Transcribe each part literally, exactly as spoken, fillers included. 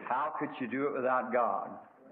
How could you do it without God?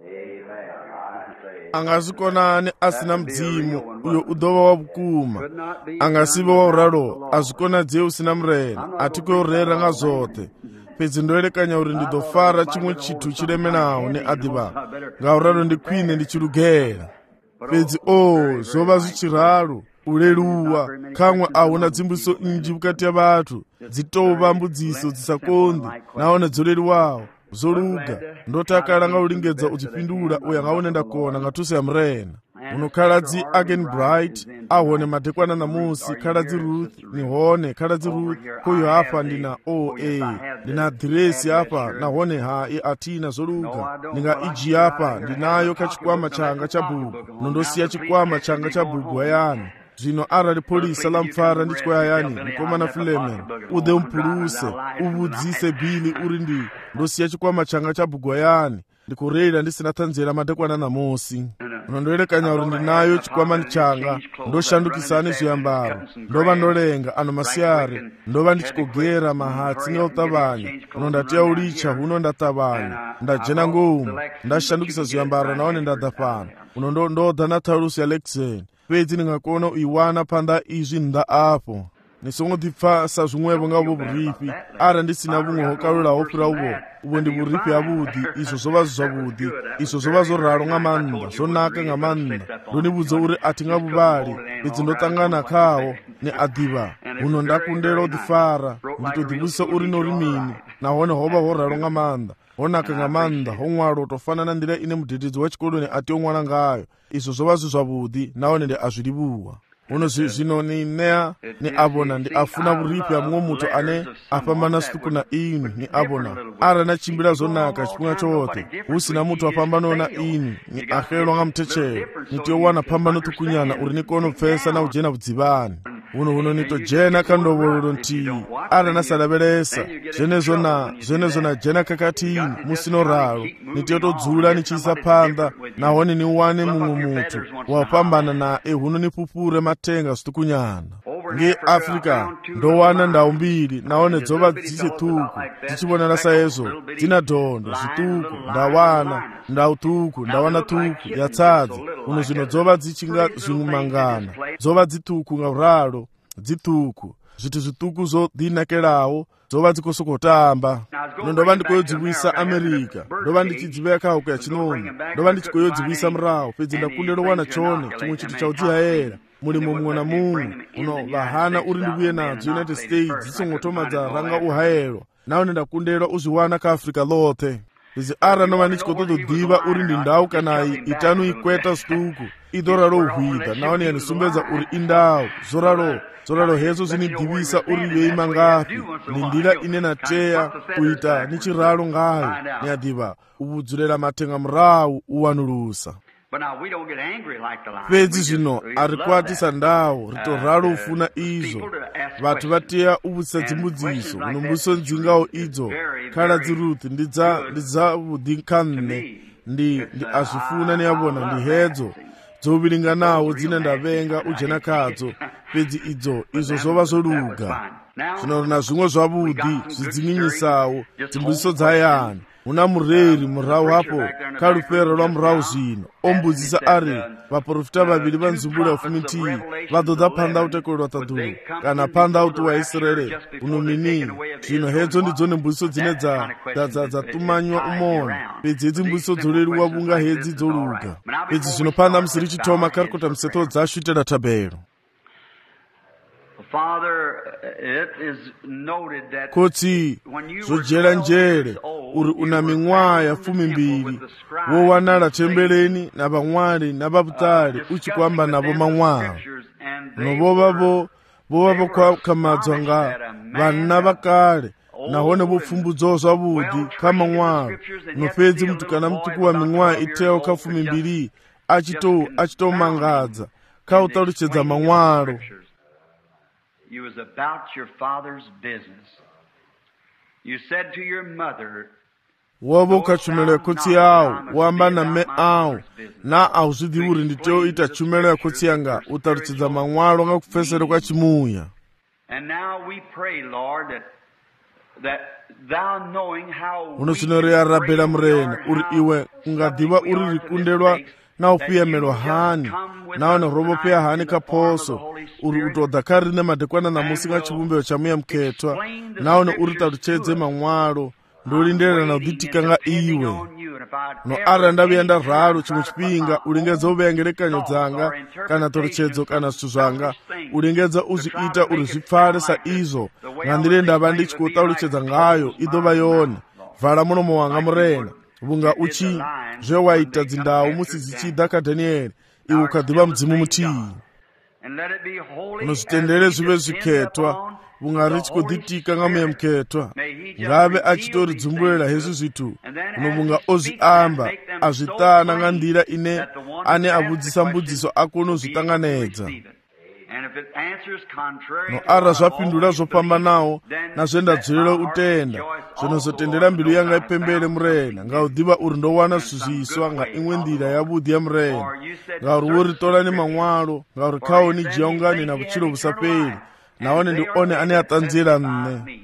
angazikonani asina mdzimu uyo udova wa vukuma angasive wa uralo azvikonadze usina murena atikuyorera nga zote pedzi ndoerekanya uri ndidofara chimwe chithu chiremenawo neadhiva ngauralo ndikwine ndichirugera pedzi o oh, zova zvichiralo uleluwa kamwe auna dzimbuso inji vukati ya vathu dzitova mbudziso dzisakondi naona dzoleluwawo zoluga ndotakala nga ulingedza udzipindula uya ngaone ndakona ngatusa ya mrena unokhaladzi again bright ahone madekwana namusi khaladzi Ruth nihone khaladzi Ruth kuyo hapa ndina o a ndina adresi hapa nahone ha i atina zoluga ninga iji hapa ndinayo kachikwama changa cha bugu nondosiya chikwama changa cha bugu ayani zvino arali polisa lamfara ndichikwayayani mukomana Filemen ude umpuluse uvudzise bhili uri ndi ndosiya chikwama changa cha bhugwayani ndikureyira ndisina tanzera madekwana namusi unondoerekanya uri ndinayo chikwama changa ndoshandukisani zviyambaro ndova ndolenga ano masiyari ndova ndichikogera mahatsi neutavani unondatiya ulicha huno ndatavani ndajena ngoumu ndashandukisa zviyambaro naone ndadhapana uno ndodha nataulusi ya Lexen pedzi ndingakona uiwana panda izvi nda apo nisongodipfasa zvimwevo ngavo vuripi ara ndisina vumwe hokalula hofira uvo uvo ndi vuripi havudi izvo zvova zvavudi izvo zvova zoraro nga manda zonaka nga manda ndonivudza uri atingavuvali pedzi ndotangana khawo neadhiva uno ndakundela udifara nditodivusisa uri norimini nahone hova horaro nga manda honaka nga manda homwalo tofanana ndila ine mudhedhedzi wa chikoloni ati omwana ngayo izvo zvova zvizvavudi naone ndi azvilivuwa uno zvino ni nea ni abona ndi afuna vuripi amwe muto ane apambana stuku na inu ni abona ara na chimbira zonaka chipunga chote usina muto apambano na inu ni akhelo nga mtechero nitiyowana pambano tukunyana uri nikono pfesa na ujena vudzivani uno uno nito jena kandovololo nti ara nasalabelesa zene zona zene zona jena kakati inu musino ralo nitiyotodzula nichisa panda nahone ni uwane mumwe mutu wapambana na ehuno nipupure matenga situkunyana nge Afrika ndowana ndau mbiri naone dzova dzichituku dzichibonana sayezo dzina dhondo zituku ndawana ndau tuku ndawana tuku yatsadzi uno zvino dzova dzichinga zvimumangana dzova dzituku ngauralo dzituku zviti zvituku zodinakelawo dzova dzikosokotamba uno ndova ndikoyodziwisa Amerika ndova ndichidzivekawo kuya chinoni ndova ndichikoyodziwisa murawo pedzi ndakundela wana chone chimwe chiti chaudzihayera mulimo mumwe na mumwe uno vahana uri ndivuye nadzo United States dzisongotomadza ranga uhayelwa naone ndakundelwa uzviwana ka Africa lothe izi ara nova ndichikotododiva uri ndi ndau kanayi itanu ikweta situku idoralo uhwida naone yanisumbedza uri indau zoralo zoralo hezo zinidivisa uri yoima ngapi ni ndila ine nateya kuita nichiralo ngayo niadiva ubudzulela matenga murawu uwanulusa pedzi zvino arikwatisa ndawo ritoralo ufuna izo vatu vateya uvutsisa dzimbudziso unombuso ndzingawo idzo khaladzi Ruth ndidzavudinkanne ndi ndi azvifuna neyavona ndi hedzo dzovilinganawo dzine ndavenga ujena kadzo pedzi idzo izo zova zoluga zvino na zvimwe zvavudi zvidzinginyisawo dzimbudziso dzayani una mureri murau hapo kalupero lwa murau zvino ombudzisa ari vaprofita vaviri vanzumbula ufumitiyi vadhodza panda utekolwa tadhuru kana panda uti wa Israeli unomini zvino hedzo ndidzo nembudziso dzine dzatumanywa umona pedzi hedzi mbudziso dzoleriwa vunga hedzi dzoluga pedzi zvino panda musiri chitoma karikota museto dzasvitela tabero kotsi zojera njere uri una ming'wa ya fumi mbiri wowanala tembeleni na vamwali na vaputali uchikwamba navo mang'wawo novovavo vovavo kwakamadzwa nga vanna vakale nahone vopfumbudzo zvavudi kamang'walo nopedzi mutukana mutuku wa ming'wa itewo ka fumi mbiri achito achitomangadza kautaluchedza mang'walo. You was about your father's business. You said to your mother, wavo ukachumela yakotsi yawo wamba na me awo na auzidi uri nditeo ita chumela yakotsi yanga utaluchedza mang'walo nga kupfesere kwa chimuya. And now we pray, Lord, that uno zwino ri arabela murena uri iwe unga ḓivha uri ri kundelwa na u piyamelwa hani nahone ro vhofhea hani kha phoso uri u tou ḓa kha riṋe madekwana ṋamusi nga tshivhumbeo tsha muya mukhethwa nahone uri ṱalutshedze maṅwalo ndo lindela na u ḓitika nga iwe no arali nda vhuya nda ralo tshiṅwe tshifhinga u lingedza u vhea ngelekanyo dzanga kana ṱholetshedzo kana zwithu zwanga u lingedza u zwi ita uri zwi pfale sa izwo nga nḓila nda vha ndi tshi khou ṱalutshedza ngayo i ḓo vha yone. Vala mulomo wanga murena vhunga u tshi zwe wa ita dzindawu musi dzi tshi ḓa kha Danieli iwe kha ḓivha mudzimu muthihi. Uno zwitendele zwi vhe zwikhethwa vhunga ri tshi khou ḓitika nga muya mukhethwa ngavhe a tshi tou ri dzumbulela hezwi zwithu uno vhunga o zwi amba a zwi ṱana nga nḓila ine ane a vhudzisa mbudziso a kone u zwi ṱanganedza. No ara zwa fhindula zwo fhambanaho na zwe nda dzulela u tenda zwino zwo tendela mbilu yanga ipembele murena nga u ḓivha uri ndo wana zwithu zwiswa nga iṅwe nḓila yavhuḓi ya murena ngauri wo ri ṱolani maṅwalo ngauri khaho ni dzhia ungani na vhutshilo vhu sa fheli nahone ndi one ane a ṱanziela nne.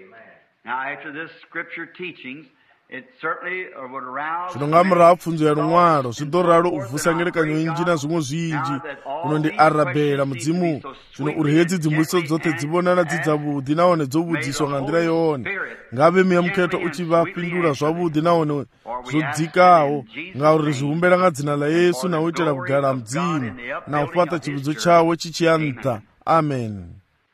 Zwino nga murahu pfunzo ya luṅwalo zwi ḓo ralo u vusa ngelekanyo nnzhi na zwiṅwe zwinzhi uno ndi arabela mudzimu zwino uri hedzi dzimbudziso dzoṱhe dzi vhonala dzi dzavhuḓi nahone dzo vhudziswa nga nḓila yone ngavhe muya mukhetho u tshi vha fhindula zwavhuḓi nahone zwo dzikaho ngauri ri zwi humbela nga dzina ḽa Yesu na u itela vhugala ha mudzimu na u fhaṱa tsivhudzo tshawe tshi tshi ya nṱha. Amen.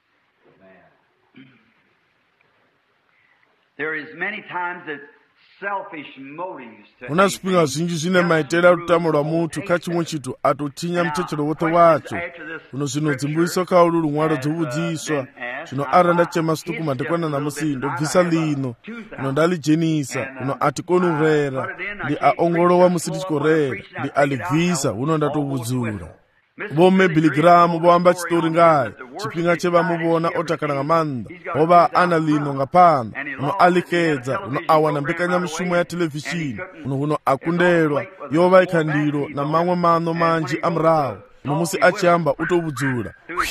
Huna zwifhinga zwinzhi zwine maitele a lutamo lwa muthu kha tshiṅwe tshithu a tou thinya muthetshelo woṱhe watsho uno zwino dzimbuliso kha ulu luṅwalo dzo vhudziswa zwino arali nda tshema zwiṱuku madekwana ṋamusi ndo bvisa lino uno nda ḽi dzhenisa uno a ti koni u rera ndi a ongolowa musi ndi tshi khou rera ndi a ḽi bvisa huno nda tou vhudzula. Vho mme Billy Graham vho amba tshiṱori ngayo tshifhinga tshe vha mu vhona o takala nga maanḓa ho vha ana lino nga phanḓa uno a ḽikedza uno a wana mbekanyamushumo ya televishini uno huno a kundelwa yo vha i kha ndilo na maṅwe maṋo manzhi a murahu uno musi a tshi amba u tou vhudzula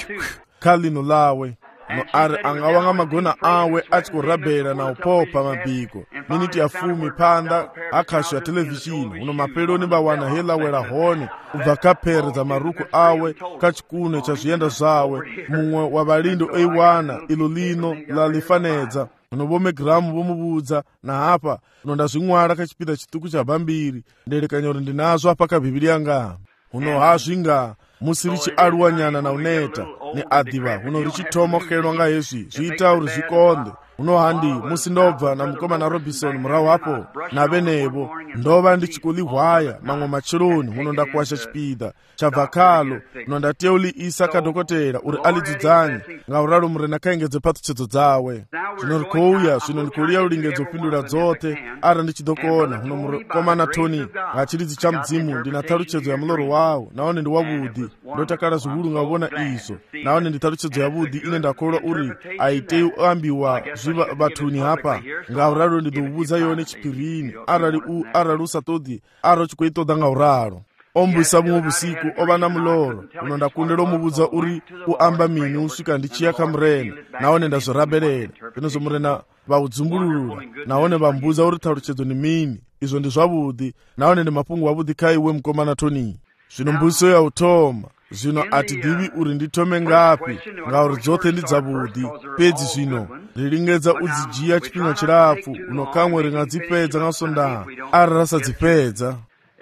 kha lino ḽawe no ari anga wa nga magona awe a tshi khou rabela na u phopha mabiko miniti ya fumi phanḓa ha khasho ya televishini uno mafheloni vha wana he ḽa wela hone u bva kha phere dza marukhu awe kha tshikune tsha zwienda zwawe muṅwe wa vhalindi o i wana iḽo lino ḽa ḽifanedza uno vho Megramu vho mu vhudza na hafha uno nda zwi ṅwala kha tshipiḓa tshiṱuku tsha bambiri ndelekanya uri ndi nazwo hafha kha Bivhili yanga uno ha zwinga musi ri tshi aluwa nyana na u neta ni a ḓivha huno ri tshi thoma u xelelwa nga hezwi zwi ita uri zwi konḓe huno handi musi ndo bva na mukomana Robinson murahu hapo na vhenevho ndo vha ndi tshi khou ḽi hwaya maṅwe matsheloni huno nda kwasha tshipiḓa tsha bva khalo huno nda tea u ḽi isa kha dokotela uri a ḽi dzudzanye nga u ralo murena kha engedze phaṱhutshedzo dzawe zwino ri khou ya zwino ndi khou liya u lingedza u fhindula dzoṱhe arali ndi tshi ḓo kona huno mukomana Tony nga tshilidzi tsha mudzimu ndi na ṱhalutshedzo ya muḽoro wawo nahone ndi wavhuḓi ndo takala zwihulu nga u vhona izwo nahone ndi ṱhalutshedzo yavhuḓi ine nda kholwa uri a i tei u ambiwa zwi vhathuni hafha nga u ralo ndi ḓo u vhudza yone tshiphirini arali u arali u sa ṱoḓi arali u tshi khou i ṱoḓa nga u ralo o mbwisa vhuṅwe vhusiku o vha na muḽoro uno nda kundela u mu vhudza uri u amba mini u swika ndi tshi ya kha murena nahone nda zwi rabelela zwenezwo murena vha u dzumbulula nahone vha mbudza uri ṱhalutshedzo ni mini izwo ndi zwavhuḓi nahone ndi mafhungo avhuḓi kha iwe mukomana Tony. Zwino mbudziso ya u thoma zwino a ti ḓivhi uri ndi thome ngafhi ngauri dzoṱhe ndi dzavhuḓi fhedzi zwino ri lingedza u dzi dzhia tshifhinga tshilapfu uno khaṅwe ri nga dzi fhedza nga Sondaha arali ra sa dzi fhedza.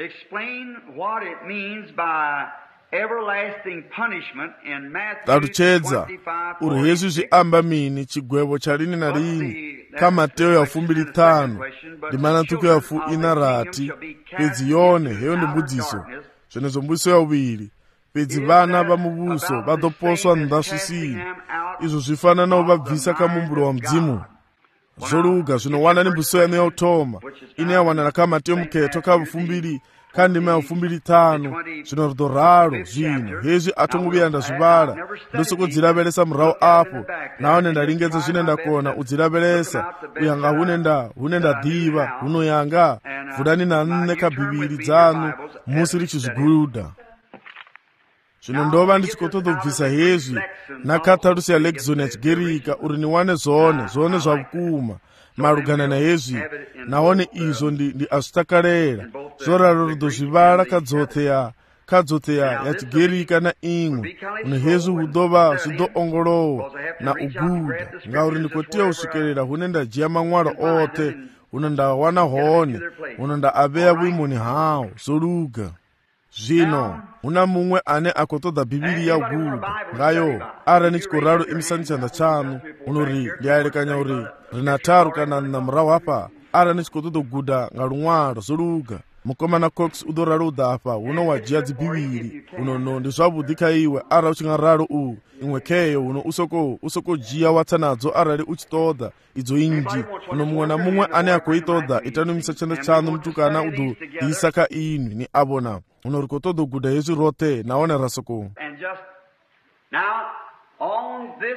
Ṱalutshedza uri hezwi zwi amba mini tshigwevho tsha lini na lini kha Mateo ya fumbili ṱhanu ndi Maḽaṱuku ya fu ina rathi fhedzi yone heyo ndi mbudziso zwenezwo mbudziso ya uvhili fhedzi vhana vha muvhuso vha ḓo poswa nnḓa swisini izwo zwi fana na u vha bvisa kha muhumbulo wa mudzimu. Zwo luga zwino wana ni mbudziso yanu ya u thoma ine ya wanala kha Mateo mukhetho kha vhufumbili kha ndima ya fumbili ṱhanu zwino ri ḓo ralo zwino hezwi a thongo vhuya nda zwi vhala ndo sokou dzi lavhelesa murahu afho nahone nda lingedza zwine nda kona u dzi lavhelesa u ya nga hune nda hune nda ḓivha huno yanga vulani na nṋe kha Bivhili dzanu musi ri tshi zwi guda. zvino ndova ndichikotoda kubvisa hezvi nakatharusi ya lekizoni ya chigirika uri niwane zvone zvone zva vukuma malugana nahezvi naone izvo ndi, ndi azvitakarera zvoraro rudozvivala kadzoteya kadzoteya ya chigirika na imwe uno hezvi hudova zvidoongolowa na uguda ngauri ndikotiya usvikerera hune ndajiya man'walo ote uno ndawana hone uno ndaaveya vhuimoni hawo zoluga zvino una mumwe ane akotoda bhibhiri ya uguda ngayo ara nichikoraro imisani chanda chanu unori ndiaelekanya uri rina taru kana na murahu apa ara nichikotoda guda ngalun'walo zoluga mukomana cox udoraro udapa uno wajiya dzibhibhiri unono ndi zvavhudi kaiwe ara uchingararo u imwe keyo uno usoko usoko jiya watsanadzo arali uchitoda idzo inji uno mumwe na mumwe ane akoitoda itanomisa chanda chanu mutukana udo isaka inwi ni abona uno rikotoda guda hezvi rote naone rasoko. And just now on this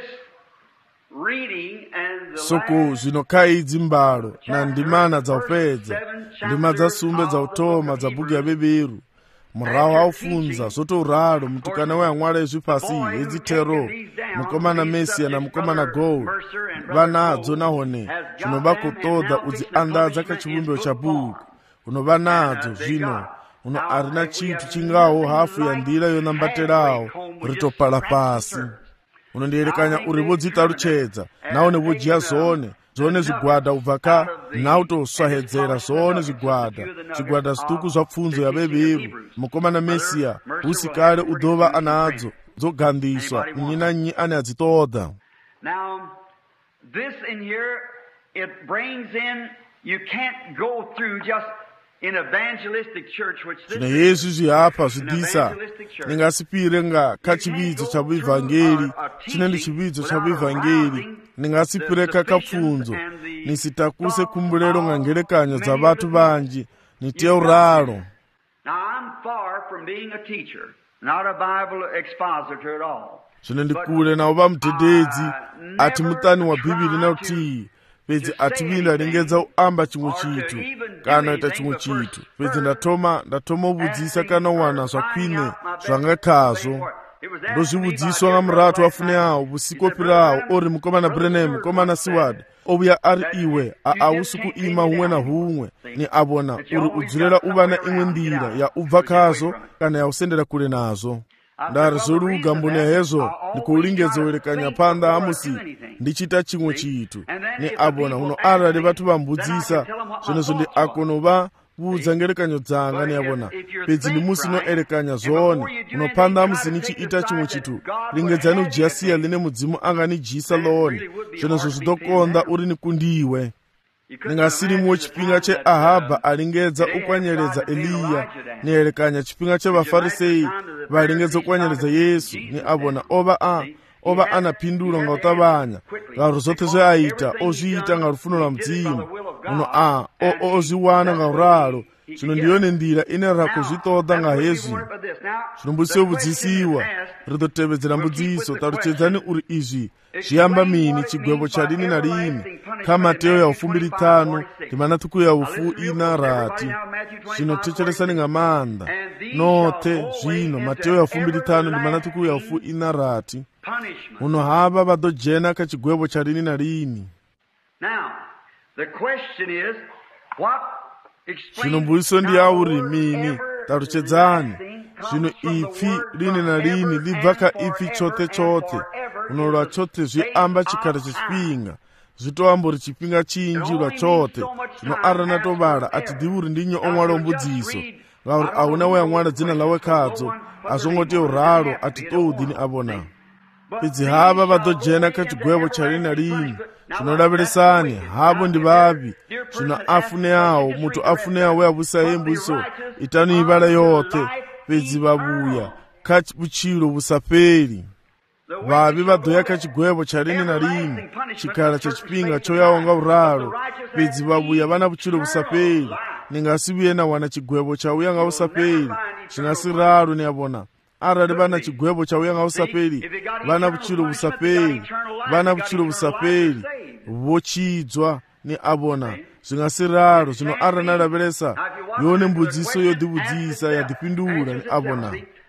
reading and the soko zvino kaidzi mbalo na ndimana dzaupedza ndima dzasumbe dzautoma dza bhuku ya beberu murahu aufunza zvotouralo mutukana weyamwala ezvipasi hedzitero mukomana mesiya namukomana gold vanadzo nahone zvinova kotoda udziandadza kachivumbiro cha bhuku unova nadzo zvino uno arina chitu chingawo hafu ya ndira yonambaterawo ritopala pasi unondiyerekanya uri vodzitaruchedza naone vojiya zvone zvone zvigwada ubva ka nautoswahedzera zvone zvigwada zvigwada zvituku zvapfunzo yabeberu mukomana mesiya usikale udova anadzo dzogandiswa nyi na nyi ane adzitoda. Now this in here it brings in you can't go through just in evangelistic church which this zvino hezvi zvihapa zvidisa ningasipire nga kachividzo chabuvhangeri chinenge chividzo chabuvhangeri ningasipire kakapfunzo nisitakuse kumbulero nga ngerekanyo dza vatu vanji niteuralo. Now I'm far from being a teacher, not a Bible expositor at all. zvino ndikule nauva mudhedhedzi ati mutani wa bhibhiri nautii pedzi ativinda ringedza uamba chimwe chitu kana ita chimwe chitu pedzi ndatoma ndatoma ubudzisa kana uwana zvakwine zvangakazvo ndozvibudziswa namuratu afune awo vusikopirawo ori mukomana Branham mukomana Seward obuya ari iwe ausi kuima humwe na humwe ni abona uri udzirera uva na imwe ndira ya ubva kazo kana ya usendera kule nazo ndari zoluga mbune hezo ndikuulingedza uelekanya panda hamusi ndichita chimwe chitu ni abona uno arali vatu vambudzisa zvinezvo ndi akonova vudza ngerekanyo dzanga ni abona pedzi ndi musi noelekanya zvone unopanda hamusi nichiita chimwe chitu lingedzani ujiya siya line mudzimu anganijisa lone zvinezvo zvidokonda uri nikundiwe ningasirimuwo chipinga cheahabha alingedza ukwanyeredza eliya nielekanya chipinga chevafarisei valingedza ukwanyeredza yesu ni abona ova a ova anapindula nga utavanya ngaro zote zveaita ozviita nga rufuno lwa mudzimu uno a o ozviwana nga uralo zvino ndiyone ndira ine rakuzvitoda nga hezvi zvino mbudziso yobudzisiwa ritotevedzera mbudziso taruchedzani uri izvi zviyamba mini chigwebo cha rini na rini kamateo ya ufumbiri tano ndimanatuku ya ufu ina rati zvino techeresani nga manda note zvino mateo ya ufumbiri tano ndimanatuku ya ufu ina rati uno hava vadojena kachigwebo cha rini na rini. Now the question is what zvino mbudziso ndiyauri mini taruchedzani zvino ipfi rini na rini libva ka ipfi chote chote uno lwa chote zviamba chikara chechipinga zvitoambori chipinga chinji lwa chote zvino arana tobala ati ndiuri ndinyo omwala mbudziso ngauri auna weyamwala dzina lawe kadzo azongoti uralo ati toudini abona pedzi hava vadojena kachigwebo cha rini na rini zvinodaveresani havo ndi vavi zvino afune awo mutu afune awo yavusa yembuso itani ivala yote pedzi vavuya kachibuchiro busaperi vavi vadoya kachigwebo cha rini na rini chikara cha chipinga choyawo nga uralo pedzi vavuya vana buchiro busaperi ningasiviye na wana chigwebo chauya nga usaperi chingasiralo ni abona arali vana chigwebo chauya nga usaperi vana buchiro busaperi vana buchiro busaperi vochidzwa ni abona zvingasiraro zvino arana laveresa yone mbudziso yodibudzisa yadipindura ni abona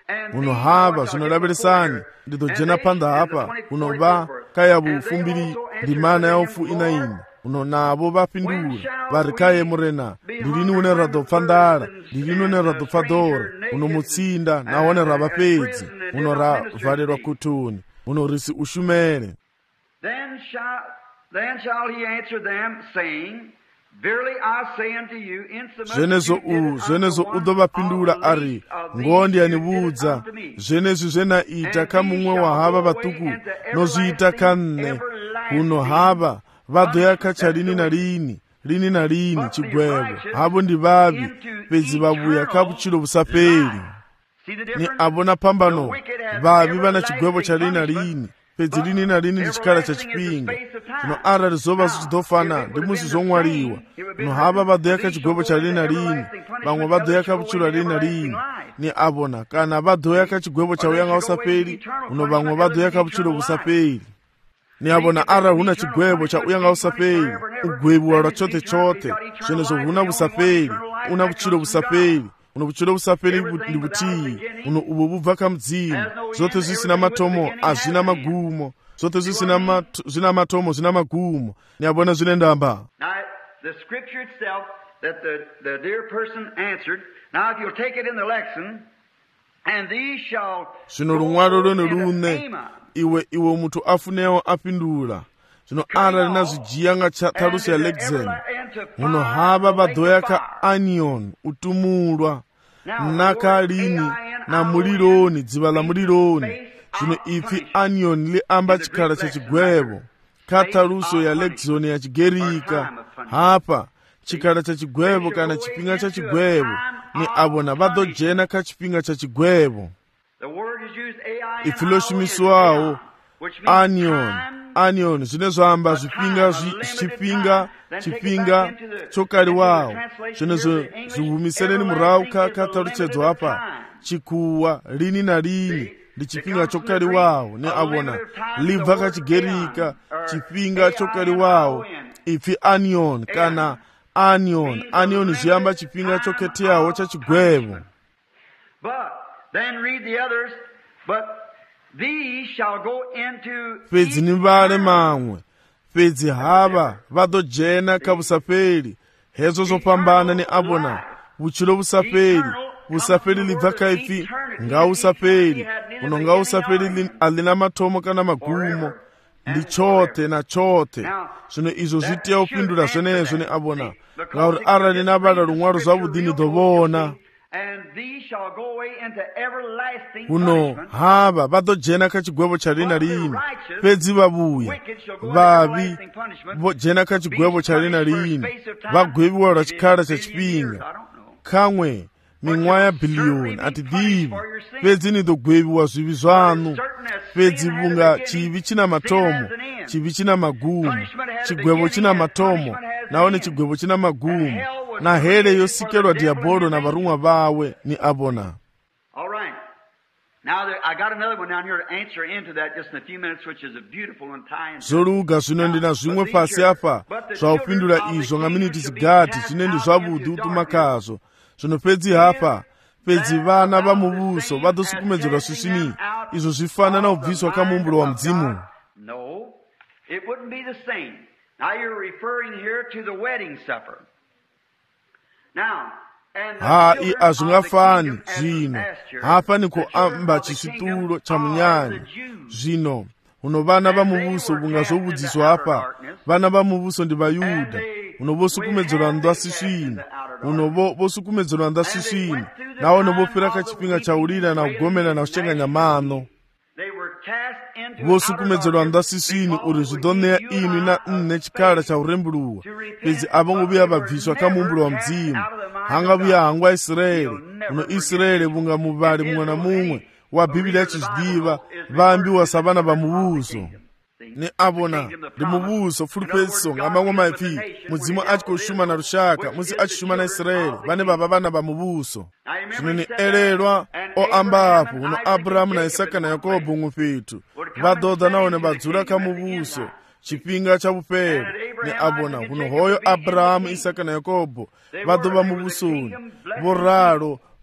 uno hava zvino laveresani ndidojena panda apa uno va kayavu fumbiri ndimana ya ufu ina ine uno navo vapindura vari kaye murena ndirini une radhopfa ndara ndirini une radhopfa dora uno mutsinda nahone rava pedzi uno ravharerwa kutuni uno risi ushumere. Then shall, then shall he answer them, saying, Verily I say unto you, insomuch zvenezo u zvenezo udovapindura ari ngondi yanivudza zvenezvi zvenaita kamumwe wahava vatuku nozviita kanne kuno hava vadhoyaka charini narini rini narini chigwevo havo ndi vavi pedzi vavuya kavuchiro vusaperi. Ni avona pambano vavi vana chigwevo charini narini pedzi rini narini ndi chikhala cha chipinga zvino ara rizova zichidofana ndi musi zomwaliwa no hava vadhoyaka chigwevo charini narini vamwe vadhoyaka vuchiro rini narini ni avona kana vadhoyaka chigwevo chauyanga usaperi uno vamwe vadhoyaka vuchiro vusaperi ni avona ara huna chigwevo chauyanga usaperi ugwevuwa lwa chote chote zvenezvo huna vusaperi una vuchiro vusaperi uno vuchiro vusaperi ndi vutii uno uvo vubva kamudzimu zote zvisina matomo hazvina magumo zote zvisina mat, zvina matomo zvina magumo ni avona zvine ndamba. Now the scripture itself that the, the dear person answered, now if you'll take it in the lesson, and these shall zvino rumwaro rwene rune iwe iwe mutu afunewo apindura zvino ara rina zvijiya taruso ya lexen muno hava vadhoyaka anion utumulwa nakalini na mulironi dziva la mulironi zvino ipfi anion liamba chikhala cha chigwevo kataruso ya lexon ya chigerika hapa chikhala cha chigwevo kana chipinga cha chigwevo ni avona vadhojena ka chipinga cha chigwevo. Ipfi loshimiswawo anion anion zvine zvoamba zvipinga chipinga chipinga chokali wawo zvinezvo zvihumisereni murau katarutsedzwa apa chikuwa rini narini ndi chipinga chokali wawo ne avona libva kachigerika chipinga chokali wawo ipfi anion kana anion anion zviamba chipinga choketeyawo chachigwevo. But then read the others, but these shall go into pedzi ni vale mamwe pedzi hava vadhojena kavusaperi hezvo zvopambana ni avona vuchiro vusaperi vusaperi libva kaipfi ngausaperi uno ngausaperi alina matomo kana magumo ndi chote na chote zvino izvo zvitiya upindura zvenezvo ni avona ngauri arali navala rumwaro zvavudi ni dovona uno hava vadhojena kachigwevo charini narini pedzi vavuya vavi vojena kachigwevo charini narini vagweviwa lwa chikhala cha chipinga kamwe mimwa ya biliyoni atidhivi pedzi nidogweviwa zvivi zvanu pedzi vunga chivi china matomo chivi china magumo chigwevo china matomo naone chigwevo china magumo na here yosikelwa diabolo na varumwa vawe ni avona. All right. Now there, I got another one down here to answer into that just in a few minutes, which is a beautiful and tie-in. Zoluga zvino ndina zvimwe pasi apa zvaupindura izvo nga miniti zigati chine ndi zvavudi utumakazo zvino pedzi hapa pedzi vana vamuvuso vadosukumedzerwa swisini izvo zvifana na ubviswa kamumbulo wa mdzimu. No, it wouldn't be the same. Now you're referring here to the wedding supper. ha i azvingafani zvino hapa nikuamba chisitulo cha munyanya zvino uno vana vamuvuso vungazovudziswa apa vana vamuvuso ndi vayuda uno vosukumedzerwa ndasisvini uno vosukumedzerwa ndasisvini naone vofira kachipinga chaurira na kugomera na kuchenganya mano vosukumedzerwa ndasisvini uri zvidoneya imi na nne chikhala cha urembuluwa pedzi avongovuya vabviswa kamumbulo wa mdzimu hangavuya hangwa Israeli uno Israeli vunga muvali mumwe na mumwe wa bhiblia chizdiva vaambiwa savana va muvuso ni avona ndi muvuso fulupesiso nga mamwe maipfi mudzimu achikoshuma na rushaka musi achishuma na Israeli vane vava vana va muvuso zvino ni elelwa oambapo uno Abrahamu na Isaka na Yakobo ng'ufetu vadhodha naone vadzula kamuvuso chipinga cha vupele ni avona kuno hoyo Abrahamu Isaka na Yakobo vadova muvusoni voralo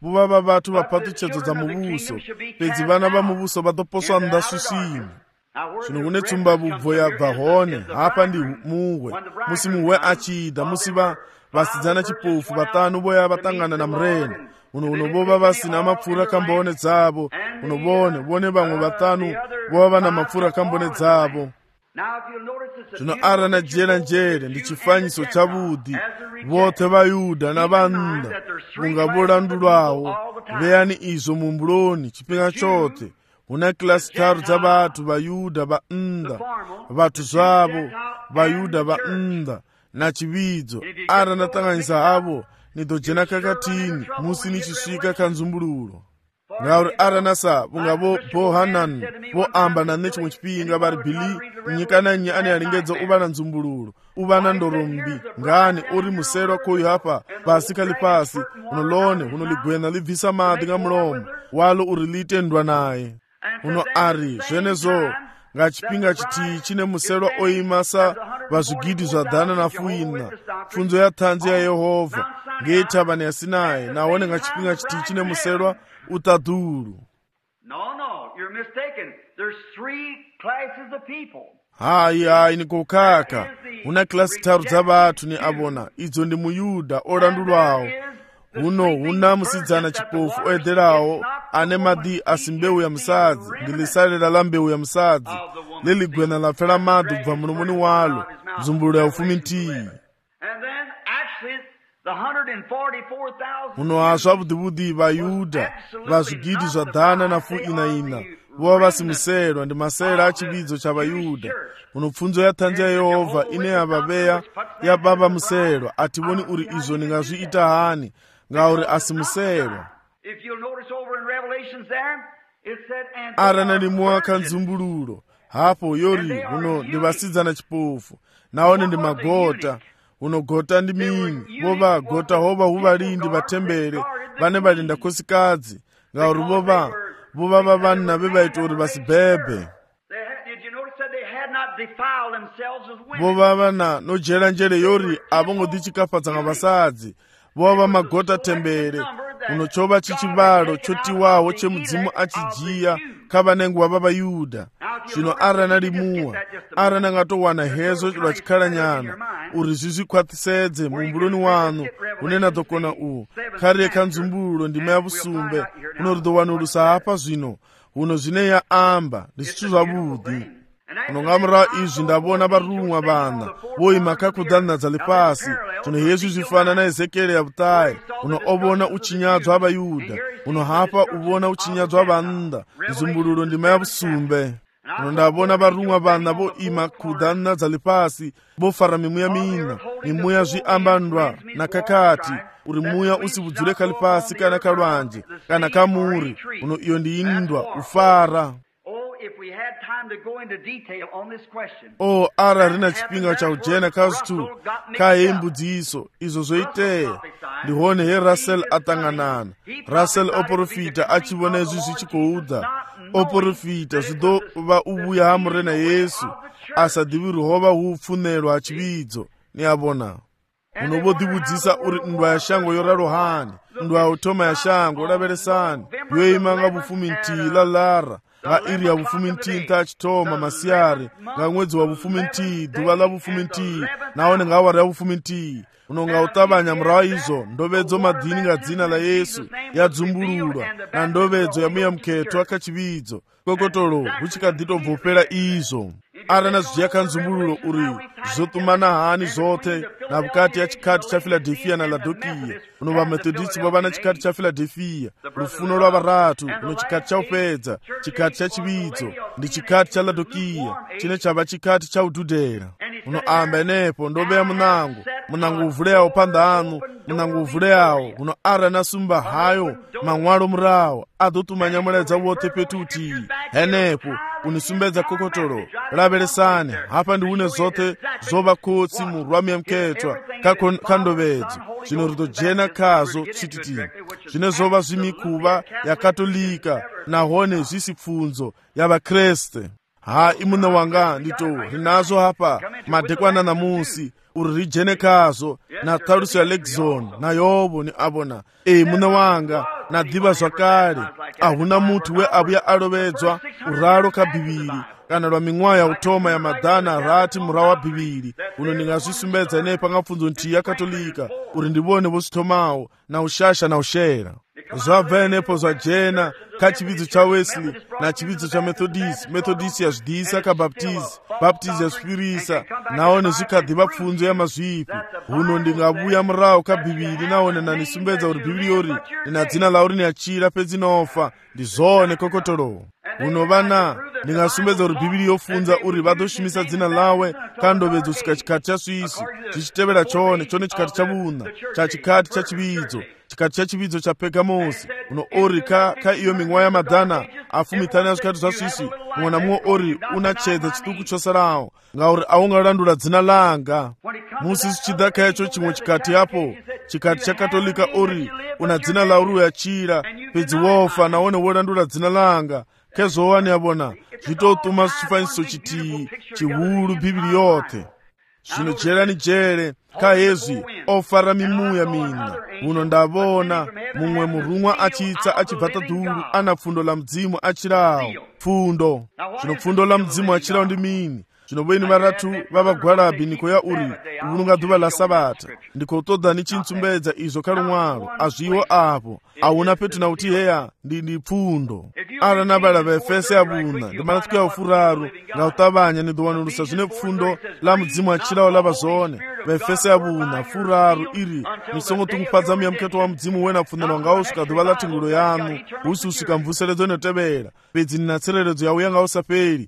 vuva va vathu va phathutshedzo dza muvhuso, fhedzi vana va muvhuso vha ḓo poswa nnḓa swiswini. Zwino hune tsumbavhubvo ya bva hone hafha ndi muwe, musi muwe a tshi ḓa, musi vha vhasidzana tshipofu vhaṱanu vho ya vha ṱangana na murena. Uno uno vho vha vha sina mapfura kha mbone dzavho. Uno vhone vhone vhaṅwe vhaṱanu vho vha vha na mapfura kha mbone dzavho. Zwino ara na dzhiela nzhele ndi tshifanyiso tshavhuḓi vhoṱhe vha Yuda na vha nnḓa vhunga vho landulwaho. Vheyani izwo muhumbuloni tshifhinga tshoṱhe. Hu na kilasi tharu dza vhathu, vha Yuda vha nnḓa, vhathu zwavho, vha Yuda vha nnḓa, na tshivhidzo. Ara na ṱanganyisa havho, ni ḓo dzhena khakhathini musi ni tshi swika kha nzumbululo. Ngauri ara na sa vhunga vho Bohanan vho amba na nṋe tshiṅwe tshifhinga vha ri, Bili, nnyi kana nnyi ane a lingedza u vha na nzumbululo, u vha na ndorombi ngani uri muselwa khoyu hafha fhasi kha ḽifhasi, huno ḽone huno ḽigwena ḽi bvisa maḓi nga mulomo waḽo uri ḽi ite nndwa naye. Uno ari zwenezwo nga tshifhinga tshithihi tshine muselwa o ima sa vha zwigidi zwa ḓana na fuiṋa, pfunzo ya ṱhanzi ya Yehova ngei thavhani ya Sinai, nahone nga tshifhinga tshithihi tshine muselwa u ṱaḓulu. No, no, you're mistaken. There's three classes of people. Hayi hayi ni khou khakha. Hu na kilasi tharu dza vhathu ni a vhona. Idzo ndi muyuda o landulwaho. Huno hu na musidzana tshipofu o eḓelaho ane maḓi a si mbeu ya musadzi, ndi ḽisalela ḽa mbeu ya musadzi, ḽi ḽigwena ḽa pfela maḓi u bva mulomoni waḽo, nzumbululo ya ufumi nthihi. Huno ha zwavhuḓivhuḓi vha Yuda vha zwigidi zwa ḓana na fuiṋaina vho vha vha si muselwa, ndi masela a tshivhidzo tsha vhayuda. Huno pfunzo ya ṱhanzi ya Yehova ine ya vha vhea ya vha vha muselwa. A thi vhoni uri izwo ni nga zwi ita hani ngauri a si muselwa. Ara na limuwa kha nzumbululo hafho yori huno ndi vhasidzana tshipofu, nahone ndi magota. Huno gota ndi mini? Vho vha gota hovha hu vhalindi vhathembele vhane vha linda khosikadzi, ngauri vho vha vho vha vha vhanna vhe vha ita uri vha si bebe. Vho vha vha na no dzhela nzhele yori a vho ngo ḓi tshikafadza nga vhasadzi. Vho vha magota thembele. Uno tsho vha tshi tshivhalo tsho tiwaho tshe mudzimu a tshi dzhia kha vhanengwa vha vhayuda. Zwino ara na limuwa, ara na nga to wana hezwo lwa tshikhalanyana uri zwi zwi khwaṱhisedze muhumbuloni waṋu hune na ḓo kona u khariye kha nzumbululo ndima ya vhusumbe huno ri ḓo wanulusa hafha. Zwino huno zwine ya amba ndi zwithu zwavhuḓi. Uno nga murahu izwi nda vhona vharuṅwa vhana vho ima kha khuḓana dza ḽifhasi. Zwino hezwi zwi fana na Ezekiele ya vhuṱahe. Uno o vhona u tshinyadzwa ha vhayuda, uno hafha u vhona u tshinyadzwa ha vhannḓa, nzumbululo ndima ya vhusumbe. Uno nda vhona vharuṅwa vhana vho ima khuḓana dza ḽifhasi vho fara mimuya miṋa. Mimuya zwi amba nndwa na khakhathi, uri muya u si vhudzule kha ḽifhasi kana kha lwanzhe kana kha muri. Uno iyo ndi nndwa, u fara. O ara ri na tshifhinga tsha u dzhena kha zwithu kha heyi mbudziso izwo zwo itea. Ndi hone he Russell a ṱanganana. Russell o porofita a tshi vhona ezwi zwi tshi khou ḓa. O porofita zwi ḓo vha u vhuya ha murena Yesu, a sa ḓivhi uri ho vha hu pfunelwa ha tshivhidzo. Ni a vhona uno vho ḓivhudzisa uri nndwa ya shango yo ralo hani. Nndwa ya u thoma ya shango, lavhelesani, yo ima nga vhufumi nthihi ḽa lara, nga iri ya vhufumi nthihi nṱha a tshi thoma masiari, nga ṅwedzi wa vhufumi nthihi, ḓuvha ḽa vhufumi nthihi, nahone nga awara ya vhufumi nthihi. Uno nga u ṱavhanya murahu izwo ndovhedzo maḓini nga dzina ḽa Yesu ya dzumbululwa, na ndovhedzo ya muya mukhethwa kha tshivhidzo, kokotolo hu tshi kha ḓi tou bvofhela izwo. Ara na zwi dzhia kha nzumbululo uri zwo ṱumana hani zwoṱhe na vhukati ya tshikhathi tsha Filadelfiya na Laodikiya. Uno vha Methodisti vho vha na tshikhathi tsha Filadelfiya, lufuno lwa vharathu. Uno tshikhathi tsha u fhedza, tshikhathi tsha tshivhidzo, ndi tshikhathi tsha Laodikiya tshine tsha vha tshikhathi tsha u dudela. Uno amba enepo ndo vhea munango, munango u vuleaho phanḓa haṋu, munango u vuleaho. Uno ara na sumba hayo maṅwalo murahu a ḓo ṱumanya mulaedza woṱhe fhethu huthihi. Henepo unisumbedza kokotolo, lavhelesani, hafha ndi hune zwoṱhe zwo vha khotsi murwa muya mukhethwa kha ndovhedzo. Zwino ri ḓo dzhena khazwo tshititini, zwine zwo vha zwi mikhuvha ya katolika nahone zwi si pfunzo ya vhakreste. Hai muṋe wanga ndi tou ri nazwo hafha madekwana namusi uri ri dzhene khazwo na ṱhaluso ya Lexon na Yobo. Ni a vhona, ee muṋe wanga na ḓivha zwakale. A huna muthu we a vhuya a lovhedzwa uralo kha bivhili kana lwa miṅwaha ya u thoma ya maḓana rathi murahu wa bivhili. Uno ndi nga zwi sumbedza henefha nga pfunzo nthihi ya katolika uri ndi vhone vho zwi thomaho na u shasha na u shela. Zwa bva henefho zwa dzhena kha tshivhidzo tsha Wesley na tshivhidzo tsha Methodist. Methodist ya zwi ḓisa kha Baptist, Baptist ya zwi fhirisa, nahone zwi kha ḓivha pfunzo ya mazwifhi. Huno ndi nga vhuya murahu kha bivhili nahone na ni sumbedza uri bivhili yori ni na dzina ḽa uri ni a tshila fhedzi nofa. Ndi zwone kokotolo. Huno vhana ndi nga sumbedza uri bivhili yo funza uri vha ḓo shumisa dzina ḽawe kha ndovhedzo u swika tshikhathi tsha swiswi. Zwi tshi tevhela tshone tshone tshikhathi tsha vhuṋa tsha tshikhathi tsha tshivhidzo, tshikhathi tsha tshivhidzo tsha Pegamosi. Uno ori kha kha iyo miṅwaha ya maḓana a fumiṱhanu ya zwikhathi zwa swiswi, muṅwe na muṅwe ori una tshedza tshiṱuku tsho salaho ngauri a u nga landula dzina langa. Musi zwi tshi ḓa kha hetsho tshiṅwe tshikhathi hapo, tshikhathi tsha katolika ori una dzina ḽa uri u ya tshila fhedzi wofa nahone wo landula dzina langa. Khezwo wani ya vhona zwi tou ṱuma tshifanyiso tshithihi tshihulu bivhili yoṱhe. Zwino dzhelani dzhele kha hezwi o fara mimuya mina. Uno nda vhona muṅwe murumwa a tshi tsa a tshi bva ṱaḓulu a na pfundo ḽa mudzimu a tshilaho. Pfundo. Zwino pfundo ḽa mudzimu a tshilaho ndi mini? Zwino vhoini vharathu vha vhagwalabi ni khou ya uri u vhulunga ḓuvha ḽa Sabatha. Ndi khou ṱoḓa ni tshi ntsumbedza izwo kha luṅwalo. A zwiho afho. A huna fhethu na uthihi heya ndi ndi pfundo. Arali na vhala Vhaefese ya vhuṋa ndi maḽafuko ya furaru nga u ṱavhanya ni ḓo wanulusa zwine pfundo ḽa mudzimu a tshilaho ḽa vha zwone. Vhaefese ya vhuṋa furaru iri ni songo ṱungufhadza muya mukheto wa mudzimu we na pfunelwa ngawo u swika ḓuvha ḽa thingulo yaṋu, hu si u swika mvuseledzo ino tevhela, fhedzi ni na tsireledzo ya u ya nga u sa fheli.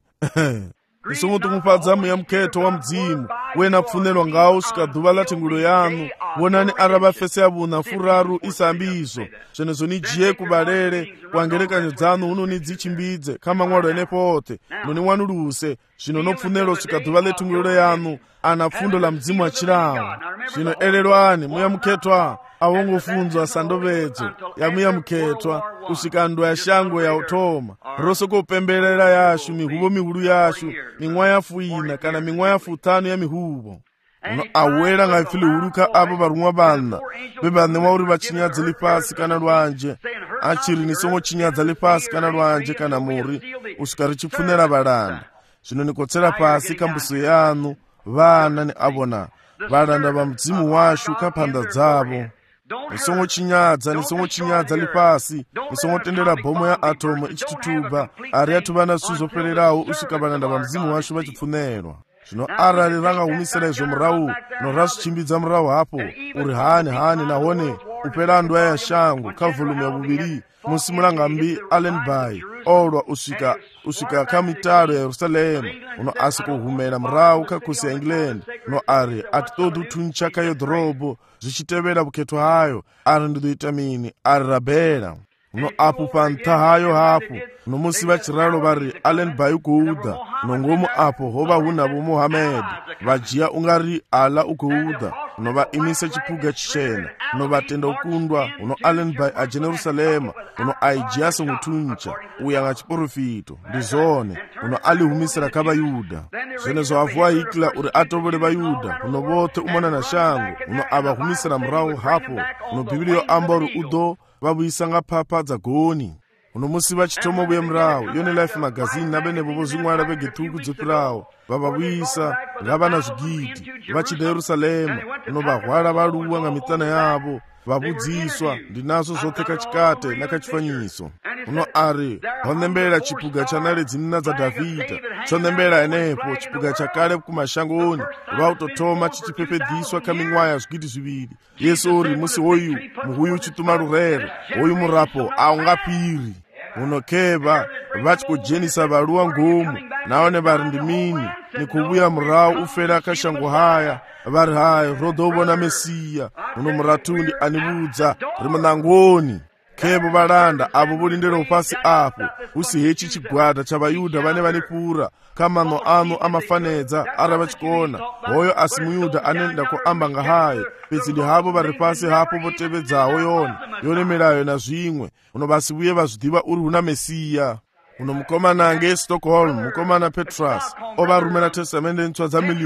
Ni songo ṱungufhadza muya mukheto wa mudzimu we na pfunelwa ngawo u swika ḓuvha ḽa thingulo yaṋu. Vhonani arali Vhaefese ya vhuṋa furaru i sa ambi izwo, zwenezwo ni dzhie kuvhalele kwa ngelekanyo dzaṋu huno ni dzi tshimbidze kha maṅwalo henefho oṱhe no ni wanuluse. Zwino no pfunelwa u swika ḓuvha ḽa thingulo yaṋu ana pfundo ḽa mudzimu a tshilaho. Zwino elelwani muya mukhethwa a wo ngo funzwa sa ndovhedzo ya muya mukhethwa u swika nndwa ya shango ya u thoma. Ro sokou pembelela yashu mihuvho mihulu yashu miṅwaha ya fuina kana miṅwaha ya fuṱhanu ya mihuvho. Uno awela nga ipfi ḽihulu kha avho vharuṅwa vhanna vhe vha ṋewa uri vha tshinyadze ḽifhasi kana lwanzhe. A tshi ri ni songo tshinyadza ḽifhasi kana lwanzhe kana muri u swika ri tshi pfunela vhalanda. Zwino ni khou tsela fhasi kha mbuso yaṋu vhana ni a vhona vhalanda vha mudzimu washu kha phanḓa dzavho. Ni songo tshinyadza, ni songo tshinyadza ḽifhasi, ni songo tendela bomo ya atomo i tshi thuthuba. A ri athu vha na zwithu zwo fhelelaho u swika vhalanda vha mudzimu washu vha tshi pfunelwa. Zwino arali ra nga humisela izwo murahu no ra zwi tshimbidza murahu hapo uri hani hani nahone u fhela nndwa ya shango kha volumu ya vhuvhili musi mulangambi Allenby olwa u swika u swika kha mitalo ya Yerusalema. Uno a sokou humela murahu kha khosi ya England. No ari a thi ṱoḓi u thuntsha kha yo ḓorobo zwi tshi tevhela vhukhetho hayo. Ari ndi ḓo ita mini? Ari rabela. No apo pa nṱha hayo hapo no musi vha tshi ralo vha ri Allenby u khou ḓa. No ngomu apo ho vha hu na vho Mohammed vha dzhia u nga ri Allah u khou ḓa. No vha imisa tshiphuga tshitshena no vha tenda u kundwa. Uno Allenby a dzhena Yerusalema uno a i dzhia songo thuntsha u ya nga tshiprofito. Ndi zwone uno a ḽi humisela kha vhayuda. Zwenezwo a vuwa Hitler uri a tovhole vhayuda uno vhoṱhe u mona na shango uno a vha humisela murahu hapo. Uno Bivhili yo amba uri u ḓo vha vhuisa nga phapha dza goni. Uno musi vha tshi thoma vhuye murahu yone Life magazine na benevho vho zwi ṅwala vhege ṱhukhu dzo fhiraho vha vha vhuisa nga vha na zwigidi. Vha tshi ḓa Yerusalema uno vha hwala vhaaluwa nga miṱana yavho vha vhudziswa. Ndi nazwo zwoṱhe kha tshikate na kha tshifanyiso. Uno ari ho ṋembelela tshiphuga tsha naledzi nna dza Davida tsho ṋembelela henefho tshiphuga tsha kale vhukuma shangoni lwa u tou thoma tshi tshi phefhedziswa kha miṅwaha ya zwigidi zwivhili. Yesu uri musi hoyu muhuyu u tshi ṱuma lurere hoyu murapo a u nga phiri. Uno khevha vha tshi khou dzhenisa vhaaluwa ngomu nahone vha ri ndi mini ni khou vhuya murahu u fela kha shango haya? Vha ri hayi ro ḓo vhona Mesiya. Uno murathundi a ni vhudza ri muṋangoni. Khevho vhalanda avo vho lindelaho fhasi afho hu si hetshi tshigwada tsha vhayuda vhane vha ni fhura kha maṋo aṋu a mafanedza arali vha tshi kona hoyo a si muyuda ane nda khou amba nga haye. Fhedzi ndi havho vha ri fhasi hapo vho tevhedzaho yone yone milayo na zwiṅwe. Uno vha si vhuye vha zwi ḓivha uri hu na Mesiya. Uno mukomana ngei Stockholm mukomana Petrus o vha rumela testamende ntswa dza miḽioni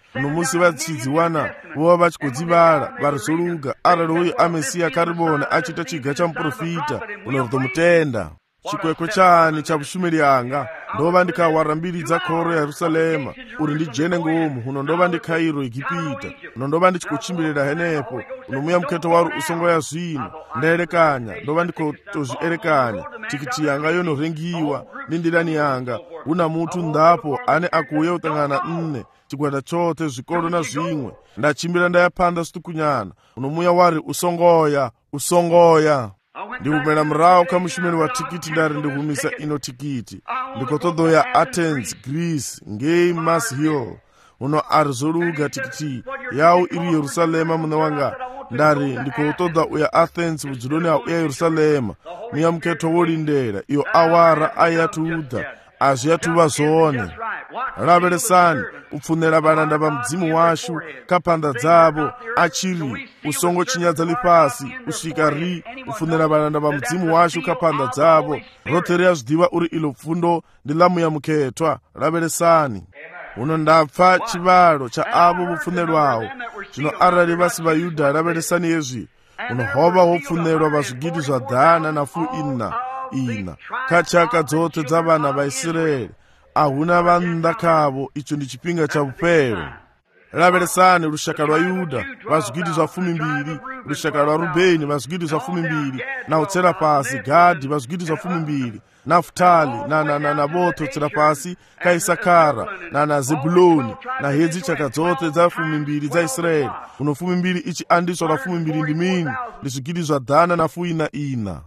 uno musi vachidziwana vova vachikodzivara vari zoluga arali uyu amesiya karibona achita chiga cha muprofita unotomutenda chikwekwe chani cha vushumiri yanga ndova ndikawarambiridza khoro ya Yerusalema uri ndijene ngomu uno ndova ndikairo Igipita uno ndova ndichikuchimbilira henepo uno muya mukheto wari usongoya zvino ndaerekanya ndova ndikotozvierekanya tikiti yanga yonorengiwa nindirani yanga una mutu ndapo ane akuuya utangana nne chigwada chote zvikoro na zvimwe ndachimbira ndayapanda situkunyana uno muya wari usongoya usongoya ndikupera murawo kamushumiri wa tikiti ndari ndihumisa ino tikiti ndikotodoya Athens Greece ngei Mars Hill uno ari zoluga tikiti yawo iri Yerusalema muna wanga ndari ndikotoda uya Athens udziloni ya uya Yerusalema muya mukheto wolindera iyo awara ayatuda azviyatuva zvone raveresani kupfunera varanda vamdzimu washu kapanda dzavo achiri usongo chinyadza lipasi usvika ri kupfunera varanda vamdzimu washu kapanda dzavo rothe riyazvidiva uri ilo pfundo ndilamuya mukhetwa raveresani uno ndapfa chivalo cha avo vopfunerwawo zvino arali vasi vayudha raveresani yezvi uno hova hopfunerwa vazvigidi zvadhana na fu ina ina kachaka dzote dzavana vaIsraeri ahuna vanda kavo icho ndi chipinga cha upero raveresani rushaka rwa Yuda vazvigidi zva fumi mbiri rushaka rwa Rubeni vazvigidi zva fumi mbiri na utsera pasi Gadhi vazvigidi zva fumi mbiri Naftali na na na naboto tsera pasi kaisakara na na Zebuloni na hedzi chaka dzote dza fumi mbiri dza Israeli uno fumi mbiri ichi andiswa ra fumi mbiri ndimini ndizvigidi zva dhana na fu ina ina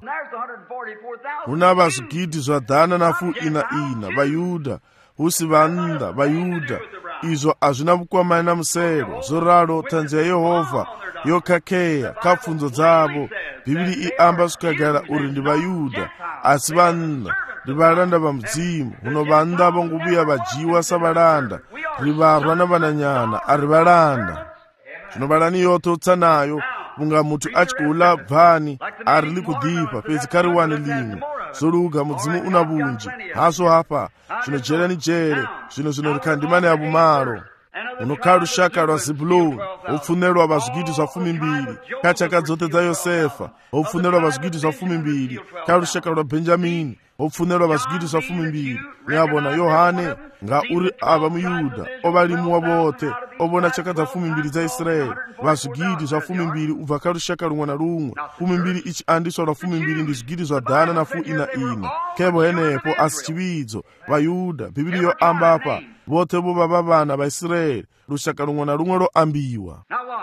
una vazvigidi zva dhana na fu ina ina vayudha husi vanda vayudha izvo hazvina vukwamani na musero zoraro tanzi ya Yehovha yokakeya kapfunzo dzavo bhibhiri iamba zvikagara uri ndi vayudha asi vanda ndi varanda va mudzimu uno vanda vongovuya vajiwa savaranda rivarwa na vananyana ari varanda zvino varani yote utsanayo munga mutu achikuula bvani ari likudhipa pedzi kari wani limwe zoluga mudzimu una vunji haso hapa zvino jere ni jere zvino zvino rikandimane ya vumaro unokhala rushaka rwa Zebuloni hopfunerwa vazvigidi zva fumi mbiri kachaka dzote dza Yosefa hopfunerwa vazvigidi zva fumi mbiri khala rushaka rwa Benjamini hopfunerwa vazvigidi zva fumi mbiri muyabona Yohane nga uri ava muyudha ovalimuwa vote ovona chaka dza fumi mbiri dza Israeli vazvigidi zva fumi mbiri ubva kha rushaka rumwe na rumwe fumi mbiri ichi andiswa rwa fumi mbiri ndi zvigidi zva dhana na fu ina ina kevo henepo asi chividzo vayudha bhibhiri yoamba apa vote vova va vana vaIsraeli rushaka rumwe na rumwe roambiwa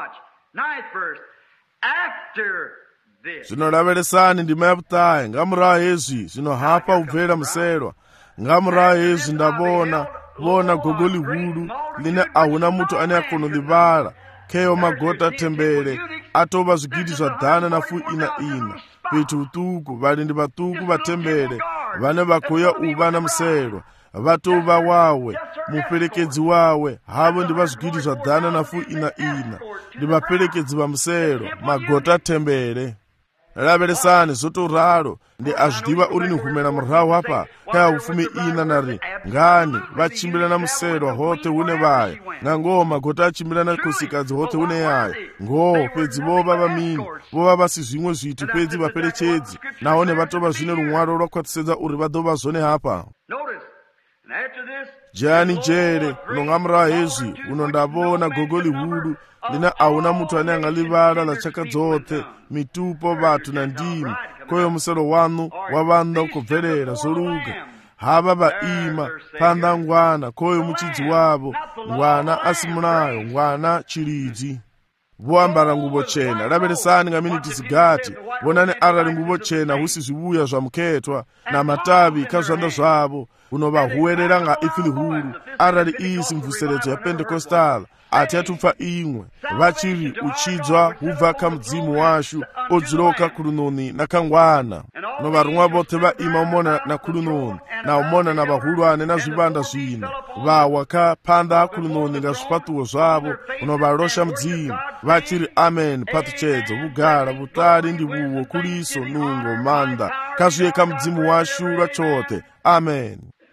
zvino raveresani ndima yavutayi ngamuraha hezvi zvino hapa ubvera muserwa ngamuraha hezvi ndavona vona gogo lihulu line ahuna mutu ane akonolivala keyo magota tembere atova zvigidi zva dhana na fu ina ina petu utuku valindi vatuku vatembere vane vakoya uva na muserwa vatova wawe muperekedzi wawe havo ndi vazvigidi zva dhana na fu ina ina ndi vaperekedzi va musero magota tembere raveresani zotoraro ndi azvidiva uri nihumera murahu apa kaya ufumi ina nari ngani vachimbira na muserwa hote une vaya ngango magota achimbira na kusikadzi hote une yaya ngo pedzi vova vamini vova vasi zvimwe zvitu pedzi vaperechedzi nahone vatova zvine rumwaro rwakwatisedza uri vadova zvone hapa jani jere unongamura hezvi unondavona gogo lihulu lina auna mutu ane angalivara la chaka dzote mitupo vatu na ndimi koyo musero wanu wavanda ukobverera zoluga hava vaima panda ngwana koyo muchidzi wavo ngwana asimunayo ngwana chiridzi voambara nguvo chena raveresani ngaminiti zigati vonane arali nguvo chena husi zvivuya zva mukhetwa na matavi kazvanda zvavo unovahuwerera nga ifi lihulu arali isi mvuseredzo ya Pentecostal ati atupfa imwe vachiri uchidzwa hubva kha mudzimu washu odziroka kulunoni na kangwana no varumwa vote vaima umona na kulunoni na umona na vahulwane na zvivanda zvina vawa kha phanda kulunoni nga zvipatuwo zvavo unovarosha mudzimu vachiri amen patuchedzo vugara vutali ndi vuwo kuliso nungo manda kazviye kha mudzimu washu lwachote amen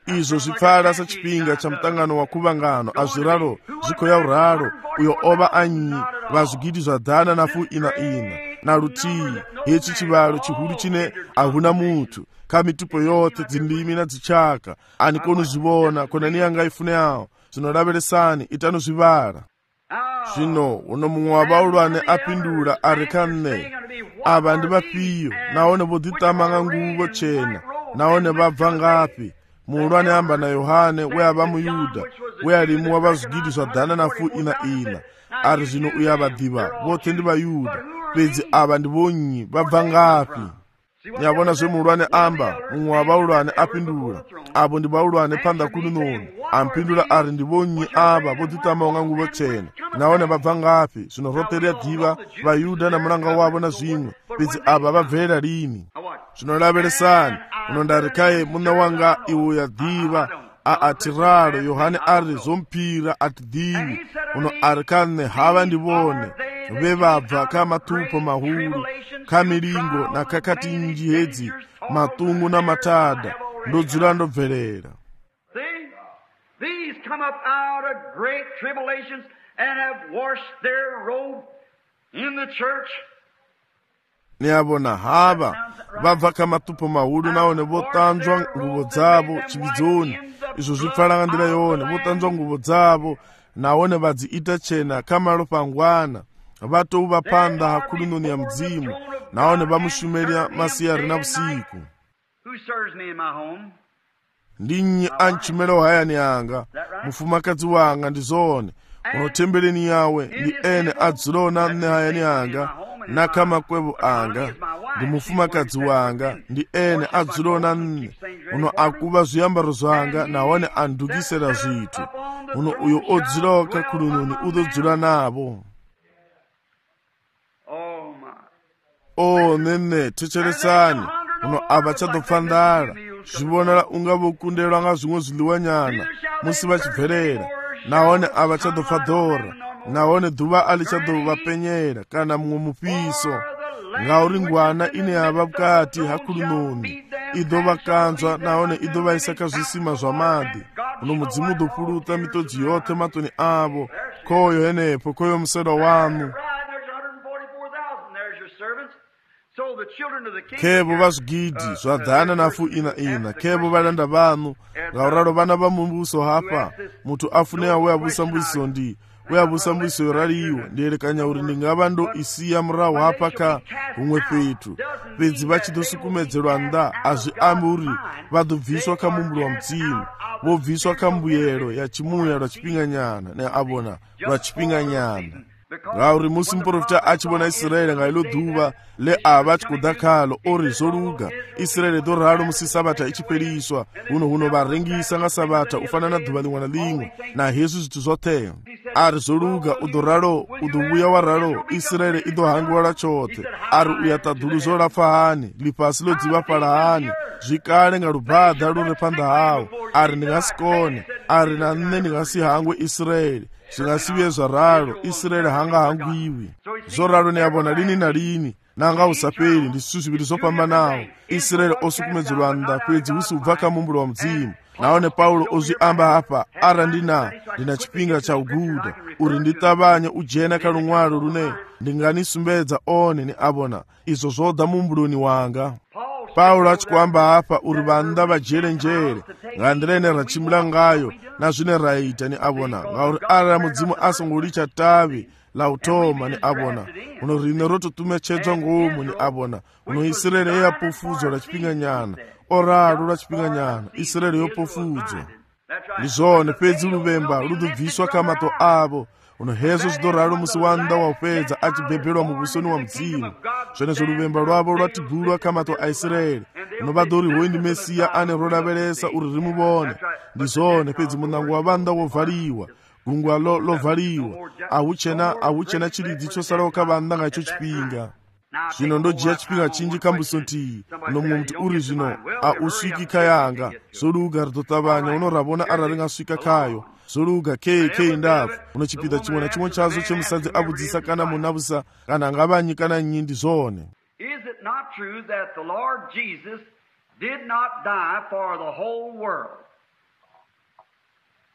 izvo zvipfala sachipinga cha mutangano wa kuvangano azviraro zvikhoya uraro uyo ova anyi vazvigidi zvadhana na fu ina ina na rutii hechi chivalo chihuru chine ahuna mutu kamitupo yote dzindimi na dzichaka ani konuzvivona konani yanga ifune yawo zvinoraveresani itanozvivala. Zvino uno mumwe wavaulwane apindura ari kanne, ava ndi vapiyo naone vodzitamanga nguvo chena naone vabva ngapi. Muulwane amba na Yohane weava muyuda wealimu wa vazvigidi zvadhana na fu ina ina ari zvino uyo avadiva vote ndi vayuda pedzi ava ndi vonyi vabva ngapi. Nyavona zve muulwane amba mumwe wavaulwane apindura avo ndi vaulwane panda kunu nono ampindura ari ndi vonyi ava vodzitamanga nguvo chena naone vabva ngapi. Zvino roterea diva vayuda na mulanga wavo na zvimwe pedzi ava vabvera lini. Zvinoraveresani unondarikaye muna wanga iuya diva a atiraro Yohane ari zompira atidivi uno arikane hava ndivone vevabva kamatupo mahuru kamilingo na kakatinji hedzi matungu na matada ndodzula ndobverera. These come up out of great tribulations and have washed their robe in the church. Niabona hava vabva kamatupo mahuru naone votanzwa nguvo dzavo chividzoni izvo zvipfala ndira yone votanzwa nguvo dzavo naone vadziita chena kamalo pangwana vatouva panda hakulu noni ya mdzimu naone vamushumeria masiyari na usiku. Ndinyi anchimelo hayani yanga mufumakadzi wanga ndizone unotembeleni yawe ndi ene adzilona nne hayani yanga na kama kwevu anga ndi mufumakadzi wanga ndi ene adzilona nne uno akuva zviyambaro zvanga naone andukisera zvitu uno uyo odziloka kulununi udodzula navo. O nene techeresani uno ava chadopfandara zvivonera unga vokundelwa nga zvimwe zviḽiwanyana musi vachibverera naone ava chadopfa dhora naone dhuva alichadovapenyera kana mumwe mupiso ngauri ngwana ine yava vukati hakulunoni idovakanzwa naone idovaisaka zvisima zva madhi uno mudzimu udopfuluta mitodzi yote matoni avo koyo henepo koyo musero wanu. Kevo vazvigidi zvadhana na fu ina ina kevo valanda vanu ngauraro vana va mumbuso hapa mutu afuneya weavusa mbuiso ndi weavusa mbuiso yoraliwo ndiyerekanya uri ndingava ndo isiya murahu hapa ka humwe petu pedzi vachidosukumedzerwa nda azvi ambi uri vadobviswa kamumbulo wa mdzimu vobviswa kambuyero ya chimuya lwa chipinganyana ne avona lwa chipinganyana. Ngauri musi muprofita achivona Israeli ngailo dhuva le ava achikudakhalo ori zoluga Israeli doralo musi sabata ichiperiswa uno huno varengisa nga sabata ufanana dhuva limwe na limwe na hezu zvitu zvote ari zoluga udoralo udovuya waralo Israeli idohangiwa la chote ari uyatadhulu zolapfa hani lipasi lodziva pala hani zvikale nga lubhadha lure panda hawo ari ndingasikone ari na nne ndingasihangwe Israeli zvingasiviye zvararo Israeli hanga hangwiwi zoraro neyavona lini na lini nanga usaperi ndi zvitu zviviri zvopambanawo Israeli osukumedzerwa nda pedzi usi ubva kamumbulo wa mdzimu naone Paulo ozviamba hapa ara ndina ndina chipinga cha uguda uri nditavanye ujena kalumwalo lune ndinganisumbedza one ni avona izvo zvodha mumbuloni wanga. Paulo achikuamba hapa uri vanda vajere njere ngandirene rachimula ngayo na zvine raita ni avona ngauri ara mudzimu asongolicha tavi la utoma ni avona uno rine rototumechedzwa ngomu ni avona uno Israeli eyapofudzwa la chipinganyana oralo la chipinganyana Israeli yopofudzwa ndizvone pedzi luvemba ludobviswa kamato avo uno hezo zvidoralo musi wanda waupedza achibhebhelwa muvusoni wa mdzimu zvenezvo luvemba lwavo lwatibhulwa kamato aisraeli uno vadorihoyi ndi mesiya ane rolaveresa uri rimuvone ndizvone pedzi munango wa vanda wovhaliwa gungwa lo lovhaliwa ahuchena ahuchena chiridzi chosalawo kavanda ngaicho chipinga zvino ndojiya chipinga chinji kambuso ntiyi uno mumwe muti uri zvino ausviki kayanga zoluga ritotavanya unoravona ara ringasvika kayo zoluga kei kei ndavu unochipidha chimwe na chimwe chazo chemusadzi abudzisa kana munavusa kana ngavanyi kana nyindi zvone. Is it not true that the Lord Jesus did not die for the whole world,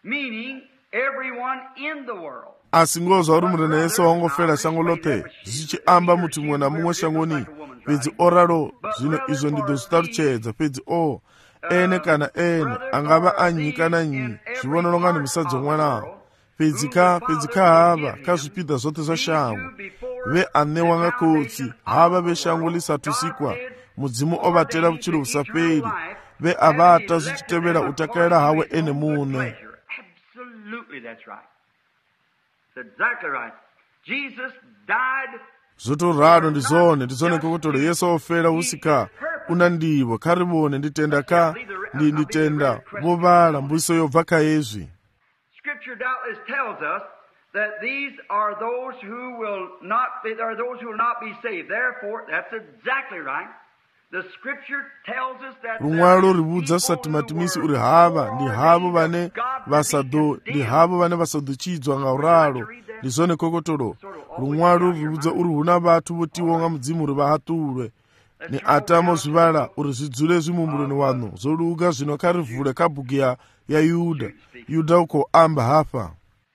meaning everyone in the world. asingozwa uri murena yese wangofera shango lote zvichiamba muti mumwe namumwe shangoni pedzi oraro zvino izvo ndidozvitarutshedza pedzi o ene kana ene angava anyi kana nyi zvivonolonga nemusadzo mwanawo pedzi ka pedzi ka hava kazvipidha zvote zvashango veanewa ngakotsi hava veshango lisatusikwa mudzimu ovatera vuchiro husaperi veavata zvichitevera utakaira hawe ene mune. Absolutely, that's right. That's exactly right. Jesus died. Zotoraro ndizone ndizone kokotolo Yesu ofera usika unandivo karibone nditenda ka ndi nditenda vovala mbuso yobva kaezvi. Scripture doubtless tells us that these are those who will not be, are those who will not be saved. Therefore, that's exactly right. The scripture tells us that rumwalo rivudza satimatimisi uri hava ndi havo vane vasado ndi havo vane vasaduchidzwa ngauralo ndizone kokotolo rumwalo rivudza uri huna vatu votiwonga mudzimu uri vahatulwe ni atamo zvivala uri zvidzule zvimumburoni wano zoluka zvino karivhule kabhuku ya Yuda Yuda uko amba hapa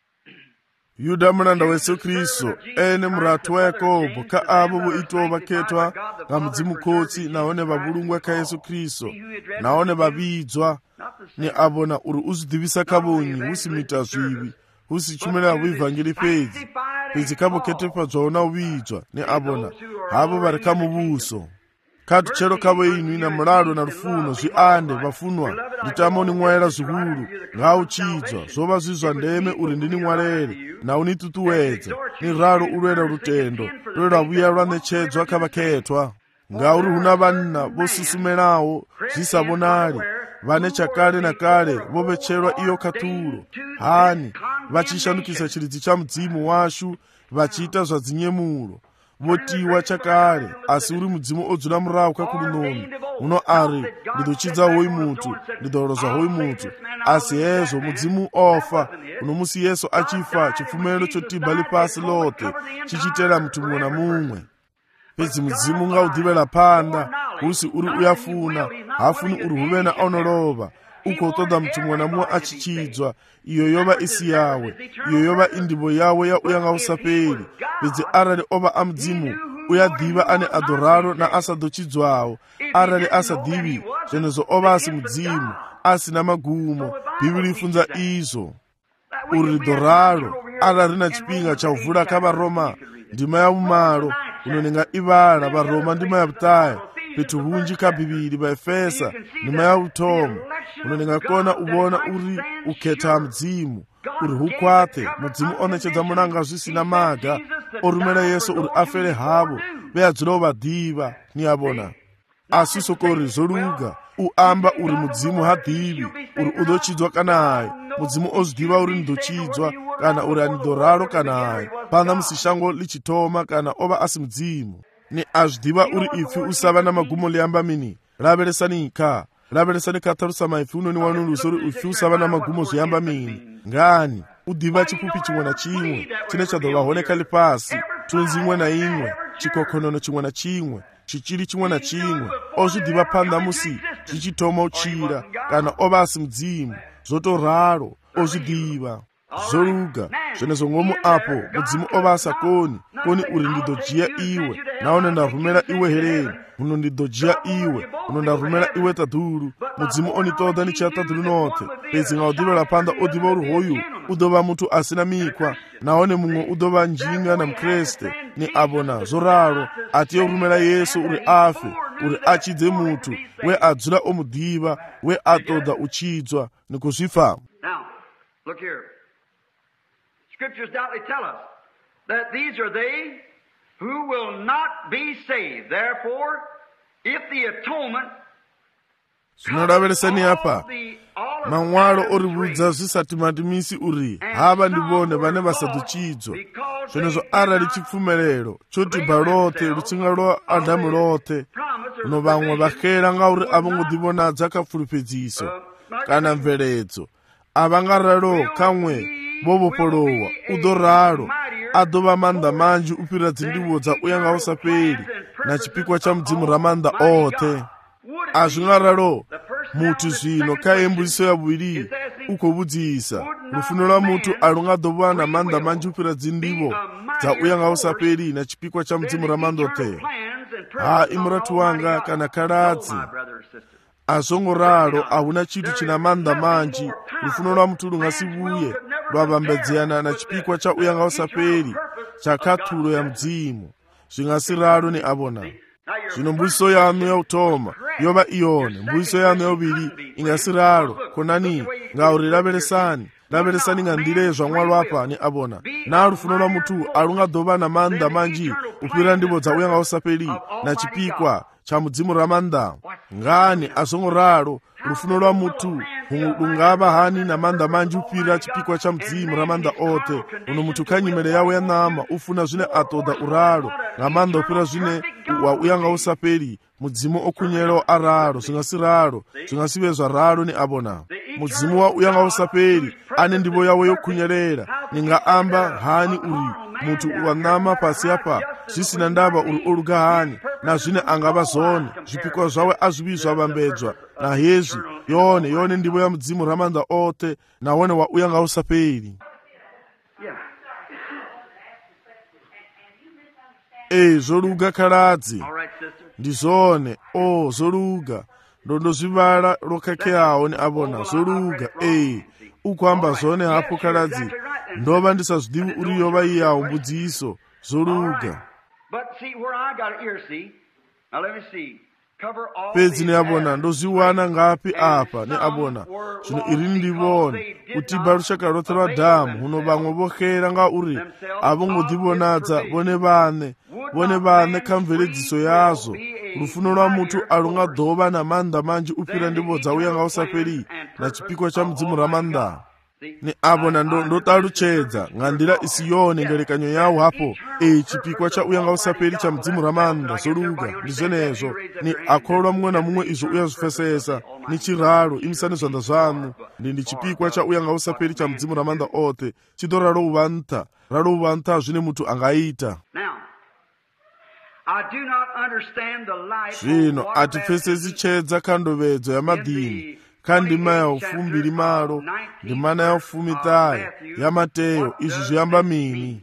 Yuda muranda wesu Kristu ene muratu wa Yakobo ka avo voitwa vaketwa nga mudzimu kotsi naone vavulungwa ka Yesu Kristu naone vavidzwa ni avona uri uzvidivisa kavonyi usimita zvivi usichumela vuivhangeli pedzi pedzi kavoketepadzwaona uvidzwa ni avona havo vari kamuvuso kati chero kavo inwi na mulalo na rufuno zviande vafunwa nditama unin'walela zvikulu ngauchidzwa zvova zvizva ndeme uri ndinin'walele na unitutuwedza ni ralo ulwela lutendo lwela vuya lwanetshedzwa kavaketwa ngauri huna vanna vosusumelawo zvisavonali vane chakale na kale vovetshelwa iyo katulo hani vachishanukisa chiridzi cha mudzimu washu vachiita zva dzinyemulo votiwa chakale asi uri mudzimu odzula murawo kakulinomi uno ari ndidochidza hoyi mutu ndidoroza hoyi mutu asi hezvo mudzimu ofa uno musi Yesu achifa chifumelo chotiba lipasi lote chichitera mutu mumwe na mumwe pedzi mudzimu ngaudhivela panda usi uri uyafuna hafuni uri huvena onolova uko utoda mutu mumwe na mumwe achichidzwa iyo yova isi yawe iyo yova indivo yawe ya uya ngausaperi pedzi arali ova amudzimu uyadhiva ane adoraro na asadochidzwawo arali asadhivi zvenezo ova asi mudzimu asina magumo bhibhiri ifunza izvo uri doraro arali rina chipinga chauvhura kavaroma ndima ya umalo unonenga ivala varoma ndima ya vutaya petu hunji kabhibhiri vaefesa ndima ya utomo unonenga kona uvona uri uketa mudzimu uri hukwate mudzimu onetshedza munanga zvisina maga orumela Yesu uri afere havo veyadzula uvadhiva ni avona asi sokori zoluga uamba uri mudzimu hadhivi uri udochidzwa kana hayi mudzimu ozvidhiva uri ndochidzwa kana uri anidoraro kana hayi pana musishango lichitoma kana ova asi mudzimu ni azvidhiva uri ifi usava na magumo liamba mini lavelesani ka lavelesani katarusa maifi unoni wanuluso uri ifi usava na magumo zviamba mini ngani udhiva chipupi chimwe na chimwe chine chadova honeka lipasi tunzi imwe na imwe chikokonono chimwe na chimwe chichiri chimwe na chimwe ozvidhiva panda musi chichitoma uchira kana ova asi mudzimu zvotoraro ozvidhiva zoluga zvenezo ng'omo apo mudzimu ova asakoni koni uri ndidojiya iwe naone ndarumela iwe hereni uno ndidojiya iwe uno ndarumela iwe tadhuru mudzimu onitoda nichiya tadhuru note pedzi ngaudhivela panda odhiva uri hoyu udova mutu asina mikwa naone mumwe udova njinga na mkreste ni avona zoraro atiye urumela Yesu uri afe uri achidze mutu we adzula omudhiva we atoda uchidzwa nikuzvifa. Now, look here. Scriptures doubtless tell us that these are they who will not be saved. Therefore, if the atonement zvinoraveresani apa man'walo orivudza zvisatimatimisi uri hava ndivone vane vasaduchidzwa zvenezvo arali chipfumelelo chotiba lote rutsinga lwa Adamu lote uno vamwe vakhela ngauri avongodivonadza kapfulupedziso kana mveledzo avangaralo kamwe vovopolowa udoralo adova manda manji upira dzindivo dza uya ngausaperi na chipikwa cha mudzimu ramanda ote azvingaralo muti zvino kaembuliso yaviri uko vudzisa lufuno lwa mutu alungadoba na manda manji upira dzindivo dza uya nga usaperi na chipikwa cha mdzimu ramandote. Ha imuratu wanga kana kaladzi azongoralo ahuna chitu china manda manji lufuno lwa mutu lungasibuye lwavambedzeyana na chipikwa cha uya nga usaperi cha kathulo ya mdzimu zvingasiralo ni abona. Zvino mbuiso yanu ya utoma yova iyone, mbuiso yanu ya uviri ingasiralo konani ngauri lavelesani lavelesani ngandilezva mwalo apa ni abona. Na lufuno lwa mutu alungadova na manda manji upira ndivo dza uya nga usaperi na chipikwa cha mudzimu ramanda. Ngani azongoralo lufuno lwa mutu lungava hani na manda manji upira chipikwa cha mdzimu ramanda ote. Uno mutu kanyimele yawe ya nama ufuna zvine atoda uralo nga manda upira zvine wa uya nga usaperi mudzimu okunyelo aralo zvingasiralo zvingasivezva ralo ni abona. Mudzimu wa uya nga usaperi ane ndivo yawe yokunyelera ningaamba hani uri mutu wanama pasi apa zvisina ndava uri oluga hani na zvine angava zone zvipikwa zvawe azvivi zvavambedzwa na hezvi yone yone ndivo ya mudzimu ramanda ote nawone wa uya nga usaperi. E zoluga kaladzi ndizone o zoluga ndondozvivala lokakeawo ni abona zoluga e ukwamba zone hapo kaladzi ndova ndisazvidivi uri yova iyawo mbudziso zoluga. Pedzi ni abona ndozviwana ngapi apa ni abona zvino iri ndivone utiba rushaka rothe rwa dhamu huno vamwe vokhera nga uri avongodivonadza vone vane vone vane kamveledziso yazo. Lufuno lwa mutu alungadova na manda manji upira ndivo dza uya nga usaperi na chipikwa cha mdzimu ramanda ni abona ndotaluchedza ngandira isiyone ngelekanyo yawo hapo e chipikwa cha uya nga usaperi cha mdzimu ramanda zoluga ndizvenezo ni akholwa mumwe na mumwe izvo uya zvifesesa ni chiralo imisani zvanda zvanu ndi ndi chipikwa cha uya nga usaperi cha mdzimu ramanda ote chidoralo uvanta ralo uvanta zvine mutu angaita. Zvino atifesesi chedza kandovedzo ya madini kandima ya ufumbiri malo ndimana ya ufumitayi ya Mateyo izvi zviyamba mini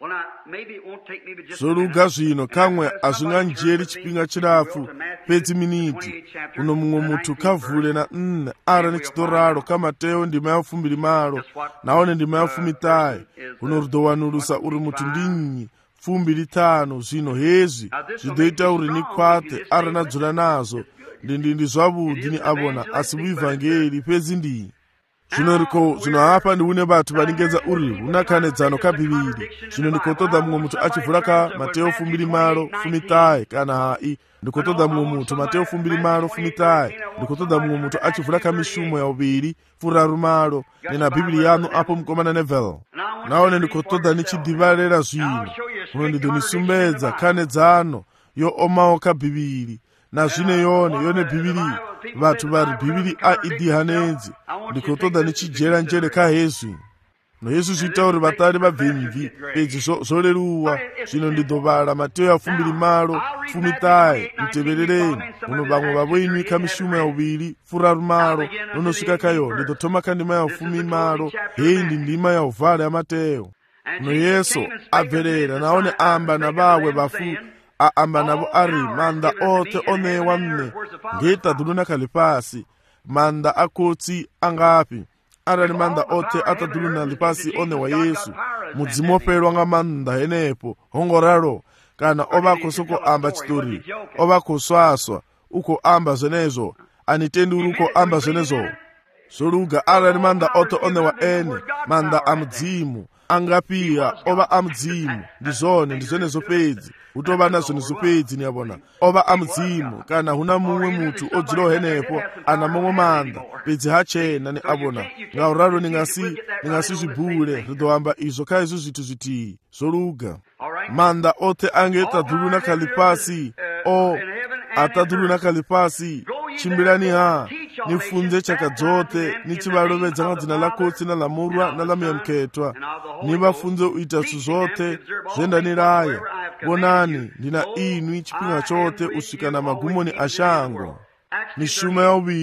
zoluga zvino kamwe azvinganjeri chipinga chirafu pedzi miniti kuno mumwe mutu kavhule na nne ara nechidoralo kaMateyo ndima ya ufumbiri malo naone ndima ya ufumitayi kuno rudowanulusa uri mutu ndinyi fumbi litano. Zvino hezvi zvidoita uri nikwate ara nadzula nazo ndindindi zvavudi ni abona asi muivhangeri pedzi ndi zvino riko zvino hapa ndiune vatu vaningedza uri unakanedzano kabhiviri. Zvino ndikotoda mumwe mutu achivhura ka Mateyo fumbiri malo fumitayi kana hai ndikotoda mumwe mutu Mateyo fumbiri malo fumitayi ndikotoda mumwe mutu achivhura ka mishumo ya uviri furaru malo nina bhibhiri yanu apo mukomana Neville. Naone ndikotoda nichidivalera zvino uno ndidonisumbedza kanedzano yo omawo kabhiviri na zvine yone yone bhibhiri vatu vari bhibhiri aidi hanenzi ndikotoda nichijera njere kahezvi noyesu zvitauri vatari vabvemivhi pedzi zvoleruwa zvino ndidovala Mateyo ya fumbiri malo fumitayi mteverereni uno vamwe vavoinwi kamishumo ya uviri furaru malo nonosvika kayo ndidotoma kandima ya ufumi malo hei ndi ndima ya uvhala ya Mateyo. Uno Yesu abverera naone amba na vawe vafu aamba navo ari manda ote onewa nne ngetaduluna kalipasi manda akotsi angapi arali manda ote ataduluna lipasi onewa Yesu mudzimu operwa nga manda henepo hongoralo kana ovakosoko amba chitori ovakoswaswa uko amba zvenezo anitendi uri uko amba zvenezo zoluga arali manda ote onewa ene manda amudzimu angapiya ova amudzimu ndizone ndizvenezo pedzi utova nazvo nezopedzi niyabona ova amudzimu kana huna mumwe mutu odzilo henepo ana momwe manda pedzi hachena ni abona ngauralo ningasi ningasi zvibhule ridoamba izvo ka izvo zvitu zvitiyi zoluga manda ote ange tadhuluna kalipasi o atadhuluna kalipasi chimbirani ha nifunze chaka dzote nichivalovedza nga dzina lakotsi na lamurwa na lamuyamuketwa nivafunze uita zvinhu zvote zvendaniraya vonani ndina inwi chipinga chote usvika na magumoni ashango mishumo ya uviri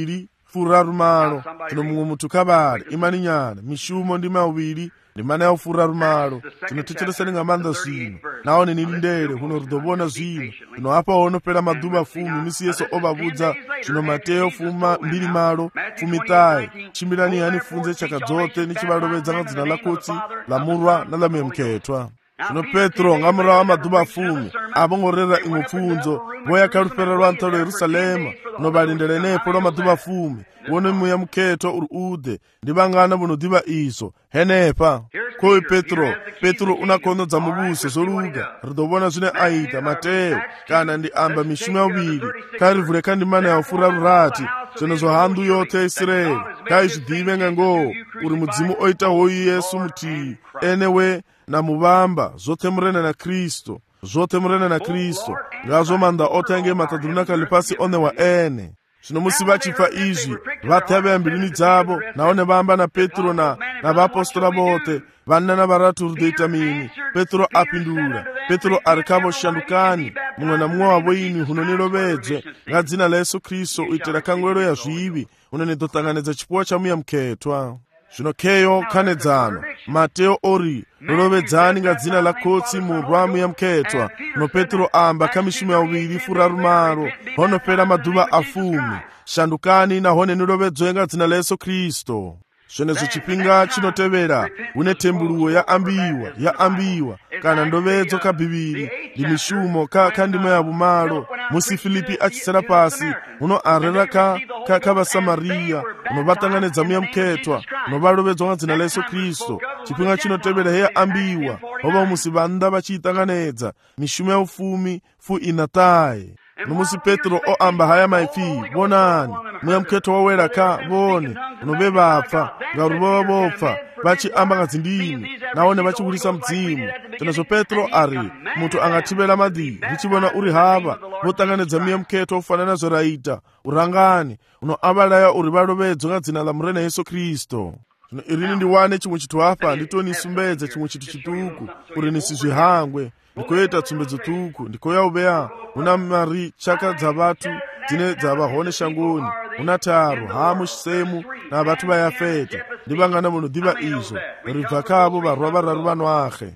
furaru malo tino mumwe muthu kabale imani nyana mishumo ndi mawiri ndimana ya ufuraru malo tino ticheresani nga manda zwino naone nili ndere kuno ridobona zwino tino apa ono pera maduba fumi misi yeso obabudza tino Mateo fuma mbili malo fumi tayi chimbirani yani funze chaka dzote ni chibalobedza nga dzina lakotsi lamulwa na lamemkhetwa tino Petro ngamura wa maduba fumi abongorera ingopfunzo boya kalupera lwa ntalo Yerusalema no balindele nepo lwa maduba fumi wone muya mkhetwa uri ude ndibangana buno diba izo henepa koi Petro Petro unakono dza mubuso zoluga ridobona zwine aita Mateo kana ndi amba mishumo yawiri karivule kandi mana ya furaru rati zino zo handu yote Israeli kai zvidive ngango uri mudzimu oita hoyi Yesu muti enewe na mubamba zote murena na Kristo zote murena na Kristo ngazo manda otenge mataduruna kalipasi one wa ene zvino musi vachifa izvi vatave mbilini dzavo naone vamba na Petro na na vaapostoli vote vanna na varatu rudoita mini Petro apindura Petro arikavo shandukani mumwe na mumwe wavo ini hunonilovedzwe nga dzina la Yesu Kristo uitira kangwero ya zvivi unonidotanganidza chipuwa cha muya mkhetwa zvino keyo kanedzano Mateo ori lolovedzani nga dzina la kotsi murwa muya mkhetwa no Petro amba kamishumo yawiri furaru malo honopera maduva afumi shandukani na hone nilovedzwe nga dzina la Yesu Kristo zvenezo chipinga chinotevera une tembuluwo ya ambiwa ya ambiwa kana ndovedzo kabhibiri ndi mishumo ka kandima ya bumalo musi Filipi achisera pasi uno arera ka ka kavasamariya uno vatanganedza muya mkhetwa uno valovedzwa nga dzina la Yesu Kristo chipinga chinotevera ya ambiwa hova musi vanda vachiitanganedza mishumo ya ufumi fu inataye numusi Petro o amba haya maifi bonani muya mkhetwa wawera ka bone unobe vapfa ngaruva vopfa vachi amba nga dzindimi naone vachibudisa mdzimu tenazo Petro ari munthu angathivela madi richivona uri hava votanganedza muya mkhetwa ufanana zoraita urangani uno avalaya uri valovedzwa nga dzina la murena Yesu Kristo zvino irini ndiwane chimwe chithu apa nditonisumbedze chimwe chithu chituku uri nisizvihangwe ndikoyeta tsumbedzo tuku ndikoya ubeya una mari chaka dza vatu dzine dzava hone shangoni una taro hamu semu na vatu vayafeta ndivangana muno diva izo ribva kavo varwa vararu vanwakhe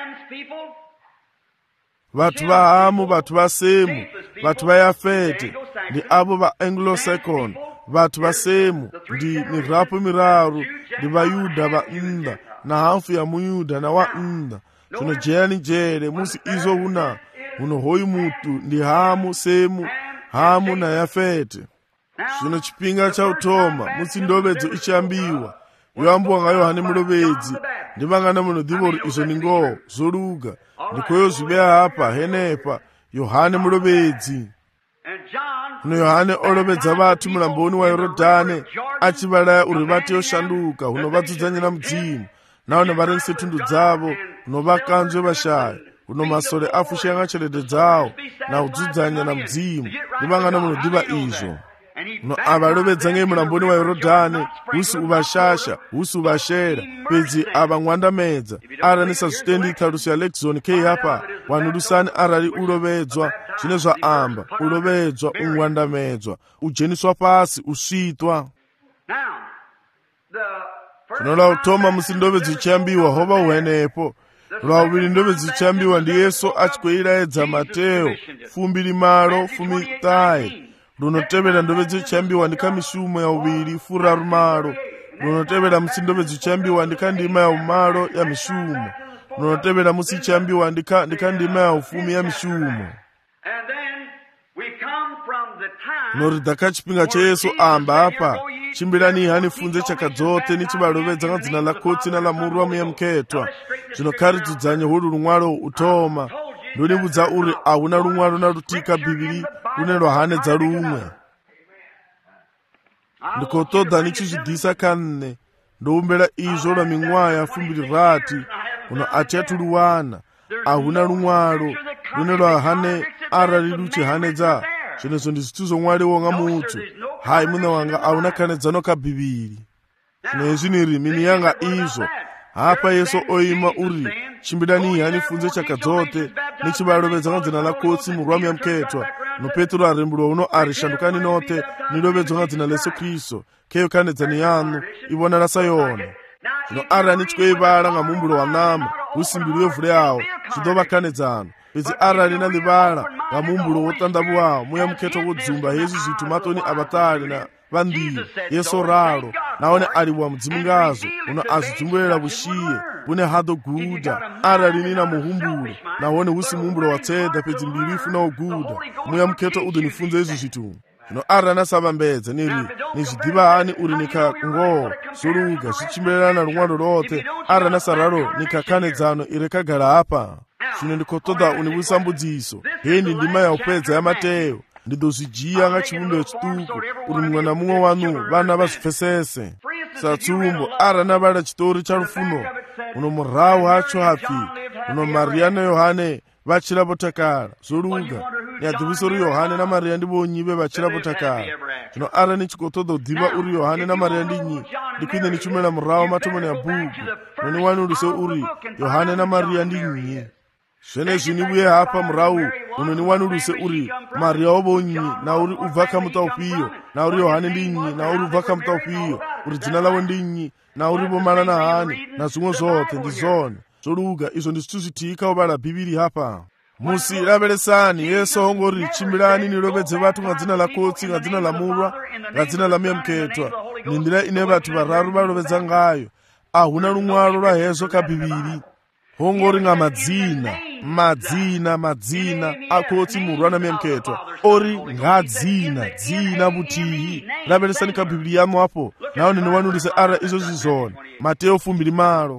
vatu va hamu vatu va semu vatu vayafete ndi avo va Anglo-Saxon vatu va semu ndi mirapo miraru ndi vayuda va nda na hafu ya muyuda na wa nda zvino jeyani jere musi izo huna huno hoyi mutu ndi hamu semu hamu na yafete zvino chipinga cha utoma musi ndovedzo ichiambiwa yoambiwa nga Yohane mulovedzi ndivangana muno divori izo ningo zoluga ndikoyo zvibeya apa henepa Yohane mulovedzi huno Yohane olovedza vatu mulamboni wa Yorodani achivalaya uri vati yoshanduka huno vadzudzanyira mudzimu naone varengese thundu dzavo huno vakanzwe vashaya huno masole afushe nga tshelede dzawo na udzudzanya na mudzimu ndivangana muno diva izvo huno avalovedza nge mulamboni wa Yorodani husi uvashasha husi uvashera pedzi avang'wandamedza aranisa zvitendi thaluso ya Lexon kei hapa wanudusani arali ulovedzwa zvine zva amba ulovedzwa ung'wandamedzwa ujeniswa pasi usvitwa zvino la utoma musi ndovedzi ichiambiwa hova uhenepo lwaviri ndovedzi ichiambiwa ndi Yesu achikoiraedza Mateo fumbiri malo fumi tayi lunotevera ndovedzi ichiambiwa ndi kamishumo ya uviri furaru malo lunotevera musi ndovedzi ichiambiwa ndi kandima ya umalo ya mishumo lunotevera musi ichiambiwa ndi kandima ya ufumi ya mishumo noridaka chipinga cha Yesu amba apa chimbirani hani funze chaka dzote ni chivalovedza nga dzina la kotsi na la murwa muya mkhetwa zvino karidzudzanye hulu lumwalo utoma ndonibudza uri ahuna lumwalo na lutika bhibiri lune lwahanedza lumwe ndikotoda nichizvidhisa kanne ndoumbela izvo lwa ming'waya fumbiri rati uno ati atuluwana ahuna lumwalo lune lwahane arali luchihanedza zvinezvo ndi zvithu zomwaliwo nga muthu hayi muna wanga auna kanedzano kabhibiri zvino izvi niri mini yanga izvo hapa Yesu oima uri chimbidani hani funze chaka dzote nichivalovedza nga dzina la kotsi murwa muya mkhetwa no petro arembulwa uno ari shandukani note nilovedzwa nga dzina la Yesu Kristo keyo khanedzani yanu ivonala sa yona. Zvino arani chikoivala nga mumbulo wa nama usimbiri wevuleawo zvidova khanedzano pedzi arali na livala nga mumbulo wotandavuwawo muya mukhetwa kudzumba hezvi zvithu matoni avatali na vambiri yeso ralo naone aliwa mudzimu ngazo uno azidzumbulela vushiye bune hado guda arali nina muhumbulo naone husi mumbulo watseda pedzi mbiri ifuna uguda muya mukhetwa udonifunza izvi zvithu. Zvino arana savambedza niri nizvidiva hani uri nikangoo soluga zvichimbererana rumwando lote arana sararo nikakhanedzano irekagara apa. Zvino ndikotoda univusambudziso hendi ndima yaupedza ya Mateyo ndidozvijiya nga chivumbiro chituku uri mumwe na mumwe wanu vana vazvipfesese. Satsumbo arana vala chitori cha rufuno uno murau hacho hapi uno Maria na Yohane vachirapo takara zoluga nyadhiviso uri Yohane na Maria ndivonyive vachirapo takara. Zvino ara nichikotoda kudhiva uri Yohane na Maria ndinyi ndikwine nichumela murau matomoni ya bhuku noni wanulise uri Yohane na Maria ndinyi. Zvene zvinibuye hapa murau unoni wanulise uri Maria wobonyi na uri ubva kamuta upiyo na uri Yohane ndinyi na uri ubva kamuta upiyo uri dzina lawo ndinyi na uri bomana na hani na zvimwe zvote ndizone zoluga izvo ndizvitu zvitika ubala bhibhiri hapa. Musi lavelesani Yesu ongori chimbirani nilovedze vatu nga dzina la kotsi nga dzina la mulwa nga dzina la muyamukhetwa nindira ine vatu vararu valovedza ngayo ahuna lumwalo lwa hezo ka bhibhiri hongori nga madzina madzina madzina akotsi mulwa na muyamukhetwa ori nga dzina dzina vutihi lavelesani ka bhibhiri yamo apo nawo niniwanulise ara izo zizona Mateyo fumbiri malo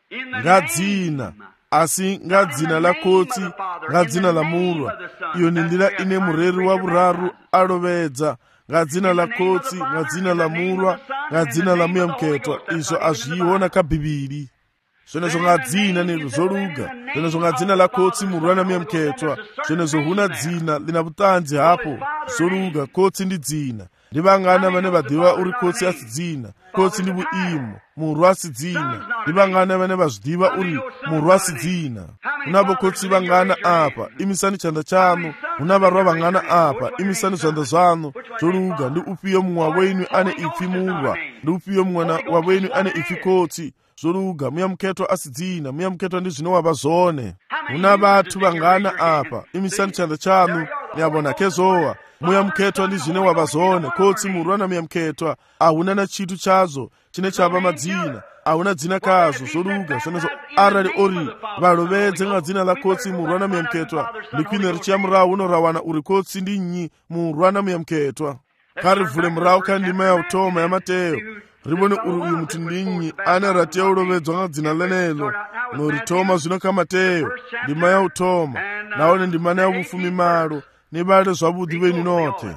nga dzina asi nga dzina la kotsi nga dzina la mulwa iyo nindira ine mureri wa vuraru alovedza nga dzina la kotsi nga dzina la mulwa nga dzina la muyamukhetwa izvo azviona ka bhibhiri. Zvenezo nga dzina ni zoluga zvenezo nga dzina la kotsi mulwa na muyamukhetwa zvenezo huna dzina lina vutanzi hapo zoluga kotsi ndi dzina ndivangana vane vadhiva uri kotsi asi dzina kotsi ndi vuimo mulwa si dzina ndivangana vane vazvidiva uri mulwa asi dzina. Unapo kotsi vangana apa imisani chanda chanu una varwa vangana apa imisani zvanda zvanu zoluga ndi upiyo mumwe wenu ane ipfi mulwa ndi upiyo mumwe wenu ane ipfi kotsi zoluga muyamukhetwa asi dzina muyamukhetwa ndi zvinowava zvone. Una vathu vangana apa imisani chanda chanu niyavona kezowa muyamukhetwa ndi zvinowava zvone kotsi mulwa na muyamukhetwa ahuna na chitu chazo chine chava madzina ahuna dzina kazo zoluga zvenezo arali ori valovedze nga dzina la kotsi mulwa na muyamukhetwa ndikwine richiya murau unorawana uri kotsi ndinyi mulwa na muyamukhetwa. Karivhule murau ka ndima ya utoma ya Mateyo rivone uri uyu mutu ndinyi ane ratiya ulovedzwa nga dzina lenelo noritoma zvino ka Mateyo ndima ya utoma naone ndimana ya vufumi malo ni vale zvavudi veni note.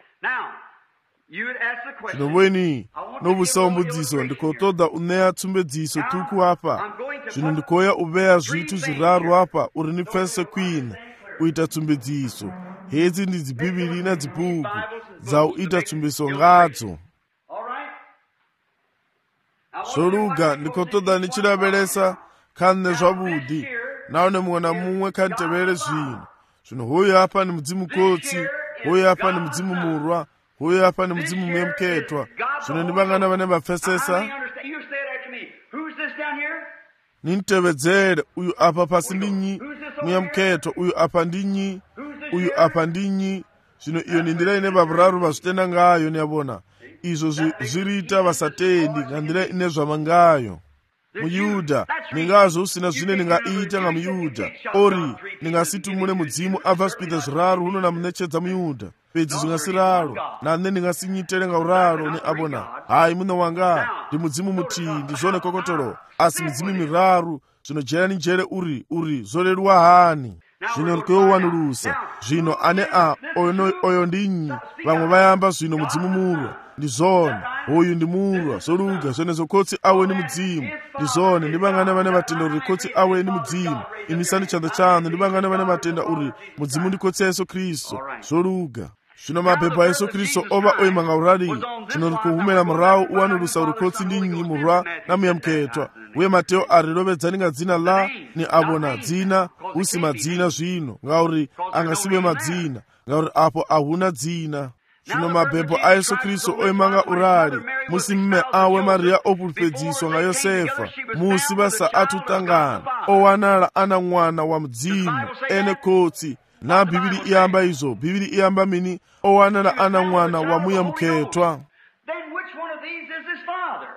Zvino weni novusaumbudziso ndikotoda uneya tsumbedziso tuku apa zvino ndikoya uveya zvithu zviraru apa uri nipfese kwina uita tsumbedziso hedzi ndi dzibhibhiri na dzibhuku dzauita tsumbeso ngadzo. Zoluga ndikotoda nichilavelesa khanne zvavudi naone mumwe na mumwe khantevere zvino zvino hoyo apa ni mudzimu kotsi hoyo apa ni mudzimu mulwa hoyo apa ni mudzimu muyamukhetwa zvino ndivangana vane vapfesesa nintevedzere uyu apa pasi ndinyi muyamukhetwa uyu apa ndinyi uyu apa ndinyi zvino iyo nindira ine vavuraru vazvitenda ngayo niyavona izvo zvirita vasatendi nga ndira ine zvava ngayo. Muyuda ningazo usina zvine ningaita nga muyuda ori ningasitumule mudzimu abva zvipita zviraru uno namunetshedza muyuda pedzi zvingasiraro nane ningasinyitere nga uraro ne abona hayi muno wanga ndi mudzimu mutii ndizvone kokotoro asi midzimu miraru zvinojera ninjere uri uri zolelwa hani zvino rikowanulusa zvino ane a oyo, oyo ndinyi vamwe vayamba zvino mudzimu murwa ndizone uyu ndi mulwa zoluga zvenezo kotsi awe ni mudzimu ndizone ndivangana vane vatenda uri kotsi awe ni mudzimu imisani chanda chanu ndivangana vane vatenda uri mudzimu ndi kotsi ya Yesu Kristo zoluga zvino mabhebha Yesu Kristo ova oimanga uradi zvino rikuhumela murau uwanulusa uri kotsi ndinyi mulwa na muyamukhetwa uye Mateyo ari lovedzani nga dzina la ni avona dzina usi madzina zvino ngauri angasibe madzina ngauri apo ahuna dzina. Zvino mabhebho a Yesu Kristu oimanga urali musi mme awe Maria opulupedziswa nga Yosefa musi basa atutangana owanala ana mwana wa mdzimu ene kotsi na Bibili iyamba izo. Bibili iyamba mini owanala ana mwana wa muya mkhetwa. Then which one of these is his father?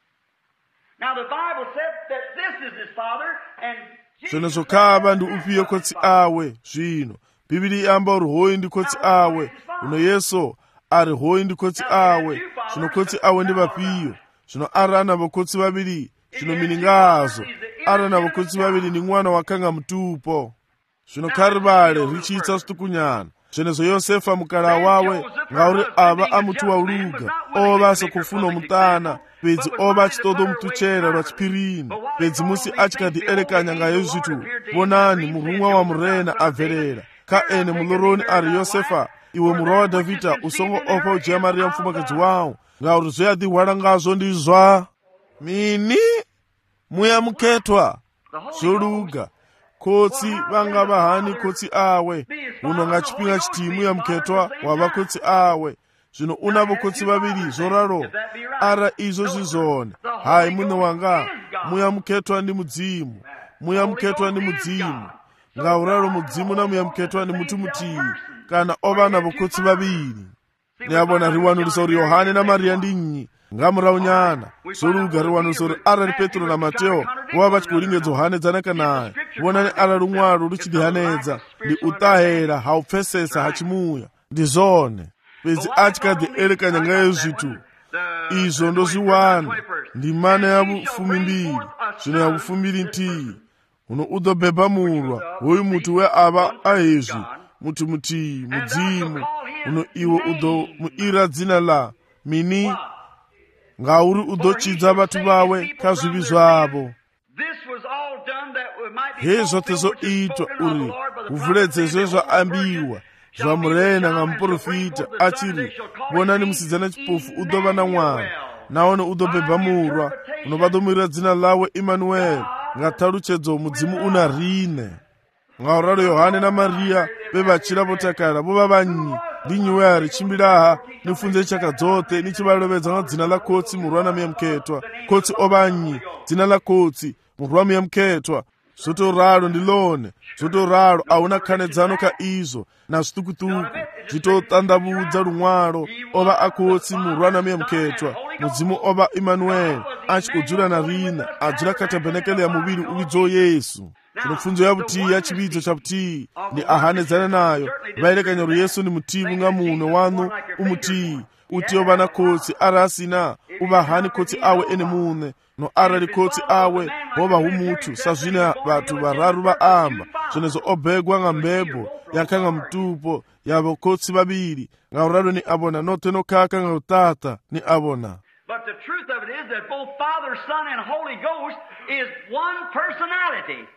Now the Bible said that this is his father and zvino zvokhava ndi upiye kotsi awe. Zvino Bibili iyamba uri hoyi ndi kotsi awe. Uno Yesu ari hoyi ndi kotsi awe. Zvino kotsi awe ndi vapiyo. Zvino ari ana vakotsi vaviri. Zvino miningazo ari ana vakotsi vaviri ndi mwana wakanga mutupo. Zvino kharivale richitsa situkunyana. Zvenezo Yosefa mukala wawe ngauri ava amutu wa uluga ova asakufuna mutana pedzi ova achitodo mutuchera lwa chipirini pedzi musi achikati elekanya ngayo zvitu vonani murumwa wa murena abverera ka ene muloroni ari Yosefa iwe murwa wa Davhida usongo opa ujaya Maria mfumakadzi wawo ngauri zvoyadihwala ngazvo ndizva mini muya mukhetwa zvoluga kotsi vanga vahani kotsi awe uno nga chipinga chitimu ya mkhetwa wava kotsi awe. Zvino unavo kotsi vaviri zoraro ara izo zvizone. Hai mune wanga muya mukhetwa ndi mudzimu. Muya mukhetwa ndi mudzimu ngauraro mudzimu na muya mukhetwa ndi mutu mutii kana ovana vokotsi vaviri. Nyabona riwanulisa uri Yohane na Maria ndinyi ngamuraunyana zoluga riwanulisa uri arali Petro na Mateo vova vachikulingedzo hanedzanaka naye vonani arali umwalo ruchidihanedza ndi utahera haupfesesa hachimuya ndi zone pedzi achikadzi elekanya ngayo zvitu izvo ndozviwana ndi mana yavufumi mbiri. Zvino yavufumiri ntii uno udobhebha murwa hoyu mutu weava ahezvi mutu mutii mudzimu uno iwe udo muira dzina la mini ngauri udochidza vatu vawe kazvivi zvavo. Hezvote zoitwa uri uvuledzezve zvaambiwa zvamurena nga muprofita achiri vonani musidzana chipofu udova na mwana naone udobhebha murwa uno vadomuira dzina lawe Emmanuel ngataruchedzo mudzimu una rine. Ngauralo Yohane na Maria vevachira votakara vova vanyi ndinyiwe ari chimbilaha nifunze chakadzote nichivalovedza nga dzina la kotsi murwa na muya mukhetwa kotsi ovanyi dzina la kotsi murwa muya mukhetwa. Zvotoralo ndilone zvotoralo auna khanedzano ka izo na zvitukutuku zvitotandavudza lumwalo ova akotsi murwa na muya mukhetwa mudzimu ova Emmanuel achikudzula na rina adzula katabhenekele ya muviri uvidzo Yesu. Zvino pfunzo yavutii yachividzo chavutii ndi ahanedzana nayo vailekanya uri Yesu ni mutivu nga muno wanu umutii uti ovana kotsi ari asina uvahani kotsi awe ene mune no arali kotsi awe hova humutu sazvina vatu vararu vaamba zvenezo obhegwa nga mbebo yakanga mutupo yavo kotsi vaviri ngauralo ni avona note nokaka nga utata ni avona. But the truth of it is that both Father, Son, and Holy Ghost is one personality.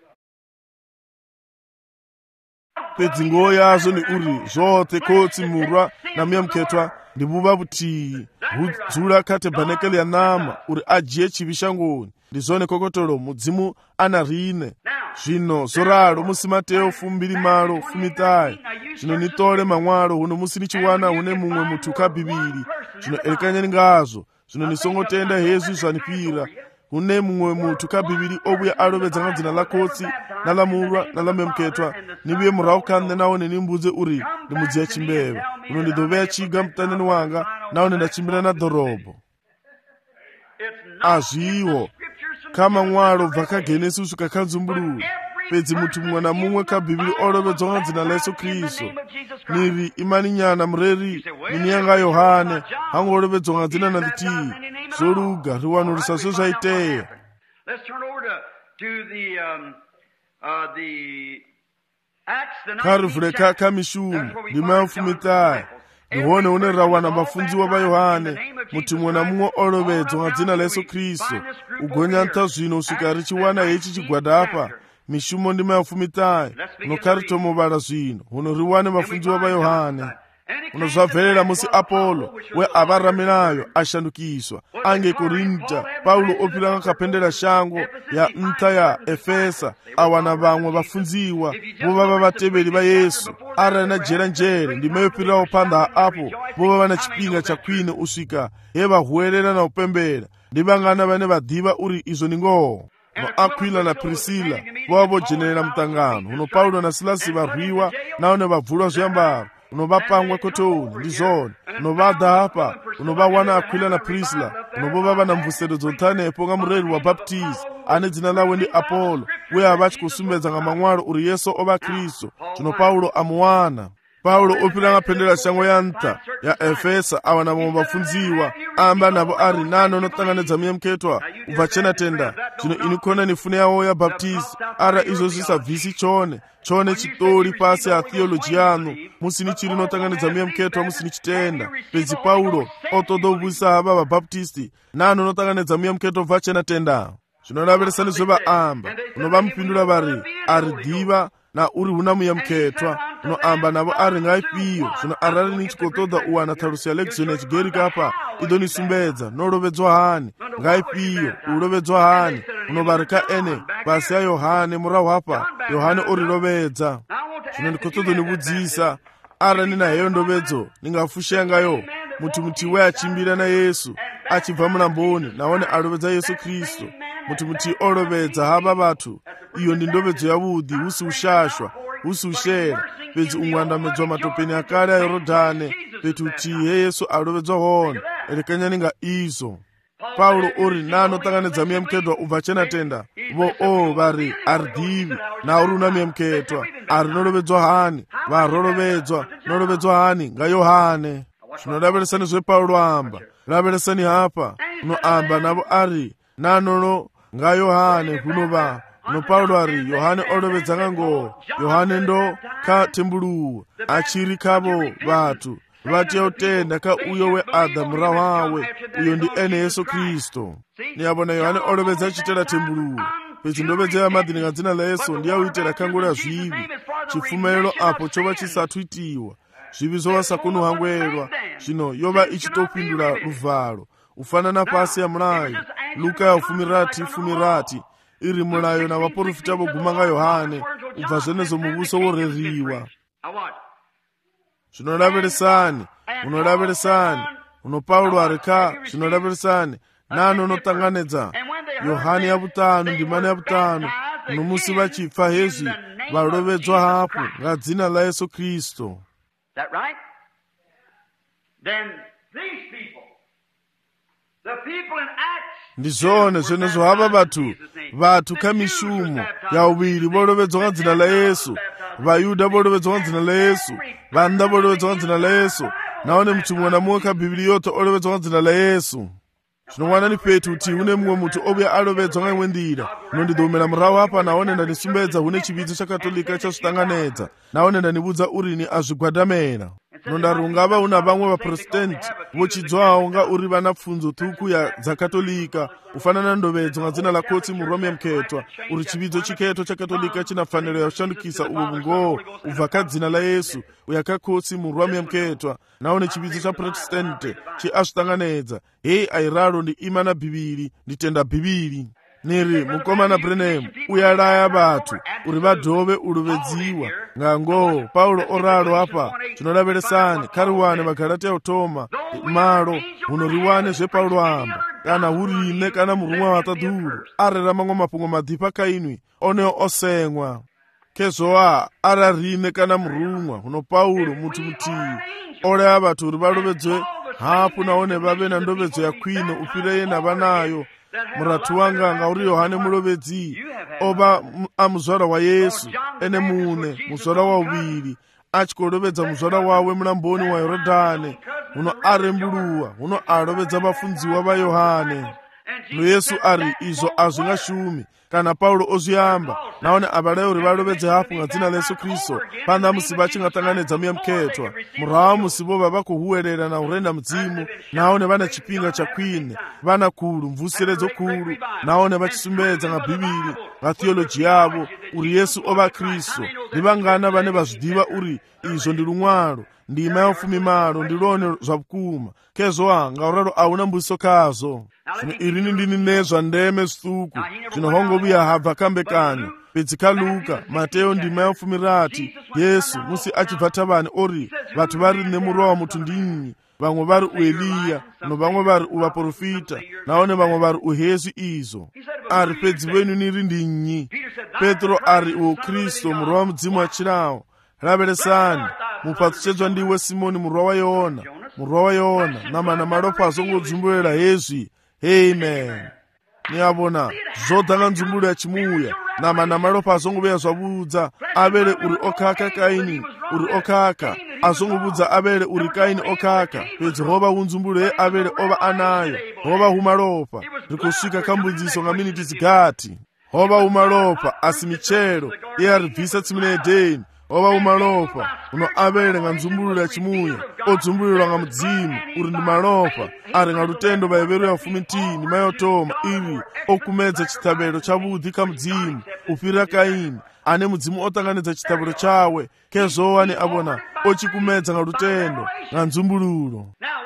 Pedzi nguo yazo ni uri zvote kotsi murwa na muya mukhetwa ndi vuva vutii hudzula katabhenekele ya nama uri ajiye chivi shangoni ndi zone kokotolo mudzimu ana rine. Zvino zoralo musi Mateo fumbiri malo fumitai zvino nitole mamwalo huno musi nichiwana hune mumwe mutu ka Bibili zvino elekanyani ngazvo zvino nisongotenda hezvi zvanipira hune mumwe mutu ka Bibili obuya alovedza nga dzina la kotsi na la murwa na la muya mukhetwa nibuye murahu kane naone nimbudze uri ndimudziya chimbeva uno ndidoveya chiga mutandani wanga naone ndachimbira na dhorobho. Azviwo kama mwalo bva kaGenesi kusvika kanzumbululu pedzi mutu mumwe na mumwe ka Bibili olovedzwa nga dzina la Yesu Kristu niri imaninyana mureri mini yanga Yohane hangolovedzwa nga dzina na litii zoluga riwanulisa zvo zvaiteya. Karivhureka kamishumi ndima yafumitai ndione une rawana vafundziwa va Yohane muti mumwe na mumwe olovedzwa nga dzina la Yesu Kristu ugonyanta zvino usvika richiwana hechi chigwada apa mishumo ndima yafumitai unokaritomovala zvino huno riwane vafundziwa va Yohane. muno zvabverera musi apolo we avaraminayo ashandukiswa ange korinta paulo opira akapendera shango ya nta ya efesa awana vamwe vafunziwa vova va vateveri va yesu arali na jera njere ndima yopirirawo panda apo vova vana chipinga chakwine usvika he vahuwerera na upembera ndi vangana vane vadhiva uri izvo ni ngoho. No Aquila na Priscilla vova vojenerera mutangano uno paulo na silasi varwiwa naone vabvulwa zviambaro uno vapangwa kotoni ndi zvone uno vadha apa uno vawana Aquila na Priscilla uno vova vana mvuseredzo ntanepo nga mureri wa baptizi ane dzina lawe ndi Apolo uye avachi kusumbedza nga mang'walo uri yesu ova Kristu. Zvino paulo amuwana paulo opira akapendera shango ya nta ya efesa awana vamwe vafunziwa amba navo ari nane unotanganidza muyemuketwa ubva chena tenda zvino ini kona nifune yawo ya baptizi ara izvo zvisabvisi chone chone chitori pasi ya theoloji yanu musini chiri unotanganidza muyemuketwa musini chitenda pedzi paulo otodobvisa ava vabaptisti nane unotanganidza muyemuketwa ubva chena tenda. Zvinoraveresani zvevaamba unovamupindura vari ari dhiva na uri huna muyemuketwa unoamba navo ari ngaipiyo. Zvino arali nichikotoda uwana tharusi ya lekishoni ya chigeriki apa idonisumbedza norovedzwa hani ngaipiyo urovedzwa hani unovarika ene pasi ya yohane murahu apa yohane orirovedza. Zvino ndikotoda nivudzisa ara nina heyo ndovedzo ningafushengayo muti mutiwe achimbira na yesu achibva mulamboni naone arovedza yesu kristu muti muti orovedza hava vatu iyo ndi ndovedzo yavudi husi ushashwa husi ushera pedzi ungwandamedzwa matopeni akale a yorodhane peti utihe yesu arovedzwa hona elekanyaninga izo. Paulo uri nanotanganidza muyemuketwa ubva chena tenda vo o vari ari dhivi na uri una muyemuketwa ari norovedzwa hani varorovedzwa norovedzwa hani ngayohane. Zvinoraveresani zvepaulo amba raveresani hapa unoamba navo ari nanono ngayohane hunova no paulo ari yohane orovedzanga ngoho yohane ndo katembuluwa achiri kavo vatu vati utenda ka uyo we Adamu rawawe uyo ndi ene Yesu Kristo. Niyabona yohane orovedza chitera tembuluwa pedzi ndovedza madzi nga dzina la Yesu ndiye uitera kangula zvivi chifumelero apo chova chisathu itiwa zvivi zova sakunuhangwerwa zvino yova ichitopindura ruvalo ufanana pasi ya mulayo Luka ya ufumirati fumirati iri mulayo na vaprofita voguma nga Yohane ubva zvenezo muvuso woreriwa. Zvinoraveresani unoraveresani uno paulo arika zvinoraveresani nano unotanganidza yohane yavutano ndimane yavutano nomusi vachipfa hezvi varovedzwa hapo nga dzina la Yesu Kristo. That right? Then these people, the people in Acts, ndizvone zvenezo hava vatu vatu kamishumo ya uviri vorovedzwa nga dzina la Yesu vayuda vorovedzwa nga dzina la Yesu vanda vorovedzwa nga dzina la Yesu naone muti mumwe na mumwe kabhibhiri yoto orovedzwa nga dzina la Yesu. Zvinongwana ni petu uti une mumwe muti obuya arovedzwa nga imwe ndira nondidomera murahu apa naone ndanisumbedza hune chividzo chakatolika chazvitanganedza naone ndanivudza urini azvigwadamera nondarunga ava una vamwe vaprotestant vochidzwawo nga uri vana pfunzo tuku ya dzakatolika ufanana ndovedzo nga dzina la kotsi muroma yemuketwa uri chividzo chiketo chakatolika china faniro ya kushandukisa uvo bungoho ubva kadzina la Yesu uyakakotsi muroma yemuketwa naone chividzo cha protestant chi azvitanganedza hei airaro ndi imana bhibhiri nditenda bhibhiri niri mukomana Branham uyalaya vatu uri vadhove ulovedziwa ngangoho paulo oralo apa zvinoraveresani kariwane vaGalatia utoma malo hunoriwane zvepaulo amba kana hurime kana murumwa vatadhuru arera mamwe mapungo madhipa kainwi oneo osengwa kezoa ararime kana murumwa huno paulo muti mutii olaya vatu uri valovedzwe hapo naone vave na ndovedzo ya kwino upireye na vanayo muratu wanga nga uri Yohane mulovedzi oba amuzvara wa Yesu ene mune muzvara wa uviri achikolovedza muzvara wawe mulamboni wa Yorodhane uno arembuluwa uno alovedza vafunziwa va Yohane no Yesu ari izvo azvingashumi kana paulo ozviyamba naone avalayo uri valovedze hapo nga dzina la Yesu Kristo panda musi vachingatanganedza muyemuketwa murahu musi vova vakuhuwerera na urenda mudzimu naone vana chipinga chakwine vana kulu mvusiredzo kulu naone vachisumbedza nga bhibhiri nga theoloji yavo uri Yesu ova Kristo ndi vangana vane vazvidiva uri izvo ndi lumwalo ndima ya ufumi malo ndilone zwa vukuma kezwa ngauralo auna mbuso kazo zvino irini ndini nezva ndeme zituku zvino hongobuya habva kambe kanyu pedzika Luka Mateo ndima ya ufumi rati Yesu musi achibva tavani ori vatu vari nemurowa mutu ndinyi vamwe vari uEliya no vamwe vari uvaprofita naone vamwe vari uhezvi izo ari pedzi venyu niri ndinyi Petro ari uo Kristo murowa mudzimu achirawo raveresani mupatsuchedzwa ndiwe Simoni murowa wa Yona murowa wa Yona namana malopa azongodzumbulela hezvi amen niyabona zodhanga nzumbulo ya chimuya namana malopa azongoveya zvabudza avere uri okaka Kaini uri okaka azongobudza avere uri Kaini okaka pedzi hova unzumbulo ye avere ova anayo hova humalopa rikusvika kambudziso nga miniti zigati hova umalopa asi michero iye aribvisa tsimi neEdheni hova umalopa uno avere nga nzumbulula ya chimuya odzumbululwa nga mudzimu uri ndi malopa ari nga lutendo vaivero ya ufumi ntini mayotoma ivi okumedza chitabelo cha budhi ka mudzimu upira Kaini ane mudzimu otanganidza chitabelo chawe kezowa ne abona ochikumedza nga lutendo nga nzumbululo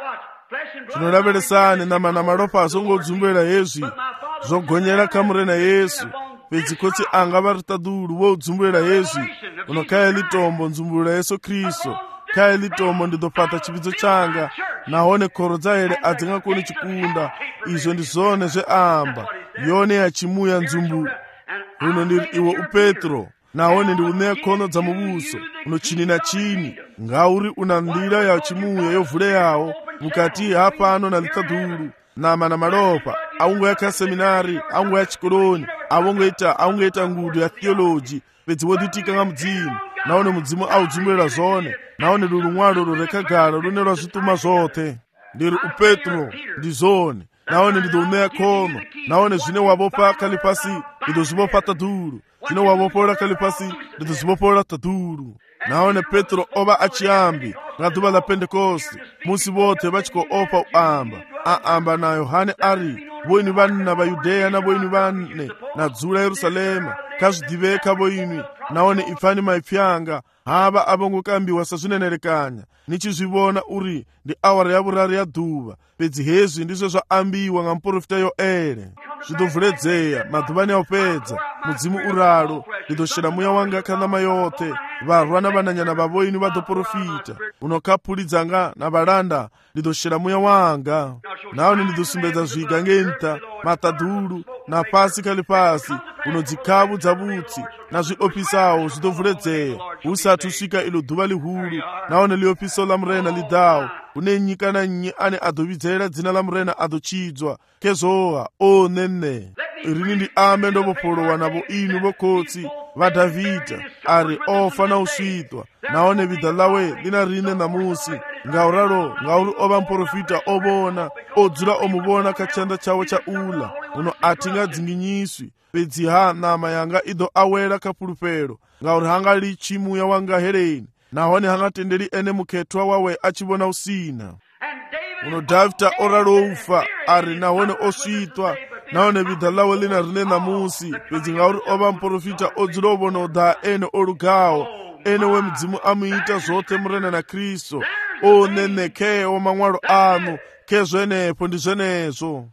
zvinoraveresane namana malopa azongodzumbulela hezvi zogonyera kamure na Yesu pedzi koti anga vari tadulu vodzumbulela hezvi unokaya litombo nzumbulula Yesu Kristo kaya litombo ndidopata chividzo changa nahone khoro dzahere adzingakoni chikunda izvo ndizvone zveamba yone yachimuya nzumbu uno ndiri iwe uPetro nahone ndiuneya khono dza mubuso uno chini na chini ngauri una ndira ya chimuya yovhule yawo mukati hapano na litadulu nama na malopa aungoya seminari aungoya chikoloni avongoita aungoita ngudo ya theology pedzi woditika nga mudzimu naone mudzimu audzumbulela zvone naone lulu mwalo lurekagala lune lwa zvituma zvothe ndiri uPetro ndizone naone ndidouneya khono naone zvine wavopa kali pasi ndidozvivopa tadulu zvine wavopola kali pasi ndidozvivopola tadulu naone Petro ova achiyambi nga duva la Pentekoste musi vothe vachikoopa uamba aamba na Yohane ari voini vanne na vaYudeya na voini vanne na dzula Yerusalema kazvidiveka voini naone ipfani maipyanga hava avongokambiwa sazvinenerekanya nichizvivona uri ndi awara yavurari ya dhuva pedzi hezvi ndizvo zvaambiwa nga muprofita Yoele zvidovhuledzera madhuvani aupedza mudzimu uralo ndidoshera muya wanga kanama yothe varwa na vananyana vavoini vadoprofita unokapulidzanga na valanda ndidoshera muya wanga naone ndidosumbedza zviga ngenta matadulu na pasi kali pasi unodzikavu dza vutsi na zviopisawo zvidovhuledzera usati usvika ilo dhuva lihulu naone liopiso la murena lidawo une nyika na nyi ane adovidzera dzina la murena adochidzwa kezowa o nene irini ndi ambe ndovopolowa navo inu vokotsi va Davhida ari ofa na usvitwa naone vida lawe lina rine namusi ngauralo ngauri ova muprofita ovona odzula omuvona kachanda chawo cha ula uno atingadzinginyiswi pedzi ha nama yanga ido awela kapulupelo ngauri hanga lichimuya wanga hereni nahone hangatendeli ene mukhetwa wawe achivona usina uno Davhida oralo ufa ari nahone osvitwa naone vida lawe lina rine namusi pedzi ngauri ova muprofita odzula ovona odha ene olugawo ene we mudzimu amuita zvothe murena na Kristo o nene kewo mamwalo anu kezvenepo ndi zvenezvo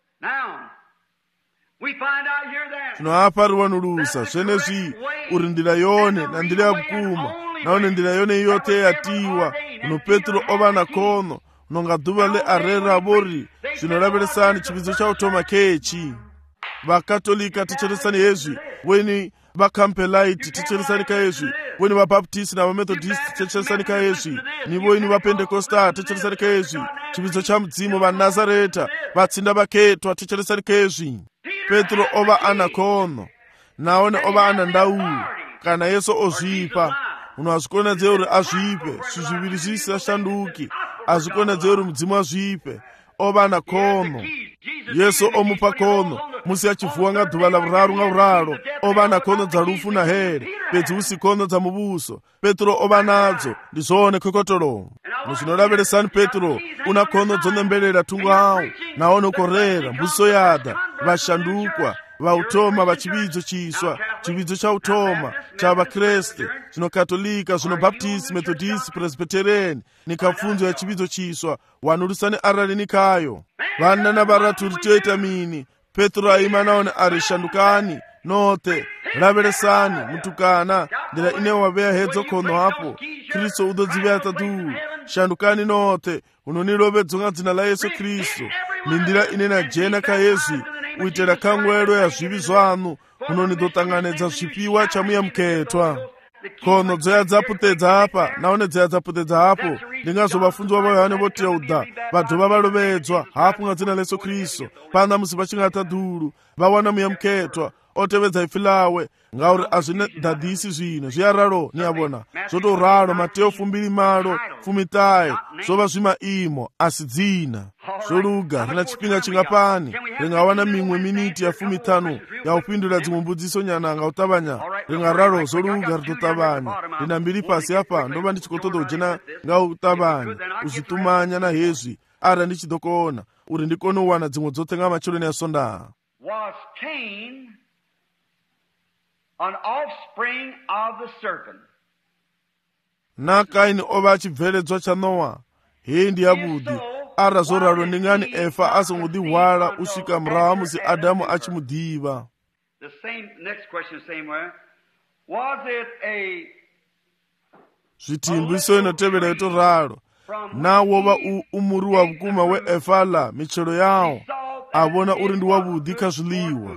tinoapa riwanulusa zvenezvi uri ndira yone na ndira yakukuma naone ndira yone yothe yatiwa uno Petro ova na khono unonga dhuva le arera vori zvinoraveresani chividzo cha utoma kechi vakatolika ticheresani hezvi weni vakampelaiti ticheresani ka hezvi weni vabaptisti na vamethodist ticheresani ka hezvi ni voini vapentekosta ticheresani ka hezvi chividzo cha mudzimu vanazareta vatsinda vaketwa ticheresani ka hezvi Petro ova ana khono naone ova ana ndau kana Yesu ozvipa uno azvikonedze uri azvipe zvizviviri zvisashanduki azvikonedze uri mudzimu azvipe ova na khono Yesu omupa khono musi achivhuwa nga dhuva la vuraru nga uralo ova na khono dza lufu na here pedzi usi khono dza mubuso Petro ova nadzo ndizvone khokotolo muzvinoraveresani Petro una khono dzonembelela thungu awo naone ukorera mbuso yada vashandukwa vautoma vachividzo chiswa chividzo cha utoma cha vakreste zvino katolika zvino baptist methodist presbyterian nikafunzo ya chividzo chiswa wanurisani arali nikayo vana na varaturi toita mini petro aimanaone ari shandukani note raveresani mutukana ndira ine waveya hedzo kono hapo kristo udodziveya tatu shandukani note unonirovedza dzina la Yesu Kristo mindira ine na jena ka Yesu uitera kangwero ya zvivi zvanu unonidotanganedza zvipiwa chamuyamuketwa kono dzeya dzaputedza apa naone dzeya dzaputedza hapo ndingazovafunzwa vayohane voteudha vadhova valovedzwa hapo nga dzina la Yesu Kristo pana musi vachingata dhuru vawana muyamuketwa otevedza ifi lawe ngauri azvine dadhisi zvino zviyararo niyavona zvotoraro Mateo fumbiri malo fumitai zvova zvimaimo asi dzina zvoluga rina chipinga chingapani ringawana mimwe miniti ya fumitano yaupindura dzimwe mbudziso nyananga utavanya ringararo zvoluga ritotavanya rina mbiri pasi apa ndova ndichikotoda ujena ngautavanya uzvitumanya nahezvi ara ndichidokona uri ndikone uwana dzimwe dzotse nga machironi asonda was Cain an offspring of the serpent. Na Kaini ova achibveledzwa cha Noa hii ndi yavudi ara zoraro ndingani efa asongodiwala usvika murawa musi Adamu achimudiva. The same next question same way. Was it a zvitimbiso inotevera itoraro na wova umuri wa vukuma we efala michero yawo avona uri ndi wavudi kazviliwa.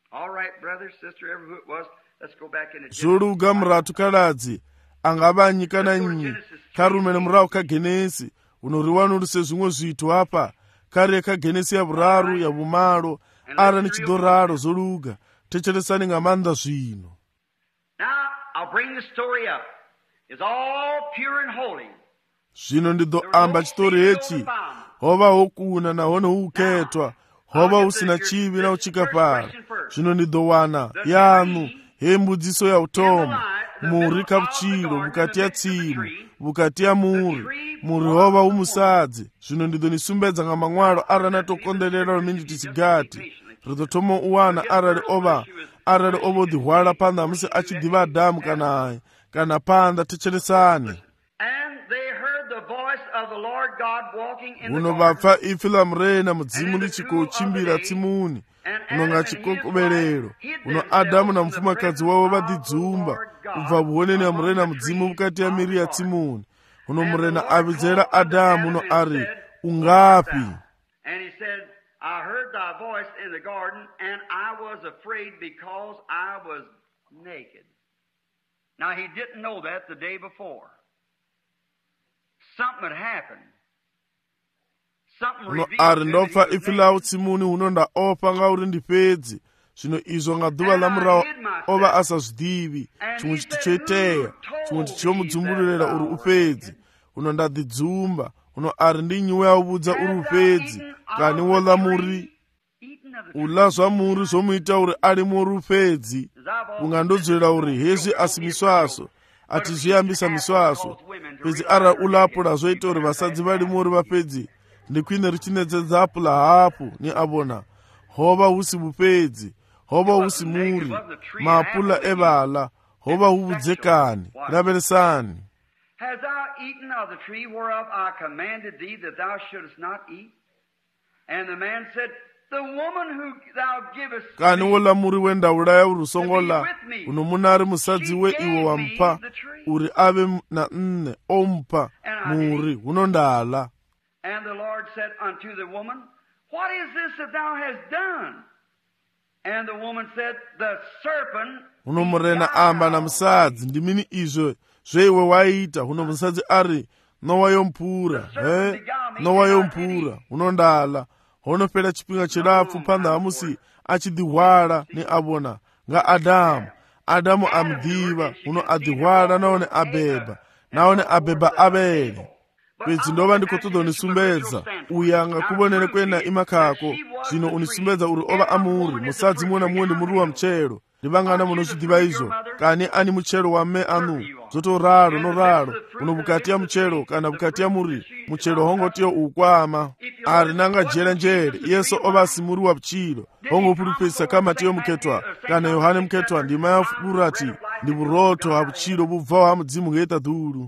Zvoluga muratu kaladzi angava nyika na nyi karume nemurawo kagenesi unoriwanurise zvimwe zvitu apa kare kagenesi yavuraru yavumalo ara nichidoraro zoluga techeresani ngamanda zvino. Now I'll bring the story up. It's all pure and holy. Zvino ndidoamba chitori hechi hova hokuna nahone huketwa hova usina chivi na uchikapara. Zvino ndidowana yanu hembudziso ya utoma muri kapuchiro bukati ya tsimu bukati ya muri muri hova umusadzi. Zvino ndidonisumbedza nga mang'walo arana tokondelera romindi tisigati ritotomo uwana arali ova arali ovo dihwala panda musi achidiva Adamu kana ai kana panda techeresani. Uno vapfa ifi la mrena mudzimu lichikochimbira tsimuni uno nga chikokoberero uno Adamu na mfumakazi wavo vadidzumba ubva vuoneni ya mrena mudzimu mukati ya miri ya tsimuni uno mrena avidzera Adamu uno ari ungapi. I heard thy voice in the garden, and I was afraid because I was naked. Now, he didn't know that the day before. Something had happened. Something uno revealed ari to him ndopfa he was ifi naked. lawo tsimuni uno ndaopa ngauri ndipedzi zvino izvo nga dhuva la murawo ova asazvidivi chimwe chiti choiteya chimwe chiti chomudzumburira uri upedzi uno ndadidzumba uno ari ndinyiwe yauvudza uri upedzi kani wola muri ula zvamuri zvomuita uri ari muri upedzi ungandodzorera uri hezvi asi miswaso atizviyambisa miswaso pedzi ara ulapula zvoita uri vasadzi vari muri vapedzi ndikwine richinedzedza apula hapo ni avona hova husi vupedzi hova husi muri maapula evala hova huvudzekani raveresani. Hast thou eaten of the tree whereof I commanded thee that thou shouldest not eat? And the man said, the woman who thou givest kani me, wola muri wendaulaya uri usongola uno munari musadzi we iwo wampa uri ave na nne ompa muri unondala. And the Lord said unto the woman, what is this that thou hast done? And the woman said, the serpent uno murena amba na musadzi ndimini izvo zveiwe waita uno musadzi ari nowayompura he nowayompura unondala honopera chipinga chirapfu panda hamusi achidihwala ni avona nga Adamu Adamu amudiva uno adihwala naone abeba naone abeba abele pedzi ndova ndikotoda unisumbedza uya nga kuvonere kwena imakako zvino unisumbedza uri ova amuri musadzi muna muwe ndi muri wa mchero ndivangana munozvidiva izvo kani ani muchero wa mme anu zotoraro noraro uno bukati ya muchero kana bukati ya muri muchero hongotiyo ukwama. ari nanga jera njere yeso obasi muri wa bchilo hongo pulipesa kama tiyo mketwa kana Yohane mketwa ndima ya burati ndi buroto ha bchilo buva ha mudzimu ngeta dulu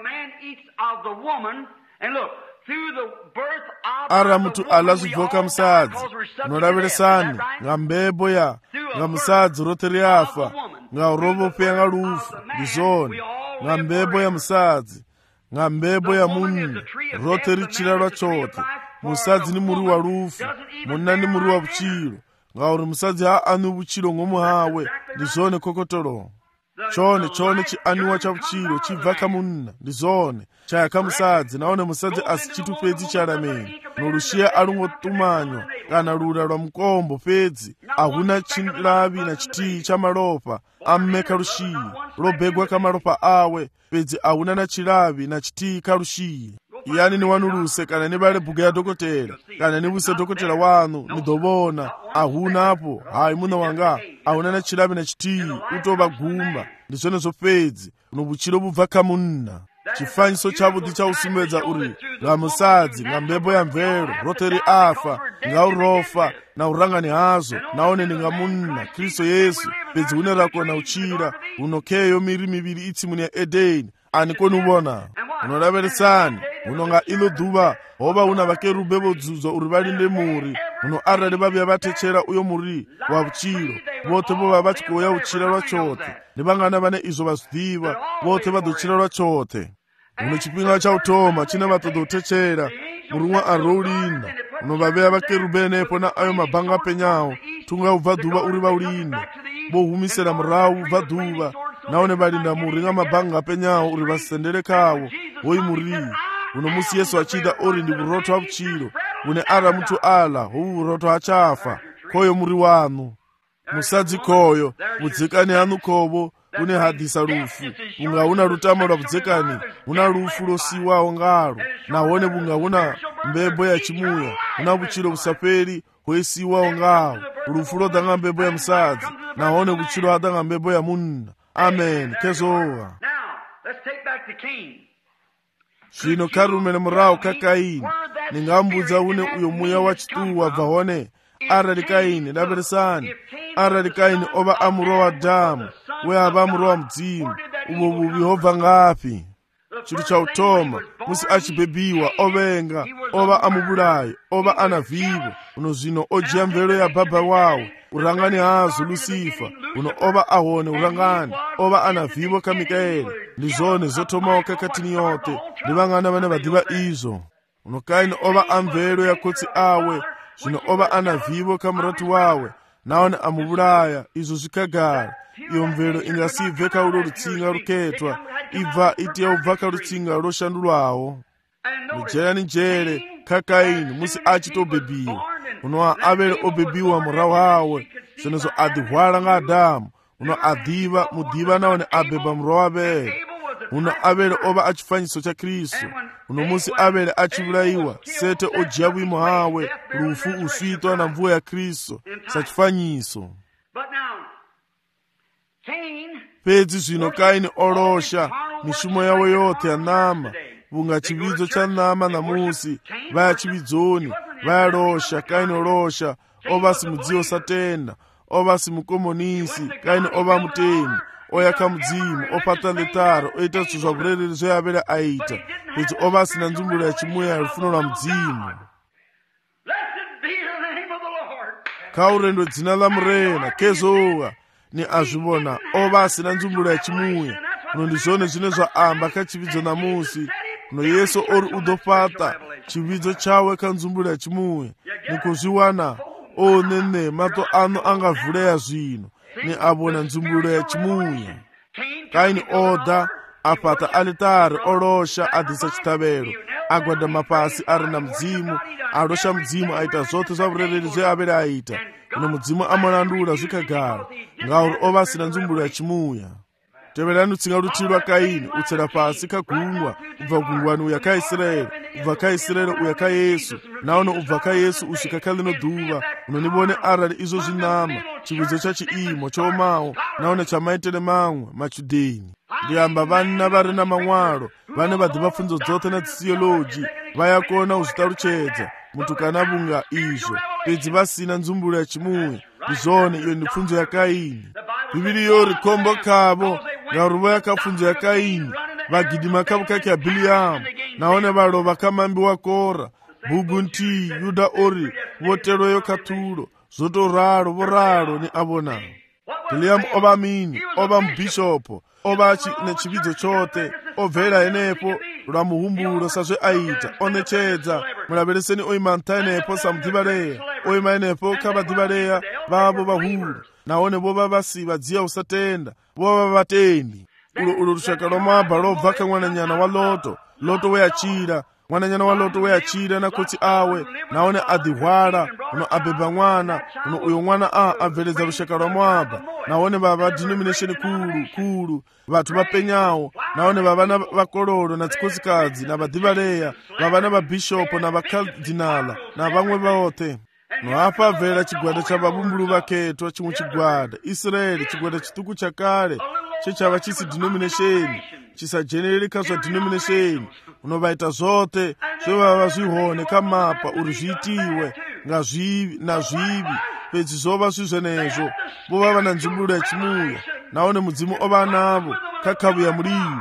ara mtu alazuvoka msadzi nolabelesani nga mbebo ya nga msadzi roteri afa nga urobo pia nga lufu ndizoni nga mbebo ya msadzi nga mbebo ya munni roteri chilala chote musadzi ni muri wa lufu munna ni muri wa buchilo nga uri musadzi ha anu buchilo ngomu hawe ndizone kokotolo chone chone chi anuwa cha buchilo chivaka munna ndizone chayaka musadzi naone musadzi asichitu pedzi chalameni nolushia alungo tumanyo kana lula lwa mkombo pedzi ahuna chilavi na chitiyi cha malopa ammeka lushiyi lobegwa kamalopa awe pedzi ahuna na chilavi na chitiyi kalushiyi yani ni wanuluse kana ni bale buga ya dokotela kana ni buse dokotela wanu ni dobona ahuna hapo hayi muna wanga ahuna na chilavi na chitiyi utoba gumba ndizone zo pedzi nubuchilo buvaka munna chifanyiso chabuti cha usimedza uri nga musadzi nga mbebo ya mvero roteri afa nga urofa na urangani hazo naone ni nga munna Kristo Yesu pedzi unerako na uchira unokeyo miri mibiri itsi muni ya Edeni anikoni ubona unolaberesani unonga ilo duba hoba una bakerube bodzuzo uri balinde muri uno arali babya batechera uyo muri wa buchiro bote bo babatiko ya uchira lwa chote nibangana bane izo basdiva bote baduchira lwa chote uno chipinga cha utoma china batodo techera murumwa arolinda uno babya bakerube nepo na ayo mabanga penyawo tunga uvaduba uri baulinda bo humisera mrawu vaduba naone balinda muri nga mabanga penyawo uri basendere kawo hoyi muri uno musi Yesu achida ori ndi buroto wa buchilo une ara mtu ala huu buroto hachafa koyo muri wanu musadzi koyo budzekani hanu kobo une hadisa lufu unga una rutamo lwa budzekani una lufu losiwawo ngalo naone bunga una mbebo ya chimuya una buchilo busaperi hoisiwawo ngalo lufu lodanga mbebo ya musadzi naone buchilo hadanga mbebo ya munna amen kezowa. Shino karumene murao ka Kaini ningambudza une uyo muya wa chituwa vahone arali Kaini laberesani arali Kaini oba amuro wa damu we aba amuro wa mdzimu ubo bubi hova ngapi chitu cha utoma musi achibebiwa obenga oba amubulayi oba anavivo uno zino ojia mvelo ya baba wawe urangani hazo Lusifa uno oba ahone urangani oba anavivo ka Mikaeli ndizone zotomawo kakatini yote ndibangana bane badiba izo uno Kaini oba amvelo ya kotsi awe zino oba anavivo ka muratu wawe naone amubulaya izo zikagara iyo mvelo ingasiveka ulo lutsinga luketwa iva itiya uvaka lutsinga loshandulwawo mujera ni njere ka Kaini musi achito bebiwa uno abele obebiwa murawo hawe senezo adihwala nga Adamu uno adiva mudiva naone abeba murawo abele uno abele oba achifanyiso cha Kristo uno musi abele achibulaiwa sete ojia bwimo hawe lufu uswitwa na mvuwa ya Kristo sachifanyiso pedzi zvino Kaini orosha mishumo yawe yote ya nama bunga chividzo cha nama na musi vaya chividzoni vaya rosha Kaini orosha oba simudziyo satenda oba simukomonisi Kaini oba muteni oyaka mudzimu opata letaro oita tsuzwa kurereri zoyavele aita pedzi oba sina nzumbulo ya chimuya ya rufuno lwa mudzimu kaurendo dzina la murena kezowa ni azvibona oba asina nzumbulo ya chimuya uno ndizvone zvine zvaamba kachividzo namusi uno Yesu ori udopata chividzo chawe kanzumbulo ya chimuya nikuzviwana o nene mato ano angavhuleya zvino ni abona nzumbulo ya chimuya Kaini oda apata alitari orosha adisa chitabero agwada mapasi ari na mudzimu arosha mudzimu aita zote zvavurereri zveavele aita uno mudzimu amanandula zvikagara ngauri ova asina nzumbulo ya chimuya teverani utsinga rutiri rwa Kaini utsera pasi kagungwa ubva gungwani uya ka Israeli ubva ka Israeli uya ka Yesu naono ubva ka Yesu usvika kalino dhuva unonibone arali izvo zvinama chividzo chachiimo chomawo naone chamaitele mamwe machudeni ndiyamba vanna vari na manwalo vane vadziva pfunzo dzothe na dzisiology vayakona kuzvitalutshedza munthu kana vunga izvo pedzi vasina nzumbulo ya chimuya. Ndi zvone iyo ndi pfunzo ya Kaini. Bibili yori khombo khavo ngauri voyaka pfunzo ya Kaini vagidima khavu kake ya Biliamu naone valova khamambiwa Kora bugu nti Yuda ori voteroyo khathulo zotoralo voralo ni avonawo. Biliamu ova mini ova mbishopo ova nechividzo chote obvera enepo lwa muhumbulo sazve aita onetshedza mulavereseni oima ntha enepo samudhivaleya oima enepo khavadhivaleya vavo vahulu naone vova vasi vadziya usatenda vova vatendi. Ulo ulo lushaka lwa Moaba lobva kha mwananyana wa Loto. Loto weyachira mwananyana wa Loto weyachira na kotsi awe naone adihwala uno abeba mwana uno uyo mwana a abveledza lushaka lwa Moaba naone vava denomination kulu kulu vathu vapenyawo naone vavana vakololo na dzikotsikadzi na vadhivaleya vavana vabhishopo na vakardinala na vamwe vothe. Noapa abvera chigwada cha vabumbulu vaketwa chimwe chigwada Israeli chigwada chituku chakale chechava chisi denomination chisajenereka zva denomination unovaita zvote zvovava zvihone kamapa uri zviitiwe ngazvivi na zvivi pedzi zvova zvizvenezvo vovava na nzumbulo ya chimuya naone mudzimu ova navo kakhavu ya muliro.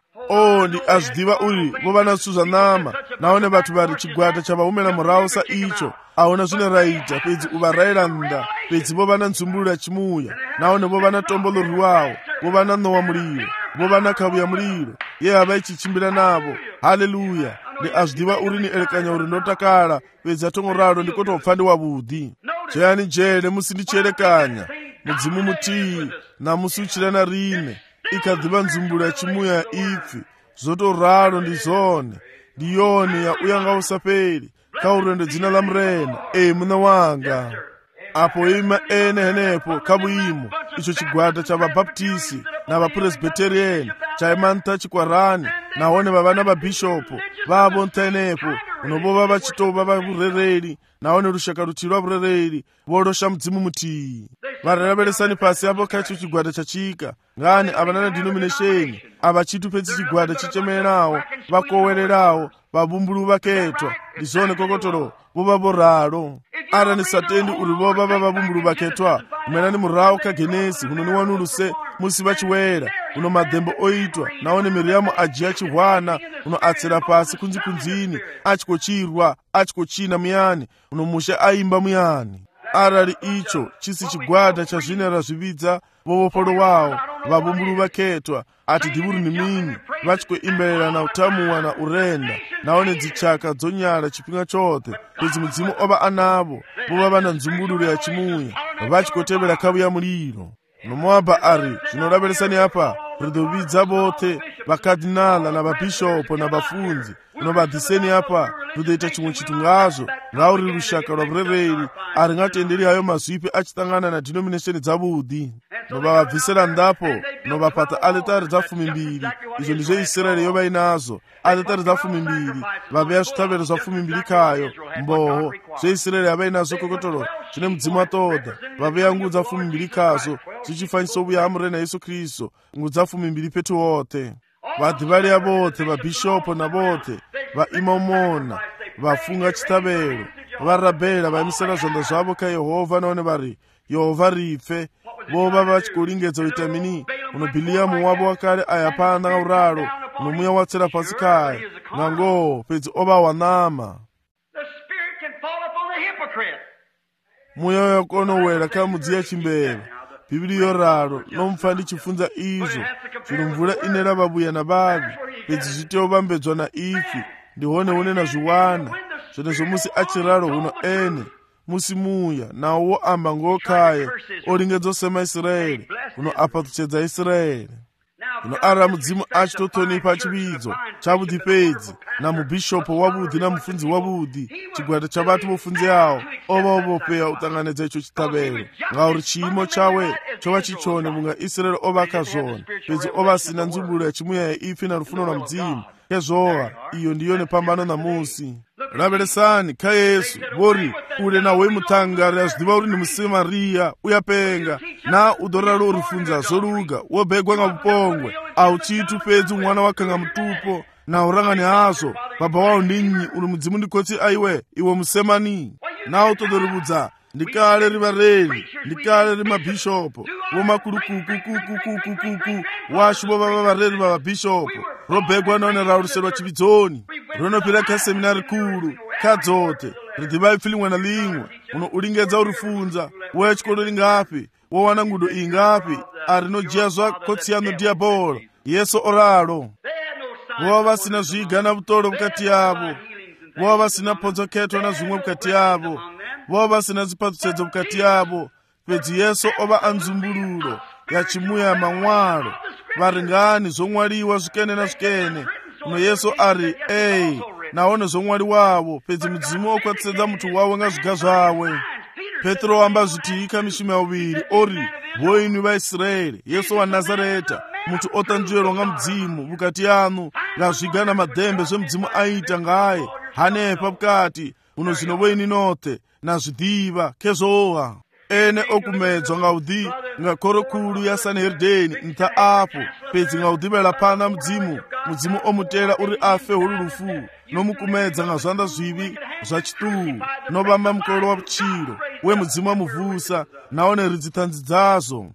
O ndi azvidiva uri vova na zvitu zvanama naone vathu vari chigwada chavahumela murawo sa icho aona zvine raita pedzi uvarayira nda pedzi vova na nzumbulo ya chimuya naone vova na tombolo riwawo vova na nowa muliro vova na khavu ya muliro ye hava ichichimbira navo. Haleluya. Ndi azvidiva uri ni elekanya uri ndotakala pedzi atongo ralo ndikotopfa ndi wavudhi. Cheyani jele musi ndichielekanya mudzimu mutii na musi uchilana rine ikadhiva nzumbulo ya chimuya ya ipfi zotoralo ndi zone ndi yoni ya uyanga usapeli kaurendo dzina la mrena e muna wanga. Apo ima ene henepo kabuimo icho chigwada cha vabaptisi na vapresbiteriani chaimanta chikwarani naone vavana vabhishopo vavo ntenepo unovova vachitova vavurereri naone rushaka ruchirwa vurereri volosha mudzimu mutii vareraveresani pasi apo kaicho chigwada chachika ngani avana na denomination ava chitu pedzi chigwada chichemererawo vakowererawo vabumbulu vaketwa ndi zvone kokotoro vova voralo. Ara ni satendi uri vova vavabumbulu vaketwa umenani murawo kagenesi unoniwanuluse musi vachiwera uno madhembo oitwa naone Miriamu ajiya chihwana uno atsera pasi kunzi kunzini achikochirwa achikochina muyani uno musha aimba muyani. Arali icho chisi chigwada chazvinera zvividza vovopolo wawo vabumbulu vaketwa ati dhivuru ni mini vachikoimberera na utamuwa na urenda naone dzichaka dzonyala chipinga chote pedzi mudzimu ova anavo vova vana nzumbululo ya chimuya vachikotevera khavu ya muliro. Nomoaba ari zvinoraveresani apa ridovidza vothe vakardinala na vabhishopo na vafunzi unovadhiseni apa ridoita chimwe chitu ngazvo ngauri rushaka rwa vurereri ari ngatenderi hayo mazvipi achitangana na denomination dzavudhi novavabvisera ndapo novapata aletari dzafumi mbiri izvo ndizvo Israeli yova inazo aletari dzafumi mbiri vaveya zvitavero zvafumi mbiri kayo mboho zveIsraeli yava inazo kokotoro zvine mudzimu atoda vaveya ngudzi dzafumi mbiri kazo zvichifanyiso ubuya hamurena Yesu Kristu ngudzi dzafumi mbiri petu wothe vadhivaleya vothe vabhishopo na vothe vaimamona vafunga chitavero varabhela vaimisana zvanda zvavo kaYehovha naone vari Yehovha ripfe vova vachikolingedza uita mini uno Biliamu wavo wakale ayapanda ngauralo uno muya watsera pasi kaya ngango pedzi ova wanama muya yakonowera kamudziya chimbeva. Bibili yoralo nomfa ndichifunza izvo zvino mvura inera vabuya na vavi pedzi zviteovambedzwa na ifi ndihone une na zviwana zvenezvo musi achiralo huno ene musi muya nawo woamba ngokaya oringedzosema Israeli uno apatuchedza Israeli uno ara mudzimu achitotonipa chividzo chavudhi pedzi na mubhishopo wavudhi na mufunzi wavudhi chigwada chavatu vofunzi yawo ova ovopeya utanganedza icho chitavero ngauri chiimo chawe chova chichone munga Israeli ovaka zvone pedzi ovasina nzumbulo ya chimuya ya ipfi na rufuno na mudzimu kezvova iyo ndiyo nepambano namusi. Raveresani kha Yesu vori ule nawe mutangari azvidiva uri ni Musamariya uyapenga na udoralo urifunza zoluga wobhegwa nga vupongwe au chitu pedzi mwana wakanga mutupo na urangani hazo baba wao ndinyi uri mudzimu ndikoti aiwe iwe musemani na utodoribudza ndikale rivareri ndikale rimabhishopu vomakulukukukukukukuku washu vovava vareri vava bhishopu robhegwa naone rauriserwa chividzoni ronopira kaseminari kuru kadzote ridhivai pfilimwe na limwe uno ulingedza urifunza woya chikolo lingapi wowana ngudo ingapi arinojiya zva kotsiyano diabolo yesu oralo vova vasina zviga na vutoro vukati yavo vova vasina ponzoketwa na zvimwe vukati yavo vova vasina zipatutsedzo vukati yavo pedzi yesu ova anzumbululo yachimuya mamwalo varingani zvomwaliwa zvikene na zvikene uno yesu ari ei naone zvomwali wavo pedzi mudzimu okwatsisedza mutu wawe ngazviga zvawe petro wamba zvitiika mishumo yaviri ori voinwi vaisraeri yesu wanazareta mutu otanzverwa nga mudzimu vukati yanu ngazviga na madhembe zvemudzimu aita ngaye hanepa vukati uno zvino voini note nazvidiva kezvowa ene okumedzwa ngaudhi ngakorokulu ya sanhedrini nta apo pedzi ngaudhivela pana mudzimu mudzimu omutera uri afe hulurufu nomukumedza ngazvanda zvivi zvachituu novamba mukolo wa vuchiro wemudzimu amuvusa naone ridzi tanzi dzazo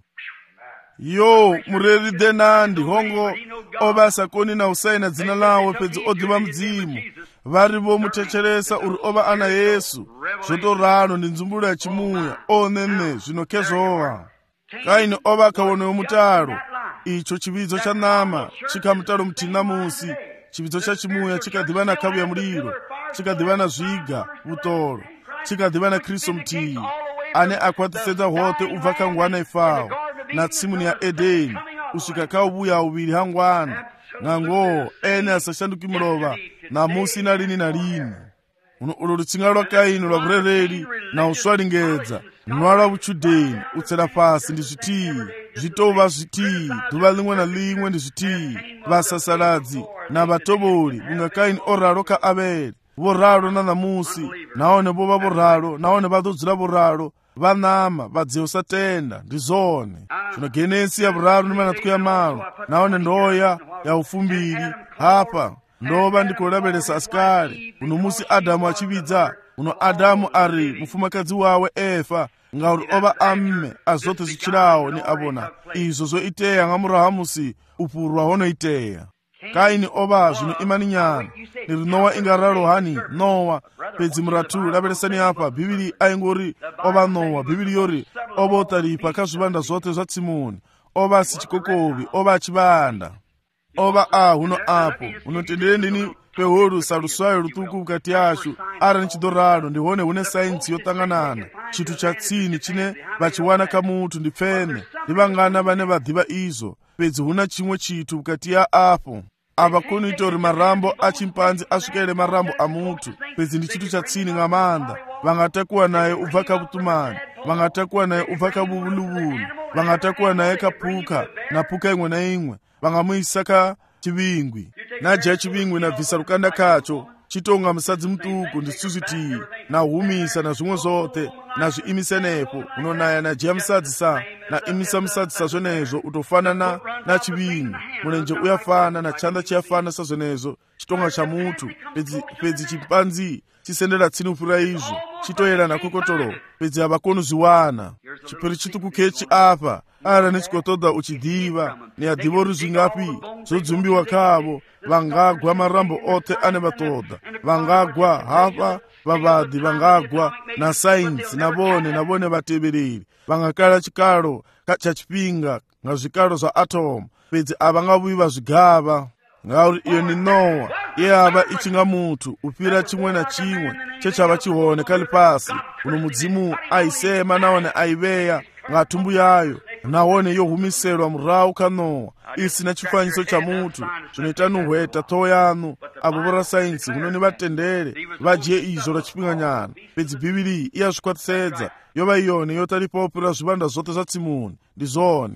yo mureri denandi hongo ova sakoni na usaina dzina lawo pedzi odhiva mudzimu vari vomutecheresa uri ova ana yesu zvotorano ndi nzumbulo ya chimuya onene zvinokezvowa kaini ova akaonewo mutaro icho chividzo cha nama chikamutaro mutina musi chividzo cha chimuya chikadhiva na kavu ya muliro chikadhiva na zviga utoro chikadhiva na kristu mutiyi ane akwatisedza hote ubva kangwana ifawo na tsimuni ya edeni usvika kauvuya uviri hangwana nango ene asashanduki mulova namusi na lini na lini uno ulo rutsinga lwa kaini lwa vurereri na uswalingedza nwala vuchudeni utsera pasi ndi zvitiyi zvitova zvitiyi dhuva limwe na limwe ndi zvitiyi vasasaladzi na vatoboli vunga kaini oralo ka aveli voralo na namusi naone vova voralo naone vadodzula voralo vanama vadziusatenda ndi zone zvino genesi ya vuraru ndi manatku ya malo naone ndoya ya ufumbiri hapa ndova ndikulavhelesa asikali uno musi adamu achividza uno adamu ari mufumakadzi wawe efa ngauri ova amme azote zichirawo ni avona izvo zoiteya nga muraha musi upurwa honoiteya kaini ova zvino imani nyana niri nowa ingaralo hani nowa pedzi muratu lavelesani apa bhibili aingori ova nowa bhibili yori ova otaripa kazvivanda zvote zvatsimuni ova sichikokovi ova achivanda ova a huno apo unotendere ndini pehorusa ruswayo rutuku vukati yashu ara nichidoralo ndihone hune sainzi yotanganana chitu cha tsini chine vachiwana kamutu ndipfene ndivangana vane vadhiva izvo pedzi huna chimwe chitu vukati ya apo avakoni itori marambo achimpanzi asvikele marambo amutu pedzi ndi chitu cha tsini ng'amanda vangatakuwa naye ubva kavutumani vangatakuwa naye ubva kavuvuluvulu vangatakuwa naye kapuka na puka imwe na imwe vangamuisa ka chivingwi naja chivingwi na bvisa rukanda kacho chitonga musadzi mutuku ndi suzitiyi na humisa na zvimwe zote na zviimisenepo unonaya na jia musadzi sa na imisa musadzi sa zvenezvo utofanana na chivingwi mulenje uyafana na chanda chiyafana sa zvenezvo chitonga cha mutu pedzi, pedzi chimpanzi chisendera tsini upfura izvo chitoyera na kokotolo pedzi havakoni zviwana chipiri chituku kechi apa ara nechikotoda uchidhiva neadhivo ruzvingapi zodzumbiwa kavo vangagwa marambo ote ane vatoda vangagwa hapa vavadhi vangagwa na sainzi navone navone vatevereri vangakala chikalo chachipinga nga zvikalo zva atomu pedzi avangavuyi vazvigava ngauri iyo ni nowa iye ava ichinga mutu upira chimwe na chimwe chechava chihone kali pasi uno mudzimu aisema naone aiveya ngatumbu yayo naone yohumiselwa murau kanowa isina chifanyiso cha mutu zvinoita nuhweta toho yanu avo vora sainzi hunoni vatendere vajye izvo rachipinganyana pedzi bhibili iyazvikwatisedza yova iyone yotaripa upira zvivanda zvote zvatsimuni ndi zvone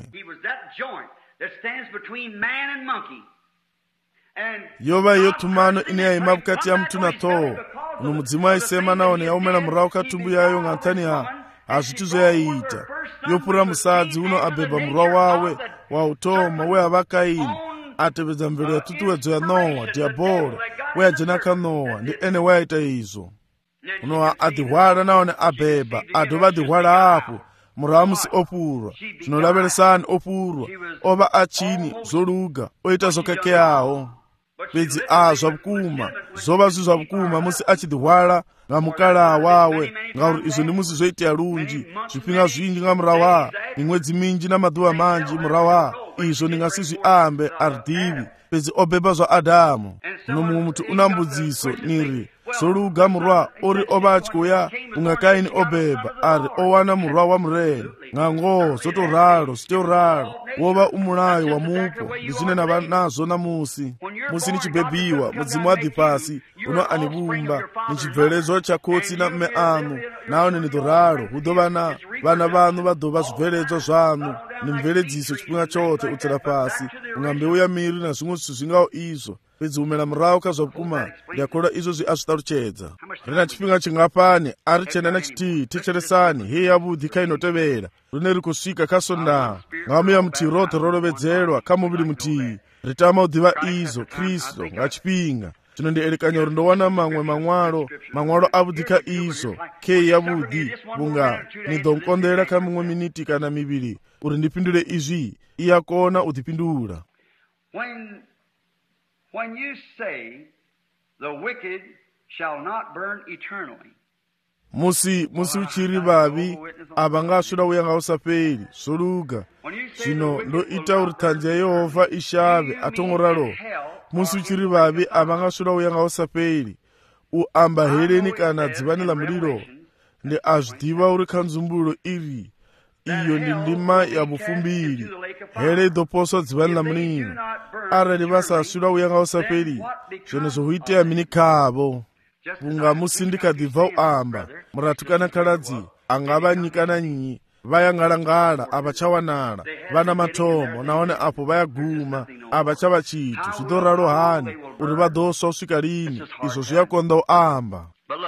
yova iyo tumano ine yaima vukati ya mutu na toho uno mudzimu aisema naone yaumela murau katumbu yayo ng'antani ha hazviti zvoyaita yopura musadzi uno abhebha murwa wawe wautoma wehavakaini atevedzera mvelo ya tutuwedzo ya Nowa diabolo we adzena kha Nowa ndi ene we aita izo. Nowa adihwala naone abeba adova adihwala hapo murahu musi opurwa zvinolaveresani opurwa ova achini zoluga oita zokekeyawo pedzi a zvavukuma zova zvi zvavukuma musi achidihwala nga mukala wawe ngauri izvo ndi musi zoitira lunji zvipinga zvinji nga murawa mimwedzi minji na maduva manji murawa izvo ndingasi zviambe aridivi pedzi obeba zva Adamu. Muno mumwe mutu una mbudziso niri zoluga murwa ori ova atikuya unga Kaini obeba ari owana murwa wa murere ngango zotoralo ziteoralo wova umulayo wa mupo ndizine nava nazo na musi musi nichibebiwa mudzimu wa dipasi uno anibumba nichibvelezo cha kotsi na mme anu naone nidoralo hudova na vana vanu vadova zvibveledzo zvanu nimveledziso chipinga chote utsira pasi unga mbeu ya miri na zvimwe zvithu zvingawo izvo pedzi umela murahu ka zvavukuma ndiakola izvo zvi azvitaruchedza rina chipinga chingapani ari chena na chiti ticheresani hei yavudhi kainotevera rine rikusvika kasondaha ngamuya muti rote rolovedzerwa kamuviri mutii ritama udhiva izvo Kristu ngachipinga chino ndierekanya uri ndowana mamwe manwalo manwalo avudhika izvo kei yavudhi bunga nidhonkondera kamumwe miniti kana miviri uri ndipindure izvi iyakona udhipindura. When, when you say the wicked shall not burn eternally, musi musi uchiri vavi ava ngasvira uya ngausaperi zoluga zvino ndoita uri tanzi yaYehovha ishave atongoralo musi uchiri vavi ava ngasvira uya ngausaperi uamba heleni kana dzivanila muliro ndi azvidiva uri kanzumbulo iri iyo ndi ndima ya bufumbiri hele idoposwa dzivanila muliro arali vasasvira uya ngausaperi zvino zvohuitira mini kavo kunga musi ndikadhibva uamba muratukana kaladzi angava nyika na nyi vayangalangala avachawanala vana matomo naone apo vayaguma avachava chitu zvidoralo hani uri vadoswa usvika lini izvo zviyakonda uamba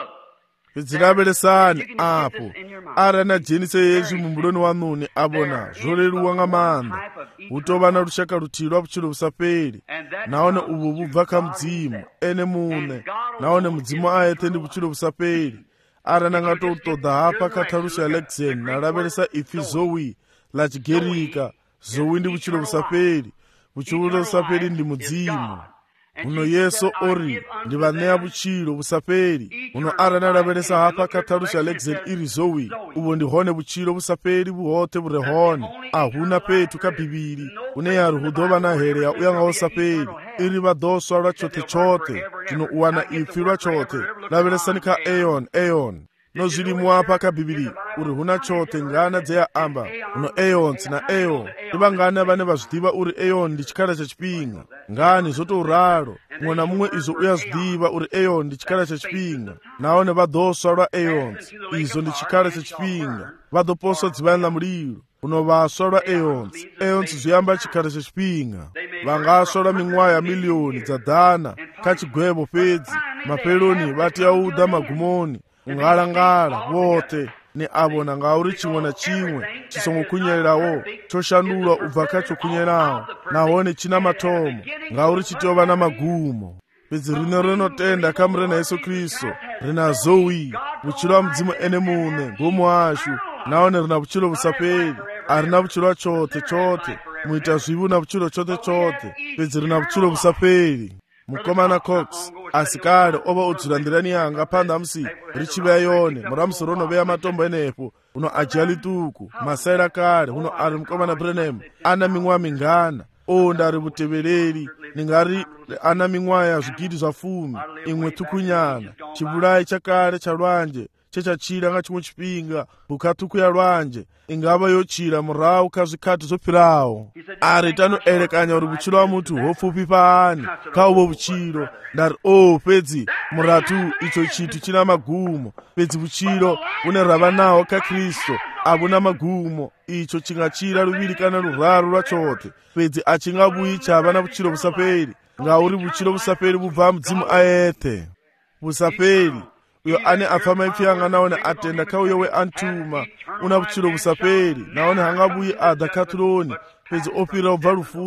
pedzilaveresani apo ari anajenise Yesu mumbuloni wanune avona zvoleluwa nga manda hutova na rushaka rutirwa vuchilo vusaperi naone uvu vubva kamudzimu ene mune naone mudzimu aete ndi vuchilo vusaperi ari anangatotodha hapa katharusha Alexen nalaveresa ifi zowi la chigerika zowi ndi vuchilo vusaperi vuchilo vusaperi ndi mudzimu uno Yesu ori ndivaneya vuchilo vusaperi uno ari analaveresa hapa katharusha Alexen iri zowi uvo ndihone vuchilo vusaperi vuhote vurehone ahuna petu kabhibiri une yari hudova na here ya uya ngausaperi iri vadoswa lwa chote chote tino uwana ifi lwa chote laveresani ka eon eon no zviri muapa kabhibiri uri huna chote ngana dzeya amba uno eons na eon iva ngani vane vazvidiva uri eon ndi chikala cha chipinga ngani zotouralo mumwe na mumwe izvo uyazvidiva uri eon ndi chikala cha chipinga naone vadoswa lwa eons izvo ndi chikala cha chipinga vadoposwa dzivanila muliro unovaswa lwa eons eons zviyamba chikala cha chipinga vangaswa lwa ming'wayo ya miliyoni dza dhana kachigwevo pedzi mapeloni vati yaudha magumoni ungalangala vote ni avona ngauri chimwe na chimwe chisongokunyelerawo choshanulwa ubva kachokunyelawo nahone china matomo ngauri chitova na magumo pedzi rino rinotenda kamurena Yesu Kristu rina zowi vuchilo wa mudzimu ene mune gomo ashu naone rina vuchilo vusaperi arina vuchilo chote chote muita zvivu na vuchilo chote chote pedzi rina vuchilo vusaperi. Mukomana Cox asikale ova udzulandirani yanga panda musi richiveya yone muramusi ronoveya matombo enepo uno ajali tuku masaira kale uno ari mukomana Branham ana ming'wa mingana onda ari vutevereri ningari ana ming'wa ya zvigidi zva fumi imwe tukunyana chivulayi chakale cha lwanje chechachira nga chimwe chipinga bukatuku ya lwanje ingava yochira murahu kazvikati zopirawo ari tanoerekanya uri vuchilo wa mutu hopfupi paani kauvo vuchilo ndari o oh, pedzi muratu icho chitu china magumo pedzi vuchilo une rava nawo kaKristu avuna magumo icho chingachira luviri kana luraru lwachote pedzi achingavuyi chava na vuchilo vusaperi ngauri vuchilo vusaperi vubva mudzimu aete vusaperi uyo ane afama ifi yanga naone atenda kauyo we antuma una vuchilo vusaperi naone hangavuyi adha katuloni pedzi opira ubva rufuni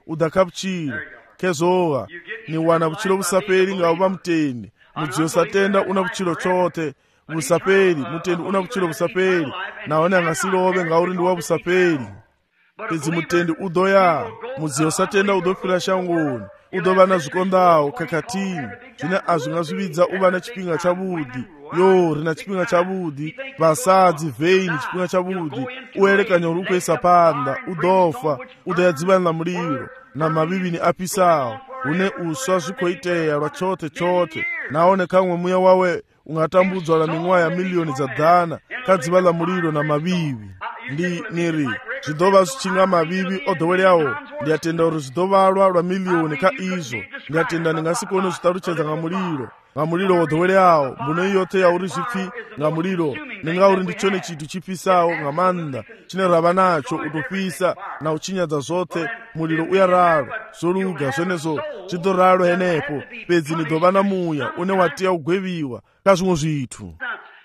udakha butchilo kezowa ni wana butchilo busapeli nga uba mteni mudziyo satenda una butchilo chote busapeli mutendi una butchilo busapeli naone angasilobe nga uri ndi wa busapeli pedzi mutendi udoya mudziyo satenda udofira shangoni udoba na zvikondawo kakatini zvine azvingazvividza uva na chipinga chabudi yo rina chipinga chabudi vasadzi veini chipinga chabudi uerekanya uri kuisa panda udofa udayadzivanira muliro na mavivini apisawo une uswa zvikoiteya rwachote chote naone kamwe muya wawe ungatambudzwa la ming'wa ya miliyoni za dhana kadziva la muliro na mavivi ndi niri zvidova zvichinga mavivi odhoweryawo ndiyatenda uri zvidovalwa lwa miliyoni ka izvo ndiyatenda ndingasikone zvitaruchedza nga muliro nga muliro wodhoweryawo mbuno iyote yauri zvipfi nga muliro ningauri ndichone chitu chipisawo nga manda chine rava nacho utopisa na uchinyadza zote muliro uyaralo zoluga zvenezo zvidoralo henepo pedzi nidova na muya une watiya kugweviwa kazvimwe zvithu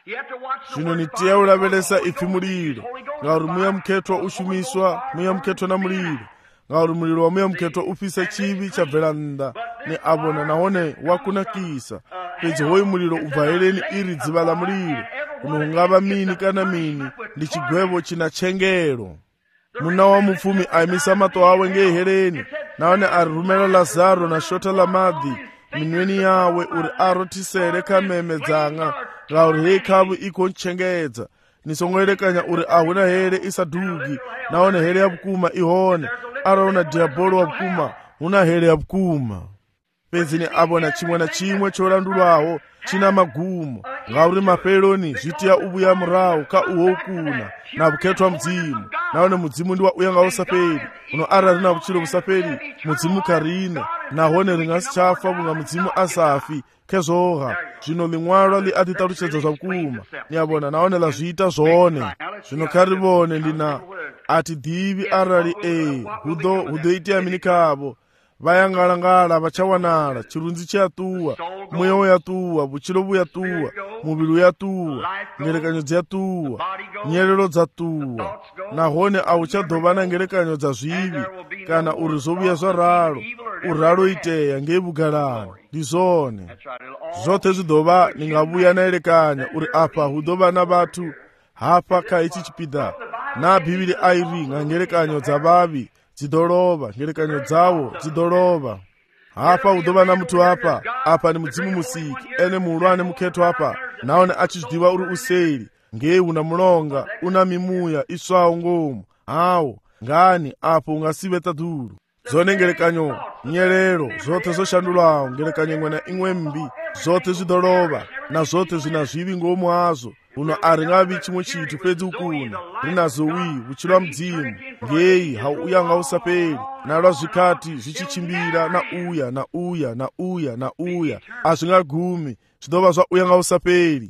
zvino nitiya ulavelesa ipfi muliro ngauri muya mukhetwa ushumiswa muya mukhetwa na muliro ngauri muliro wa muya mukhetwa upisa chivi chabvela nnda ni abona nahone wakunakisa pedzi hoyi muliro ubvaheleni iri dziva la muliro unongava mini kana mini ndi chigwevo china chengero muna wa mupfumi aimisa mato awe ngeheleni naone arirumela lazaro na shota la madhi minweni yawe uri arotisere kameme dzanga ngauri hei khavu iko nchengedza nisongoerekanya uri ahuna here isadugi naone here ya bukuma ihone araona diabolo wa bukuma huna here ya bukuma pedzi ni abona chimwe na chimwe cholandulwawo china magumo ngauri mapeloni zvitiya ubuya murawo ka uhokuna na bukhetwa mdzimu naone mudzimu ndiwa uya nga usapeli uno arari na butchilo busapeli mudzimu karine nahone ringasichafa bunga mudzimu asafi kezoha zvino limwalwa li atitaruchedza zva bukuma niyabona naone la zviita zvone zvino karivone ndina ati divi arali e hudo hudoitiya mini kavo vayangalangala vachawanala chirunzi chiyatuwa mweya uyatuwa butchilo buyatuwa muvili uyatuwa ngerekanyo dziyatuwa nyelelo dzatuwa nahone auchadhovana ngerekanyo dza zvivi kana uri zobuya zvaralo uralo iteya ngebugalani ndizone zvote zvidova ningabuya naerekanya uri apa hudova na vatu hapa kaichi chipida na bhivili airi nga ngerekanyo dza vavi dzidolova ngerekanyo dzawo dzidolova hapa udova na mutu hapa apa ni mudzimu musiki ene muulwane mukheto hapa naone achizvidiva uri useri ngei una mulonga una mimuya iswawo ngomu awo ngani apo ungasive tadulu dzone ngerekanyo nyelelo zote zoshandulawo ngerekanyo imwe na imwe mbi zote zvidolova na zote zvina zvivi ngomu hazo uno aringavi chimwe chitu pedzi ukuna rinazowi uchilwa mdzimu ngei hauuya nga usapeli nalwa zvikati zvichichimbira na uya na uya na uya na uya azvingagumi zvidova zvauya nga usapeli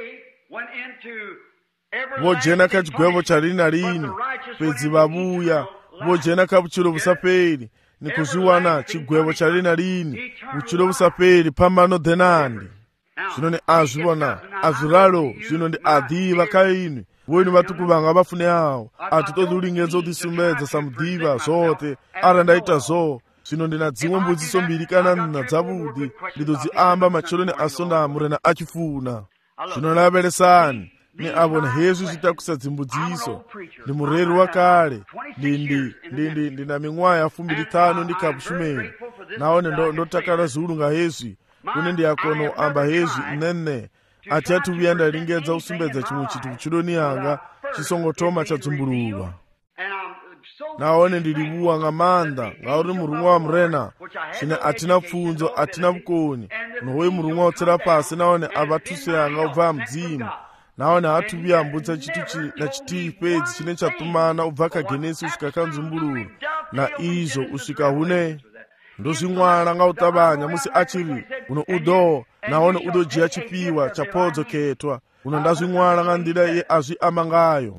vojena kachigwevo charini na rini pedzi vabuya vojena kabuchilo busapeli nikuzviwana chigwevo charini na rini buchilo busapeli pambano dhenandi zvino ni azvivona azviralo zvino ndi adhiva kaini voini vatuku vanga vafune awo atitodulingenza kutisumbedza samudhiva zote ara ndaita zo zvino ndina dzimwe mbudziso mbiri kana nna dzavudi ndidodziamba macheloni asondamu rena achifuna zvino lavelesani ni avona hezvi zvitakusa dzimbudziso ndi mureri wakale ndindi ndindi ndina ming'wa ya fumbiri tano ndi kapushumeni naone ndotakala zulu nga hezvi kune ndiyakono amba hezvi nene ati atuviya ndalingedza usumbedza chimwe chitu kuchiloni yanga chisongotoma chadzumbululwa naone ndilibuwa nga manda ngauri murumwa wa mrena chine atina pfunzo atina bukoni nohoyi murumwa otsera pasi naone avatuse yanga ubva mdzimu naone atuviya mbudza chitu na chitivi pedzi chine chatumana ubva kagenesi usvika kanzumbululu na izvo usvika hune ndozvimwala nga utabanya musi achiri uno udo naone udojiya chipiwa chapodzo ketwa uno ndazvimwala nga ndira ye azviamba ngayo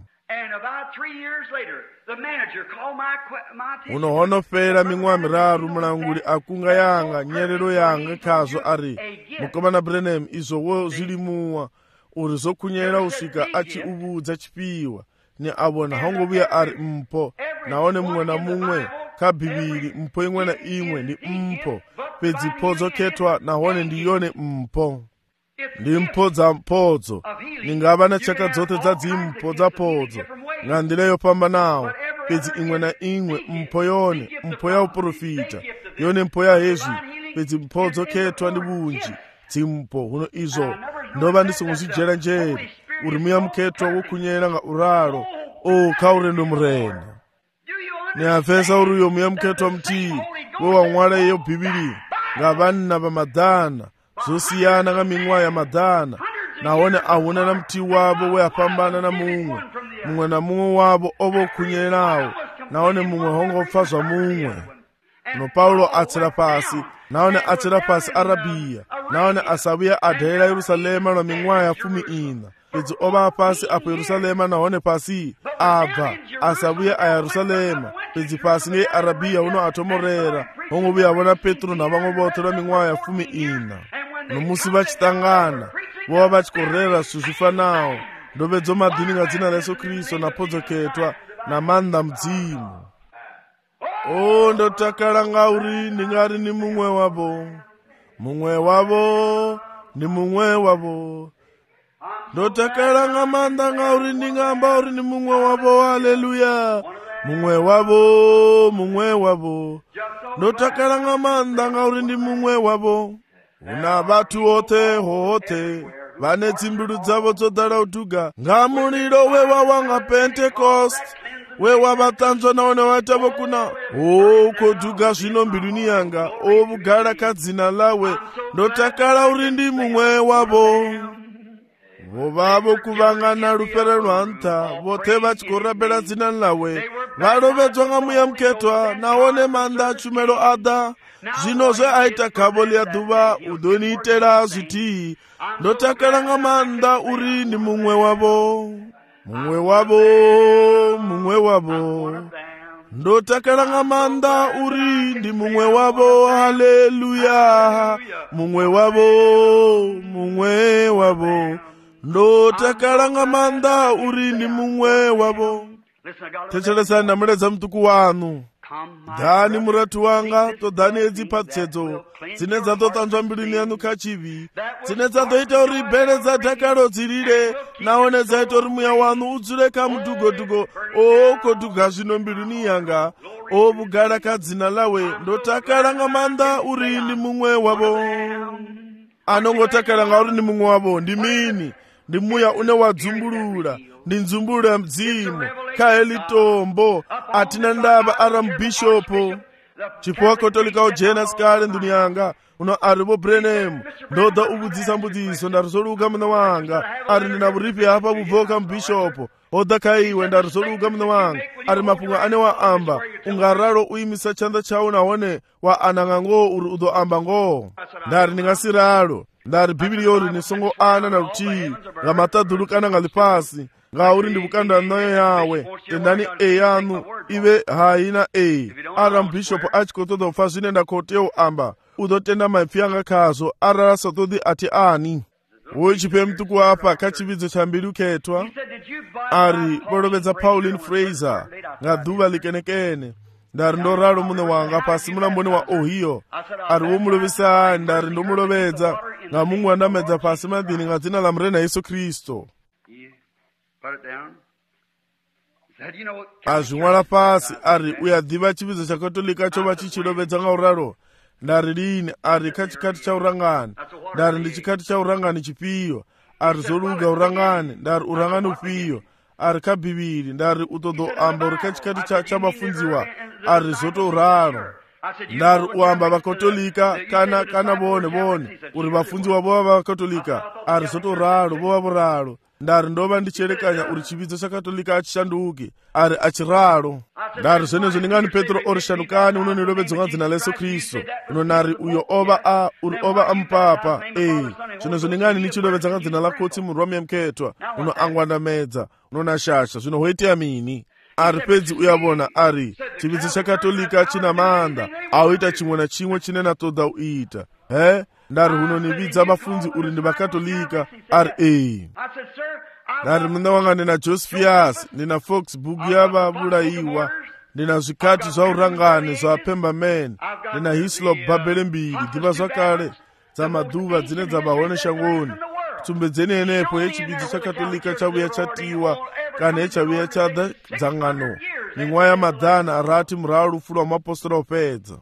uno honofera ming'wa miraru mulanguli akunga yanga nyelelo yanga khazo ari mukomana Branham izvo zvilimuwa uri zokunyela usvika achiubudza chipiwa ni abona hangobuya ari mpo naone mumwe na mumwe kabiviri mpho imwe na imwe ndi mpho pedzi mphodzo khetwa nahone ndiyone mpho ndi mphodza mphodzo ningava na chaka dzote dza dzimpho dza phodzo nga ndila yopambanawo pedzi imwe na imwe mpho yone mpho ya uprofita yone mpho ya hezwi pedzi mphodzo khetwa ndi bunji dzimpho huno izo ndova ndisinguzijera njeri uri muya mukhetwa wokhunyera nga uralo o kha urendo murena niyamvesa uri uyo muya mukhetwa mtii we wamwala iyo bhibili nga vanna va madhana zosiyana nga ming'wa ya madhana nahone ahuna na mtii wavo we apambana na mumwe mumwe na mumwe wavo ova ukhunyerawo nahone mumwe hongopfa zwa mumwe no paulo atsira pasi nahone atsira pasi arabiya nahone asabuya adhela yerusalema lwa ming'wa ya fumi ina pedzi ova pasi apo yerusalema nahone pasi abva asabuya a yerusalema pedzi pasi nge arabiya uno atomorera hongovuya vona petro na vamwe vote lwa ming'wa ya fumi ina nomusi vachitangana vova vachikorera swi zvifanawo ndovedzo madhini nga dzina la yesu kristu na podzoketwa na manda mdzimu o ndotakala ngauri ndingari ni mumwe wavo mumwe wavo ni mumwe wavo ndotakala nga manda ngauri ndingamba uri ni mumwe wavo haleluya mumwe wavo mumwe wavo ndotakala nga manda ngauri ndi mumwe wavo una vatu ote hote vane dzimbilu dzavo dzodala udhuga nga muliro wewa wanga pentecost wewa vatanzwa naone vatavo kuna o kodhuga zvino mbiluni yanga o vugala kadzina lawe ndotakala uri ndi mumwe wavo vovavo kuvangana lufere lwa ntha vothe vachikorabela dzina lawe valovedzwa nga muya mukhetwa naone manda achumelo ada zvino zve aita khavo lya dhuva udoniitela zvitihi ndotakala nga manda uri ndi mumwe wavo mumwe wavo mumwe wavo ndotakala nga manda uri ndi mumwe wavo haleluya mumwe wavo mumwe wavo ndotakala nga manda uri ndi mumwe wavo techeresani namuledza mtuku wanu dhani muratu wanga todhani edzi patsedzo dzine dzatotanzwa mbiluni yanu kachivi dzine dzatoita uri bhele dzadhakalo dzirire naone dzaita uri muya wanu udzure kamudhugodhugo o kodhuga zvino mbiluni yanga o vugala kadzina lawe ndotakala nga manda uri ndi mumwe wavo anongotakala nga uri ndi mumwe wavo ndi mini ndi muya une wadzumbulula ndi nzumbululo ya mdzimu kaeli tombo atina ndava ara mubishopo chipowa katolika ujena sikale nduni yanga uno ari vo brenham ndoda uvudzisa mbudziso ndarizoluka muna wanga ari ndina vuripi apa vubvoka mubishopo oda kaiwe ndarizoluka muna wanga ari mapunga ane wa amba ungaralo uimisa chanda chau nahone wa ananga ngo uri udo amba ngo ndari ndingasiralo ndari bhibili yori nisongo ana na ruchii nga matadhulukana nga lipasi nga uri ndi vukanda nayo yawe tendani e yanu ive haina e ara mbishopo achikotodo mfa zvine ndakoteo amba udotenda maipfi anga kazvo arara sotodi ati ani wochipe mtuku apa kachividzo chambiri uketwa ari volovedza Pauline Fraser nga dhuva likenekene ndari ndoralo mune wanga pasi mulamboni wa Ohio ari womulovisa ndari ndomulovedza nga Mungu andamedza pasi madini nga dzina la murena Yesu Kristo azvimwala pasi ari uyadhiva chividzo chakatolika chova chichilovedza nga uraro ndari lini ari kachikati cha urangani ndari ndi chikati cha urangani chipiyo ari zoluga urangani ndari urangani upiyo ari kabhibiri ndari utodo amba uri kachikati cha chamafunziwa ari zoto uraro ndari uamba vakatolika kana kana vone vone uri vafunziwa vova vakatolika ari zoto uraro vova voraro ndari ndova ndicherekanya uri chividzo chakatolika achishanduke ari achiralo ndari zvenezvo ndingani Petro ori shandukani uno nilovedzwa nga dzina la Yesu Kristu uno nari uyo ova a uri ova amupapa e zvenezvo ndingani nichilovedza nga dzina la kotsi murwami yamuketwa uno angwandamedza uno nashasha zvino hoitea mini ari pedzi uyavona ari chividzo chakatolika china manda auita chimwe na chimwe chine natoda uita he ndari hunonividza vafunzi uri ndi vakatolika ari e ndari munda wanga ndina Josephus ndina Fox bugu yavavulayiwa ndina zvikati zva urangani zva pembameni, ndina hislop babele mbiri dziva zvakare dzamaduva dzine dzabahone shangoni. Tsumbedzeni enepo yechipidzi chakatolika chauya chatiwa kana yechavuya chada dzangano mingwa yamadhana arati murao rufu rwamapostora upedza.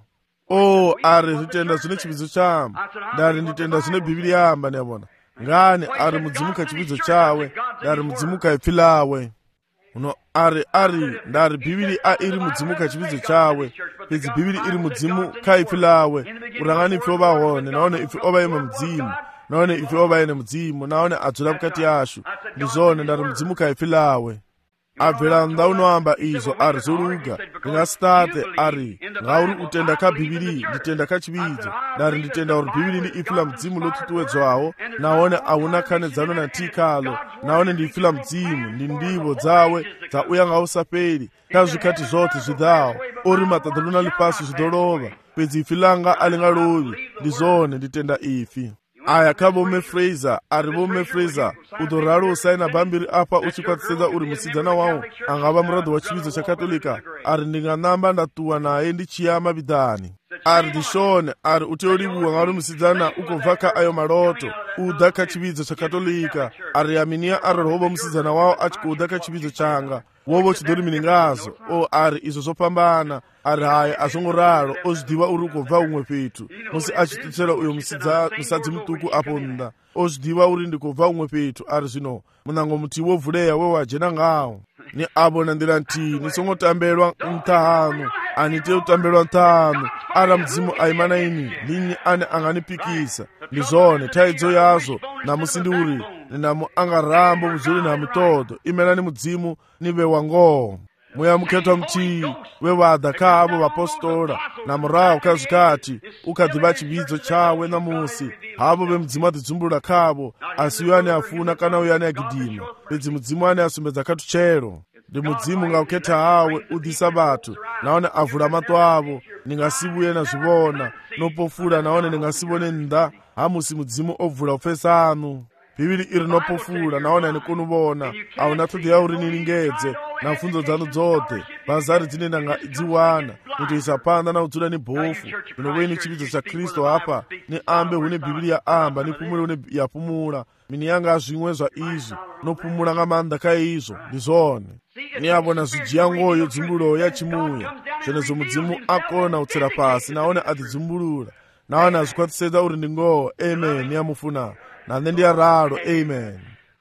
O ari zvitenda zvine chipidzo chamba, ndari nditenda zvine bhibhiri yamba ndiyabona ngani ari mudzimuka chipidzo chawe, ndari mudzimuka ipfi lawe. Uno ari ari ndari bhibhiri a iri mudzimuka chipidzo chawe, pedzi bhibhiri iri mudzimuka ipfi lawe. Urangani ipfi ovahone, naone ipfi ovaima mudzimu, naone ipfi ovaine mudzimu, naone adzura mukati yashu. Ndizvone ndari mudzimuka ipfi lawe. Abvela nda unoamba izvo ari zoruga, ndingastate ari ngauri utenda ka bhibhiri nditenda ka chipidzo, ndari nditenda uri bhibhiri ndi ipfi la mudzimu lotutuwedzwawo, naone auna khanedzano na ntikalo, naone ndi ipfi la mudzimu ndi ndivo dzawe dzauya ngausaperi ka zvikati zvote zvidhawo, uri matadolona lipasi zvidolova, pedzi ipfi langa alingalovi. Ndizvone nditenda ipfi aya ka vome Fraser ari vome Fraser udoralo usaina bhambiri apa uchikwatisedza uri musidzana wawo angava muradhi wa chipidzo chakatolika, ari ndinganamba ndatuwa naye ndichiyama vidhani. Ari ndishone ari uteolivuwa ngauri musidzana ukobva ayo maloto uda ka chipidzo chakatolika, ari yaminia ari rovo musidzana wawo achikuda ka chipidzo changa wovo chidori miningazo. O ari izvo zvopambana, ari haya azvongoraro ozvidiva uri ukobva umwe petu musi achitutsera uyo musadzi mutuku apo nda, ozvidiva uri ndikobva umwe petu. Ari zvino munango muti wovhuleya wewajena ngawo ni abo nandira nti nisongotambelwa mtahano anite utambelwa mtahano ara mdzimu aimana ini linyi ane anganipikisa. Ndizvone taidzo yazo namusindi uri ninamu angarambo muzuri na mutodo imenani mudzimu nive wango muya muketwa mti wevadha kavo vapostora na murao kazvikati ukadhiva chividzo chawe namusi havo vemudzimu adhidzumburira kavo, asi uyo ane afuna kana uyo ane agidhima, pedzi mudzimu ane asumbedza katuchero. Ndi mudzimu ngauketa hawe udhisa vatu, naone avhura mato avo ningasivuye nazvivona, nopofura naone ningasivone nda hamusi mudzimu obvura ufesa anu. Bhibhiri iri nopofura naone nikunuvona, auna tudhiya uri niningedze na funzo dzanu dzote bhazari dzine nanga dziwana kutoisa panda na udzura ni bhofu inoweni chipidzo cha Kristo hapa ni ambe hune Bhibhiri ya amba ni pumule hune yapumula mini yanga zvimwe zva izvi nopumula ngamanda ka izvo. Ndizvone ni abona zvijiyangoyo dzimbulo ya chimuya zvenezo mudzimu akona utsira pasi naone adhidzumburura naone azvikwatisedza uri ndingowo. Amen yamufuna nane ndiyararo. Amen.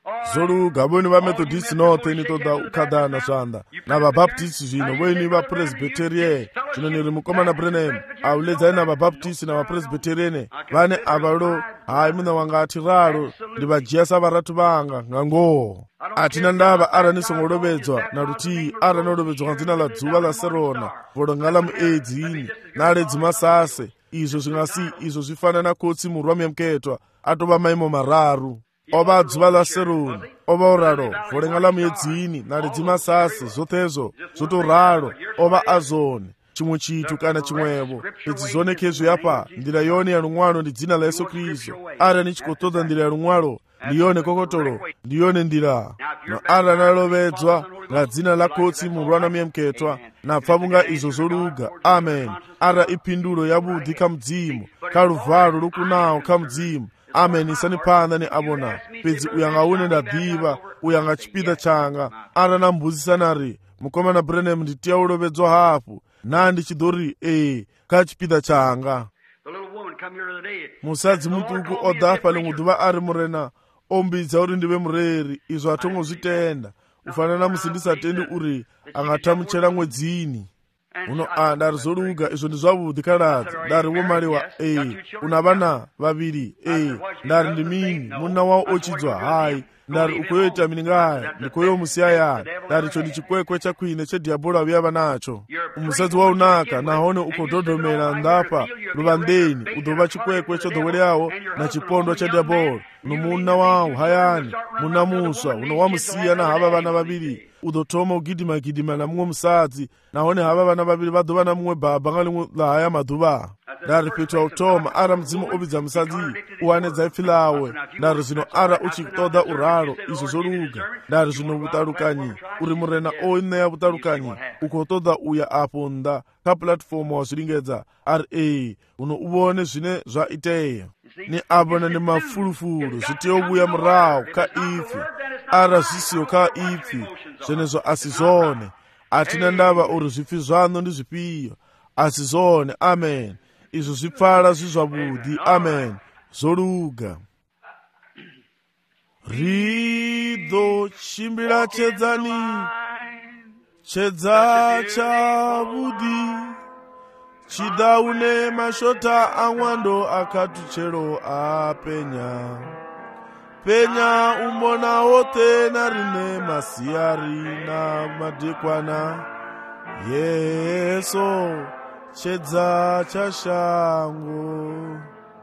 Zoruga voni vamethodist norte nitoda ukadana zvanda na vabaptist zvino voini vapresbyterian zvino niri mukomana Branham auledzai na vabaptist na vapresbyterian vane avalo hai muna wangati raro ndivajiya savaratu vanga ngango atina ndava ara nisongolovedzwa naruti ara nolovedzwa kanzina la dzuva la Serona volongala muedzini naledzi masase izvo zvingasi izvo zvifanana kotsi murwa memuketwa atova maimo mararu ova dzuva la Seroni ova uraro volengala muedzini naledzi masase zvotezo zvotoraro ova azoni chimwe chitu kana chimwevo pedzi zvonekezvo yapa ndira yone yarumwano ndi dzina la Yesu Kristu ara nichikotodza ndira yarumwalo ndiyone kokotolo ndiyone ndira no ara nalovedzwa nga dzina la kotsi murwana myemketwa na pfavunga izvo zoruga. Amen. Ara ipindulo yabudhi kamudzimu kaluvharo lukunawo kamudzimu. Amen. Isani panda ni abona pedzi uyangaune ndadhiva uyanga chipida changa ara nambuzisanari mukomana Branham nditiya ulovedzwa hafu nandi chidori e kachipida changa. Musadzi mutuku odhafa linguduva ari murena ombidza uri ndive mureri izvo atongozvitenda ufanana musindisatendi uri angatamuchera mwedzini uno a ndari zoruga izvo ndizvavudhi kaladzi ndari womaliwa e una vana vaviri e ndari ndimini muna wao ochidzwa hai ndari ukoyoita miningaya ndikoyo musiyayani ndari cho ndichikwekwe chakwine chedhiabholo avyava nacho umusadzi waunaka nahone ukodhodhomera ndapa luvandeni udhova chikwekwe chodhowereyawo na chipondo chedhiabholo nomuna wawo hayani muna muswa uno wamusiya na hava vana vaviri udhotoma ugidhima-gidhima na mumwe musadzi nahone hava vana vaviri vadhova na mumwe bhabha nga limwe lahaya madhuva ndari fhethu ha u thoma ara mudzimu o vhidza musadzi u wane dzaipfi ḽawe, ndari zwino ara u tshi ṱoḓa u ralo izwo zwo luga. Ndari zwino vhuṱalukanyi uri murena o ṋea vhuṱalukanyi u khou ṱoḓa u ya afho nnḓa kha puḽatifomo wa zwi lingedza r a uno u vhone zwine zwa itea. Ni a vhona ndi mafulufulu, zwi tea u vhuya murahu kha ipfi. Ara zwi siho kha ipfi zwenezwo a si zwone. A thina ndavha uri zwipfi zwaṋo ndi zwifhio, a si zwone. Amen. Izwo zwi pfala zwi zwavhuḓi. Amen. Zwo luga. Ri ḓo tshimbila tshedzani, tshedza tshavhuḓi, tshida une mashota a ṅwando a khathutshelo a penya. Penya u mona hoṱhe na riṋe masiari na madekwana. Yeso tshedza tsha shango.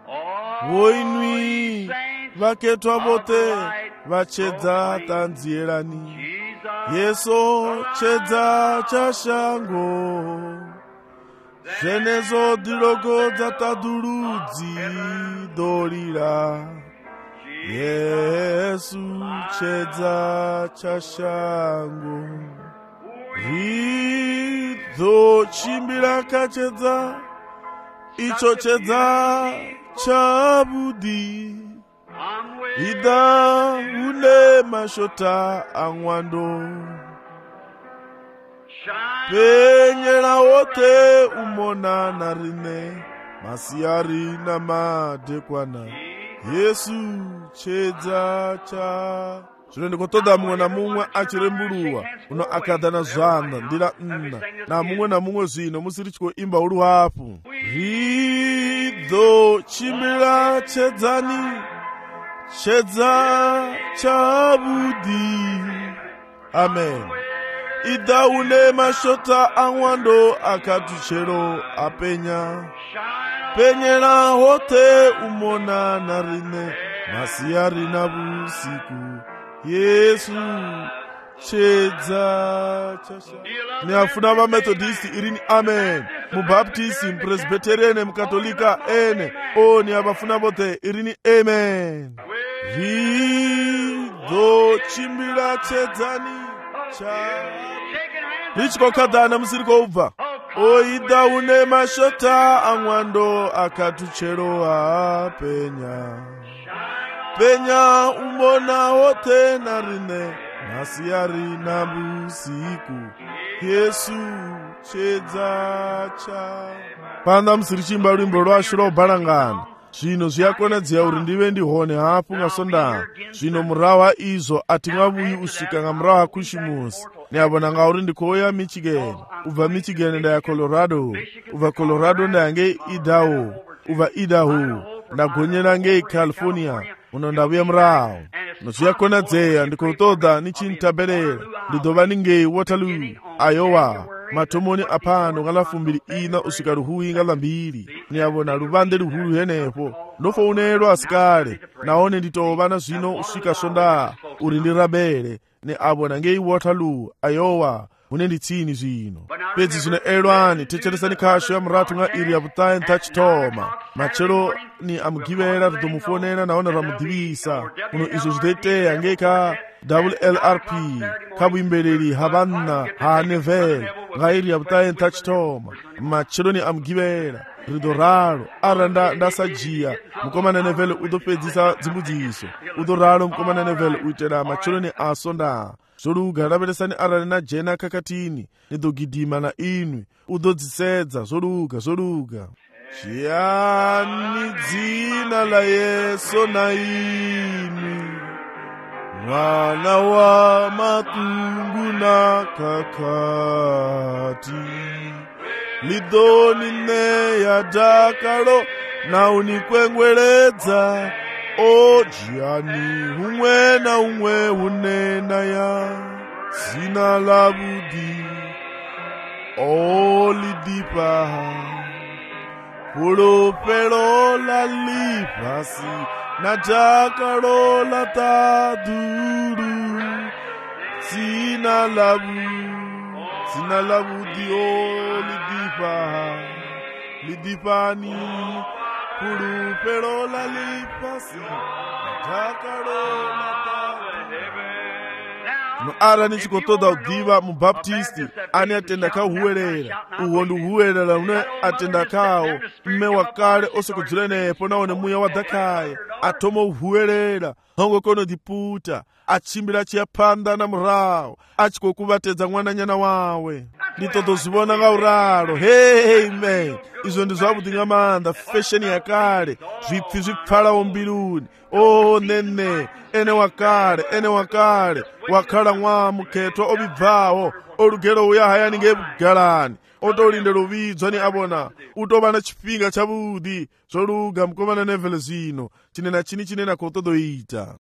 Voinwi vakhetwa vhoṱhe vha tshedza ṱanzielani. Yeso tshedza tsha shango. Zwenezwo ḓilogo dza ṱaḓuludzi ḓo lila. Yesu tshedza tsha shango. Ri ḓo tshimbila kha tshedza itsho tshedza tshavhuḓi. Iḓa hune mashota a ṅwando. Penyela hoṱhe u mona na riṋe masiari na madekwana. Yesu tshedza tsha. Zwino ndi khou ṱoḓa muṅwe na muṅwe a tshi rembuluwa uno a khaḓa na zwanḓa nḓila nna na muṅwe na muṅwe zwino musi ri tshi khou imba hulu hafhu. Ri ḓo tshimbila tshedzani, tshedza tshavhuḓi. Amen. Iḓa une mashota a ṅwando a khathutshelo a penya. Penyela hoṱhe u mona na riṋe masiari na vhusiku. Yesu tshedza tsha. Ni a funa va Methodist irini amen. Mubaptist, Presbyterian, Mkatolika ene. O ni a vafuna vote irini amen. Ri ḓo tshimbila tshedzani tsha. Ri tshi khou khaḓana musi ri khou bva. O iḓa une mashota a ṅwando a khathutshelo a penya. Penya u mona hoṱhe na riṋe masiari na vhusiku. Yesu tshedza tsha. Phanḓa musi ri tshi imba luimbo lwashu lwa u balangana. Zwino zwi a konadzea uri ndi vhe ndi hone hafhu nga Sondaha. Zwino murahu ha izwo a thi nga vhuyi u swika nga murahu ha Khushimusi. Ni a vhona nga uri ndi khou ya Michigan. U bva Michigan nda ya Colorado. U bva Colorado nda ya ngei Idaho. U bva Idaho nda gonyela ngei California. Uno nda vhuya murahu. No zwi a konadzea ndi khou ṱoḓa ni tshi ntabelela. Ndi ḓo vha ni ngei Waterloo, Iowa. Mathomoni a phando nga ḽa fumbili ina u swika luhuhi nga ḽa mbili. Ni a vhona luvhanḓe luhulu henefho. Ndo founelwa sikale nahone ndi tou vha na zwino u swika Sondaha uri ndi rabele. Ni a vhona ngei Waterloo, Iowa hune ndi tsini zwino. Fhedzi zwino elwani thetshelesani khasho ya murathu nga iri ya vhuṱahe nṱha tshithoma. Matshelo ni a mugivhela ri ḓo mu founela nahone ra mu ḓivhisa. Uno izwo zwi ḓo itea ngei kha W L R P kha vhuimbeleli ha vhanna ha Neville nga iri ya vhuṱahe nṱha tshithoma. Matshelo ni a mugivhela ri ḓo ralo arali nda, nda sa dzhia mukomana Neville u ḓo fhedzisa dzimbudziso. U ḓo ralo mukomana Neville u itela matsheloni a Sondaha. Zwo luga lavhelesani arali na dzhena khakhathini ni ḓo gidima na inwi u ḓo dzisedza. Zwo luga zwo luga. Dzhiani dzina la Yesu na inwi mwana wa matungu na khakhathi. Ḽi ḓo ni ṋea dakalo na u ni kwengweledza. O dzhiani huṅwe na huṅwe hune na ya dzina ḽavhuḓi. O ḽi ḓifha fhulufhelo ḽa ḽifhasi na dakalo ḽa ṱaḓulu. Dzina ḽavhuḓi dzina ḽavhuḓi o ḽi ḓifha lidipani kulupelo la lipasi natakalo no ara ni chikotoda udiva mubaptisti ani atenda kahuwerera uwo ndi uhuwerera une atenda kawo mme wakale osekudzilenepo naone muya wadhakaye atoma uhuwerera hongo kono diputa achimbira chiyaphanda na murawo achikokuvatedza mwananyana wawe nditodozivona ngauralo hey man izo ndi zvabuti ngamanda fashion yakale zvipfi zvipfalawo mbiluni oh nene ene wakale ene wakale wakhala mwa mukhetwa obibvawo olugero uya hayani ngebugalani otolinde luvidzwa ni abona utoba na chipinga chabudi zoluga mkomana nevele zino chinena chini chinena kotodoita